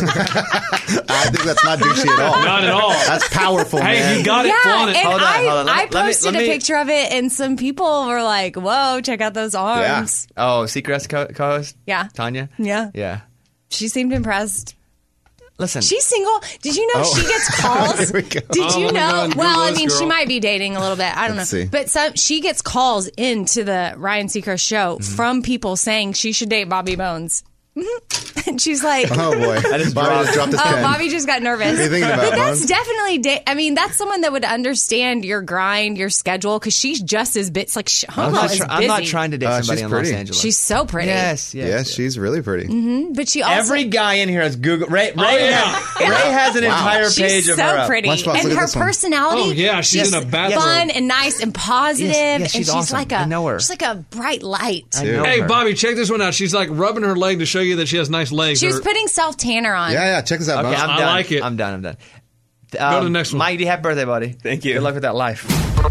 I think that's not douchey at all. Not at all. That's powerful, Hey, man. you got it. Yeah, Flaunt it. and Hold on, I, hold on. Let I me- let me- posted let me- a picture of it, and some people were like, "Whoa, check out those arms." Oh, Secret co- co-host Yeah, Tanya. yeah. Yeah. She seemed impressed. Listen, She's single. Did you know Oh. she gets calls? Here we go. Did Oh, you let me go know? and Well, Google I this mean, she girl. might be dating a little bit. I don't Let's know. see. But some, she gets calls into the Ryan Seacrest show Mm-hmm. from people saying she should date Bobby Bones. And she's like, Oh boy, I just Bobby dropped- just dropped his oh, pen. Bobby just got nervous. What are you thinking about, but that's Bones? definitely, da- I mean, that's someone that would understand your grind, your schedule, because she's just as bit. It's like, sh- I'm Homo not, is try- busy. I'm not trying to date Uh, somebody she's in Los pretty. Angeles. She's so pretty. yes, yes. yeah, yes. she's really pretty. Mhm, But she also. Every guy in here has Google. Ray, Ray, Oh, yeah. has, Ray has an Wow. entire She's page of so her up. pretty, Lunchbox, look and at her this one. personality. Oh, yeah, she's just in a bathroom. fun and nice and positive, Yes, yes, and she's she's awesome. like a, I know her. she's like a bright light. I know Hey, her. Bobby, check this one out. She's like rubbing her leg to show you that she has nice legs. She was Or- putting self tanner on. Yeah, yeah. Check this out, Okay, Bones. I'm I done. like it. I'm done. I'm done. Go to the next one. Mike D, happy birthday, buddy. Thank you. Good luck with that life.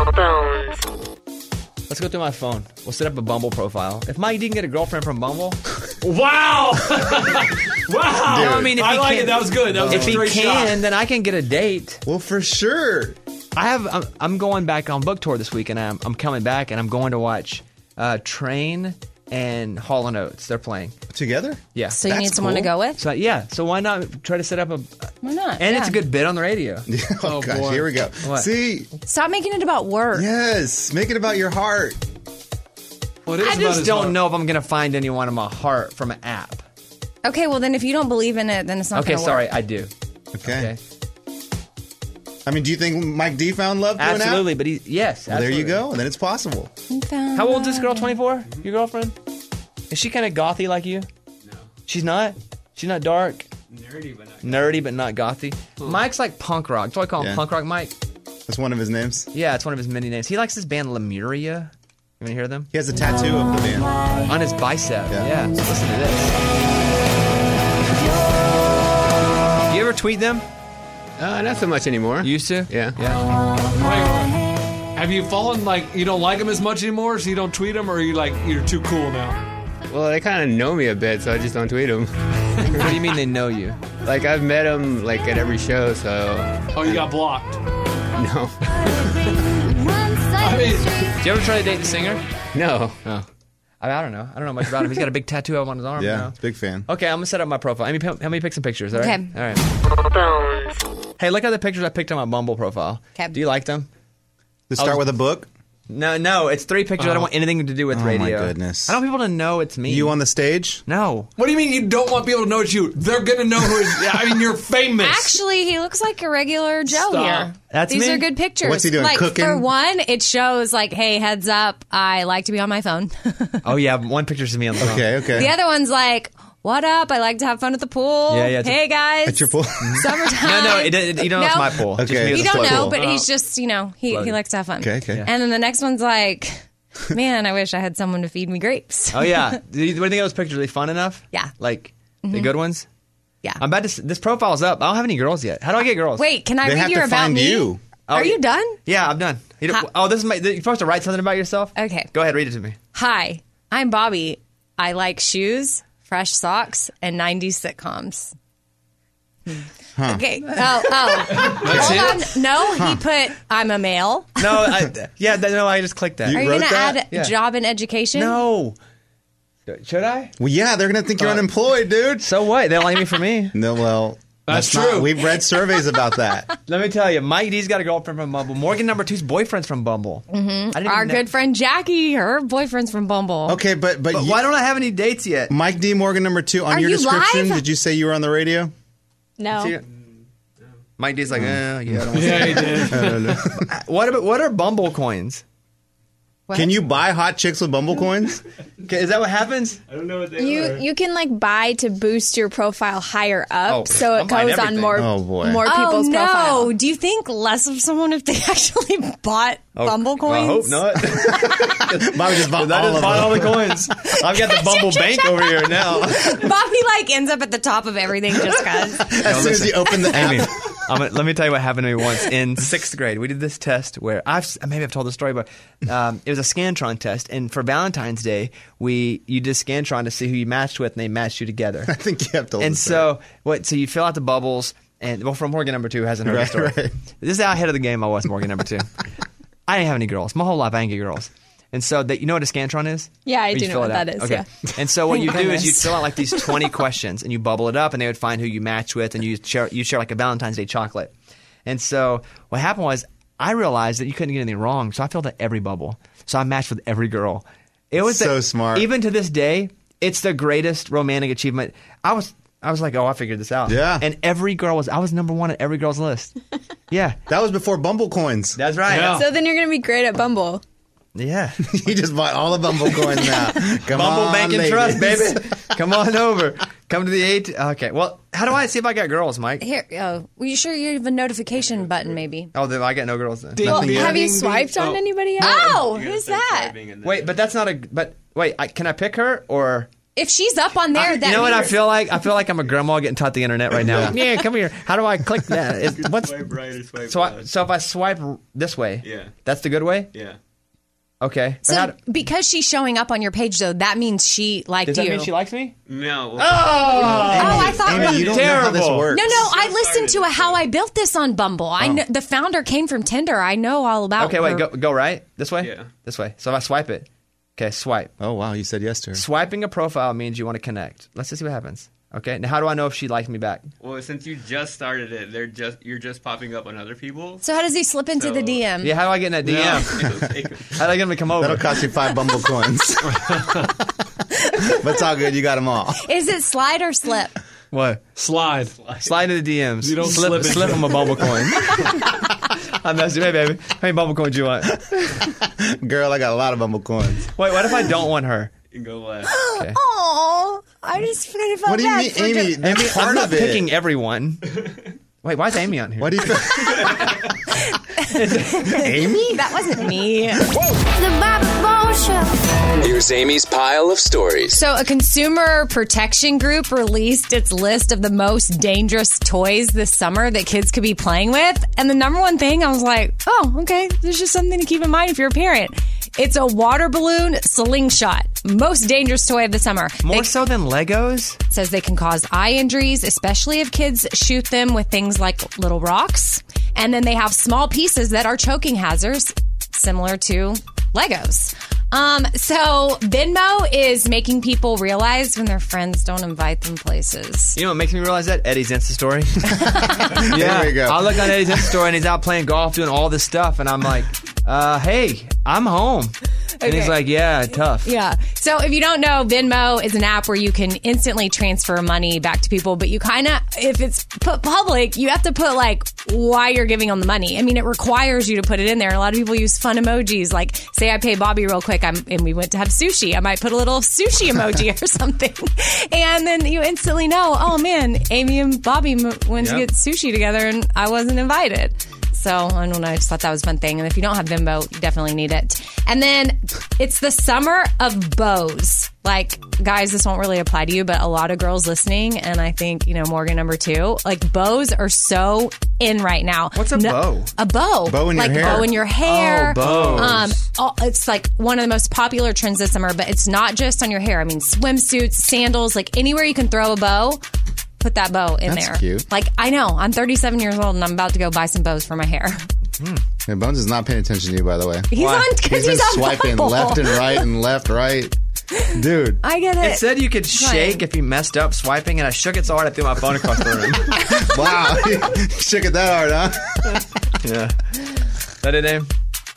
Let's go through my phone. We'll set up a Bumble profile. If Mike D can get a girlfriend from Bumble, Wow! wow! no, I mean, if I he like can, it. That was good. That was if a he straight can, shot. then I can get a date. Well, for sure. I have. I'm, I'm going back on book tour this week, and I'm, I'm coming back, and I'm going to watch uh, Train and Hall and Oates. They're playing. Together? Yeah. So you That's need someone to cool. go with? So yeah. So why not try to set up a? Why not? And Yeah. it's a good bit on the radio. Oh, Oh, gosh, boy. here we go. What? See, Stop making it about work. yes, make it about your heart. Well, it is I about just his don't heart. know if I'm going to find anyone in my heart from an app. Okay, well then if you don't believe in it, then it's not Okay, gonna sorry, work. I do. Okay. Okay. I mean, do you think Mike D found love through an app? Absolutely, but he yes. Well, there you absolutely. go. And then it's possible. How old is this girl? twenty-four? Your girlfriend? Is she kind of gothy like you? No. She's not? She's not dark? Nerdy, but not. Nerdy, but not gothy? Mike's like punk rock. That's why I call him Yeah. Punk Rock Mike. That's one of his names. Yeah, it's one of his many names. He likes this band Lemuria. You want to hear them? He has a tattoo of the band. On his bicep. Yeah. Yeah. So listen to this. You ever tweet them? Uh, not so much anymore. You used to? Yeah. Yeah. Wait, have you fallen like you don't like them as much anymore, so you don't tweet them, or are you like you're too cool now? Well, they kind of know me a bit, so I just don't tweet them. What do you mean they know you? Like I've met them like at every show, so Oh, you got blocked. no, I mean, Did you ever try to date the singer? no. Oh. I, I don't know. I don't know much about him. He's got a big tattoo up on his arm Yeah, now. big fan. Okay, I'm gonna set up my profile. Let me, help me pick some pictures. All right. Okay. All right. Hey, look at the pictures I picked on my Bumble profile. Okay. Do you like them? Let's start was- with a book. No, no, it's three pictures. I don't want anything to do with Oh, my radio. goodness. I don't want people to know it's me. You on the stage? No. What do you mean you don't want people to know it's you? They're gonna know who. It, I mean, you're famous. Actually, he looks like a regular Joe Stop. here. That's These me? are good pictures. What's he doing, Like cooking? for one, it shows like, hey, heads up, I like to be on my phone. Oh yeah, one picture's me on the phone. Okay, okay. The other one's like, what up? I like to have fun at the pool. Yeah, yeah, it's a- Hey guys. At your pool? Summertime. No, no, it, it, you don't know it's No. my pool. Just Okay. me with You a don't float know, pool. but he's just, you know, he, he Floating. likes to have fun. Okay, okay. And then the next one's like, man, I wish I had someone to feed me grapes. Oh yeah. Do you, what do you think of those pictures? Are they fun enough? Yeah. Like the Mhm. good ones? Yeah. I'm about to. s- This profile's up. I don't have any girls yet. How do I get girls? Wait, can I They read have your to about find me? you. Are you done? Yeah, I'm done. You don't- How- oh, this is my. You're supposed to write something about yourself. Okay. Go ahead, read it to me. Hi, I'm Bobby. I like shoes, fresh socks, and nineties sitcoms. Huh. Okay. Oh, oh. Hold on. No, he put, I'm a male. No, I, yeah, th- no, I just clicked that. Are you going to add Yeah. job and education? No. Should I? Well, yeah, they're gonna think you're Uh, unemployed, dude. So what? They don't like me for me. No, well, That's not- true. we've read surveys about that. Let me tell you, Mike D's got a girlfriend from Bumble. Morgan number two's boyfriend's from Bumble. Mm-hmm. I didn't Our even know- good friend Jackie, her boyfriend's from Bumble. Okay, but but, But you- why don't I have any dates yet? Mike D. Morgan number two on Are your you description? live? Did you say you were on the radio? No. See, Mike D's like, eh, yeah, I don't want Yeah, he to. did. I don't know. What about what are Bumble coins? What? Can you buy hot chicks with Bumble coins? Okay, is that what happens? I don't know what they You are. you can like buy to boost your profile higher up, Oh, so I'm it buying goes on everything. more Oh, boy. more Oh, people's no. profile. Do you think less of someone if they actually bought Oh, Bumble I hope coins? not. Bobby just bought I all just of bought them. all the coins. I've got the Bumble Bank over here now. Bobby like ends up at the top of everything just because. As soon as you open the Amy, app. I'm gonna, let me tell you what happened to me once in sixth grade. We did this test where I've maybe I've told the story, but um, it was a Scantron test, and for Valentine's Day, we you did Scantron to see who you matched with, and they matched you together. I think you have told And us so what? So you fill out the bubbles, and well, from Morgan number two hasn't heard Right, the story. right. This is how ahead of the game I was. Morgan number two. I didn't have any girls. My whole life I didn't get girls. And so that you know what a Scantron is? Yeah, I Where do you know fill what it out. that is, Okay. yeah. And so what Thank you do is goodness. you fill out like these twenty questions, and you bubble it up, and they would find who you match with, and you share you share like a Valentine's Day chocolate. And so what happened was I realized that you couldn't get anything wrong, so I filled out every bubble. So I matched with every girl. It was So the- smart. Even to this day, it's the greatest romantic achievement. I was I was like, oh, I figured this out. Yeah. And every girl was I was number one at every girl's list. Yeah. That was before Bumble coins. That's right. Yeah. So then you're gonna be great at Bumble. Yeah. You just bought all the Bumble coins now. Come Bumble on, Bank and ladies. Trust, baby. Come on over. Come to the eight. Okay. Well, how do I see if I got girls, Mike? Here, oh, well, you sure you have a notification button, maybe? Oh, then I got no girls then. Ding, Well, ding, have you ding, swiped ding. on Oh. anybody yet? Oh, You gotta who's start that? swiping and then- Wait, but that's not a. But wait, I, can I pick her or? If she's up on there, I- that you know what I means- feel like? I feel like I'm a grandma getting taught the internet right now. Yeah, come here. How do I click that? Is, what's Swipe right or swipe so? I, left. so if I swipe this way, Yeah. that's the good way. Yeah. Okay. But So how do- because she's showing up on your page, though, that means she liked does that you. mean she likes me? No. Oh, Oh, I thought Amy, you don't know how this Terrible. works. No, no, I listened to a How I Built This on Bumble. I know, the founder came from Tinder. I know all about. Okay, wait. her. Go go right this way. Yeah. This way. So if I swipe it, okay, swipe. Oh, wow. You said yes to her. Swiping a profile means you want to connect. Let's just see what happens. Okay. Now, how do I know if she liked me back? Well, since you just started it, they're just you're just popping up on other people. So how does he slip into So- the D M? Yeah. How do I get in that D M? How do I get him to come over? That'll cost you five Bumble coins. But it's all good. You got them all. Is it slide or slip? What? Slide. Slide into the D Ms. You don't slip, slip slip into him a bubble coin. I messed you. Hey, baby. How many bubble coins you want? Girl, I got a lot of Bumble coins. Wait, what if I don't want her? You go left. Okay. Oh, I just kind of felt What do you bad mean, for Amy? just- That's Amy, part I'm not of it. picking everyone. Wait, why is Amy on here? What do you think? Amy? That wasn't me. The Bobby Bones Show. Here's Amy's pile of stories. So, a consumer protection group released its list of the most dangerous toys this summer that kids could be playing with. And the number one thing, I was like, oh, okay, there's just something to keep in mind if you're a parent. It's a water balloon slingshot. Most dangerous toy of the summer. More They- so than Legos? says they can cause eye injuries, especially if kids shoot them with things like little rocks. And then they have small pieces that are choking hazards, similar to Legos. Um, so Venmo is making people realize when their friends don't invite them places. You know what makes me realize that? Eddie's Insta story. There we go. I look on Eddie's Insta story and he's out playing golf doing all this stuff, and I'm like, uh, hey, I'm home. And he's Okay. like, yeah, tough. Yeah. So if you don't know, Venmo is an app where you can instantly transfer money back to people, but you kind of, if it's put public, you have to put like why you're giving them the money. I mean, it requires you to put it in there. And a lot of people use fun emojis. Like, say I pay Bobby real quick, I'm, and we went to have sushi. I might put a little sushi emoji or something. And then you instantly know, oh man, Amy and Bobby m- went to Yep. get sushi together and I wasn't invited. So, I don't know. I just thought that was a fun thing. And if you don't have Venmo, you definitely need it. And then it's the summer of bows. Like, guys, this won't really apply to you, but a lot of girls listening, and I think, you know, Morgan number two, like, bows are so in right now. What's a bow? A bow. Bow in your like, hair. bow in your hair. Oh, bows. Um, all, it's like one of the most popular trends this summer, but it's not just on your hair. I mean, swimsuits, sandals, like anywhere you can throw a bow. Put that bow in That's there. cute. Like, I know. I'm thirty-seven years old and I'm about to go buy some bows for my hair. Yeah, Bones is not paying attention to you, by the way. He's on- 'cause He's been he's on swiping Bumble. left and right and left, right. Dude. I get it. It said you could Fine. shake if you messed up swiping, and I shook it so hard I threw my phone across the room. Wow. You shook it that hard, huh? Yeah. That it, name?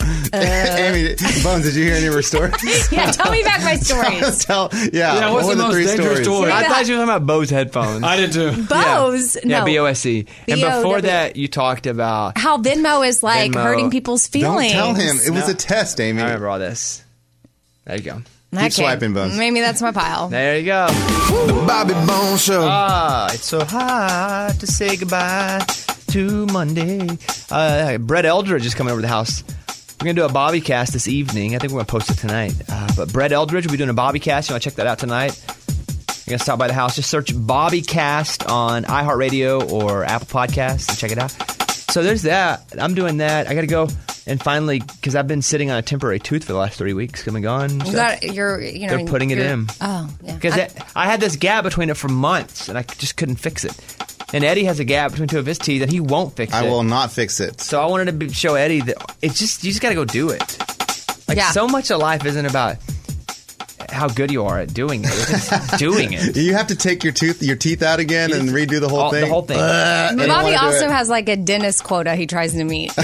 Amy, Bones, did you hear any of her stories? Yeah, tell me back my stories. Tell, yeah, Yeah, what's what the were most three dangerous stories? story? I thought you were talking about Bose headphones. I did too. Bose? Yeah, No. B O S E. And B O W. before that, you talked about How Venmo is like Venmo. hurting people's Don't feelings. tell him. It was No. a test, Amy. I remember all this. There you go. Okay. swiping, Bones. Maybe that's my pile. There you go. The Bobby Bones Show. Ah, it's so hard to say goodbye to Monday. Uh, Brett Eldridge is coming over to the house. We're going to do a Bobby cast this evening. I think we're going to post it tonight. Uh, but Brett Eldridge will be doing a Bobby cast. You want to check that out tonight? You're going to stop by the house. Just search Bobby Cast on iHeartRadio or Apple Podcasts and check it out. So there's that. I'm doing that. I got to go and finally, because I've been sitting on a temporary tooth for the last three weeks. Come and gone. and You stuff. got you're you know They're putting it you're- in. Oh yeah. Because I- I, I had this gap between it for months, and I just couldn't fix it. And Eddie has a gap between two of his teeth, and he won't fix I it. will not fix it. So I wanted to be, show Eddie that it's just you just got to go do it. Like Yeah. so much of life isn't about how good you are at doing it. It's just doing it. You have to take your tooth, your teeth out again and redo the whole All- the thing. whole thing. Ugh, But I don't Bobby wanna do also it. has like a dentist quota he tries to meet.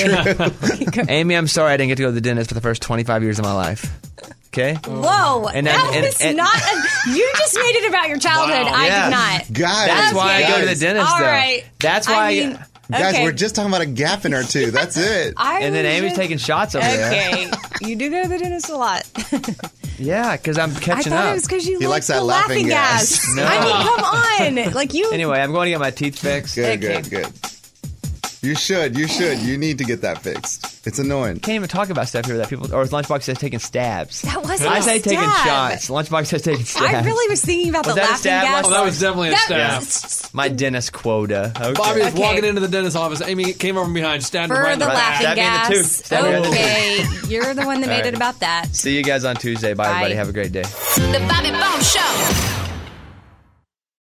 Amy, I'm sorry I didn't get to go to the dentist for the first twenty-five years of my life. Okay? Whoa, And that then- and- was and- not. A, you just made it about your childhood. Wow. I Yeah. did not. Guys, That's why I go to the guys. dentist, All though. right. That's why I I, mean, Guys, okay. we're just talking about a gap in our tooth. That's it. I and then was Amy's just- taking shots over there. Okay, you do go to the dentist a lot. Yeah, because I'm I catching thought up. it was because you He liked likes that the laughing laughing gas. gas. No. I mean, come on, like you. Anyway, I'm going to get my teeth fixed. Good, good, good. You should. You should. You need to get that fixed. It's annoying. Can't even talk about stuff here that people or Lunchbox says taking stabs. That wasn't I a say taking stab. shots. Lunchbox says taking stabs. I really was thinking about Was the that a laughing stab, gas. Lunchbox? Oh, that was definitely a That stab. was- My dentist quota. Okay. Bobby was Okay. walking into the dentist's office. Amy came over from behind, stabbed him For right in the the laughing Stab me in the gas. tooth. Stab me in the tooth. Okay, you're the one that All made right. it about that. See you guys on Tuesday. Bye, Bye. everybody. Have a great day. The Bobby Bones Show.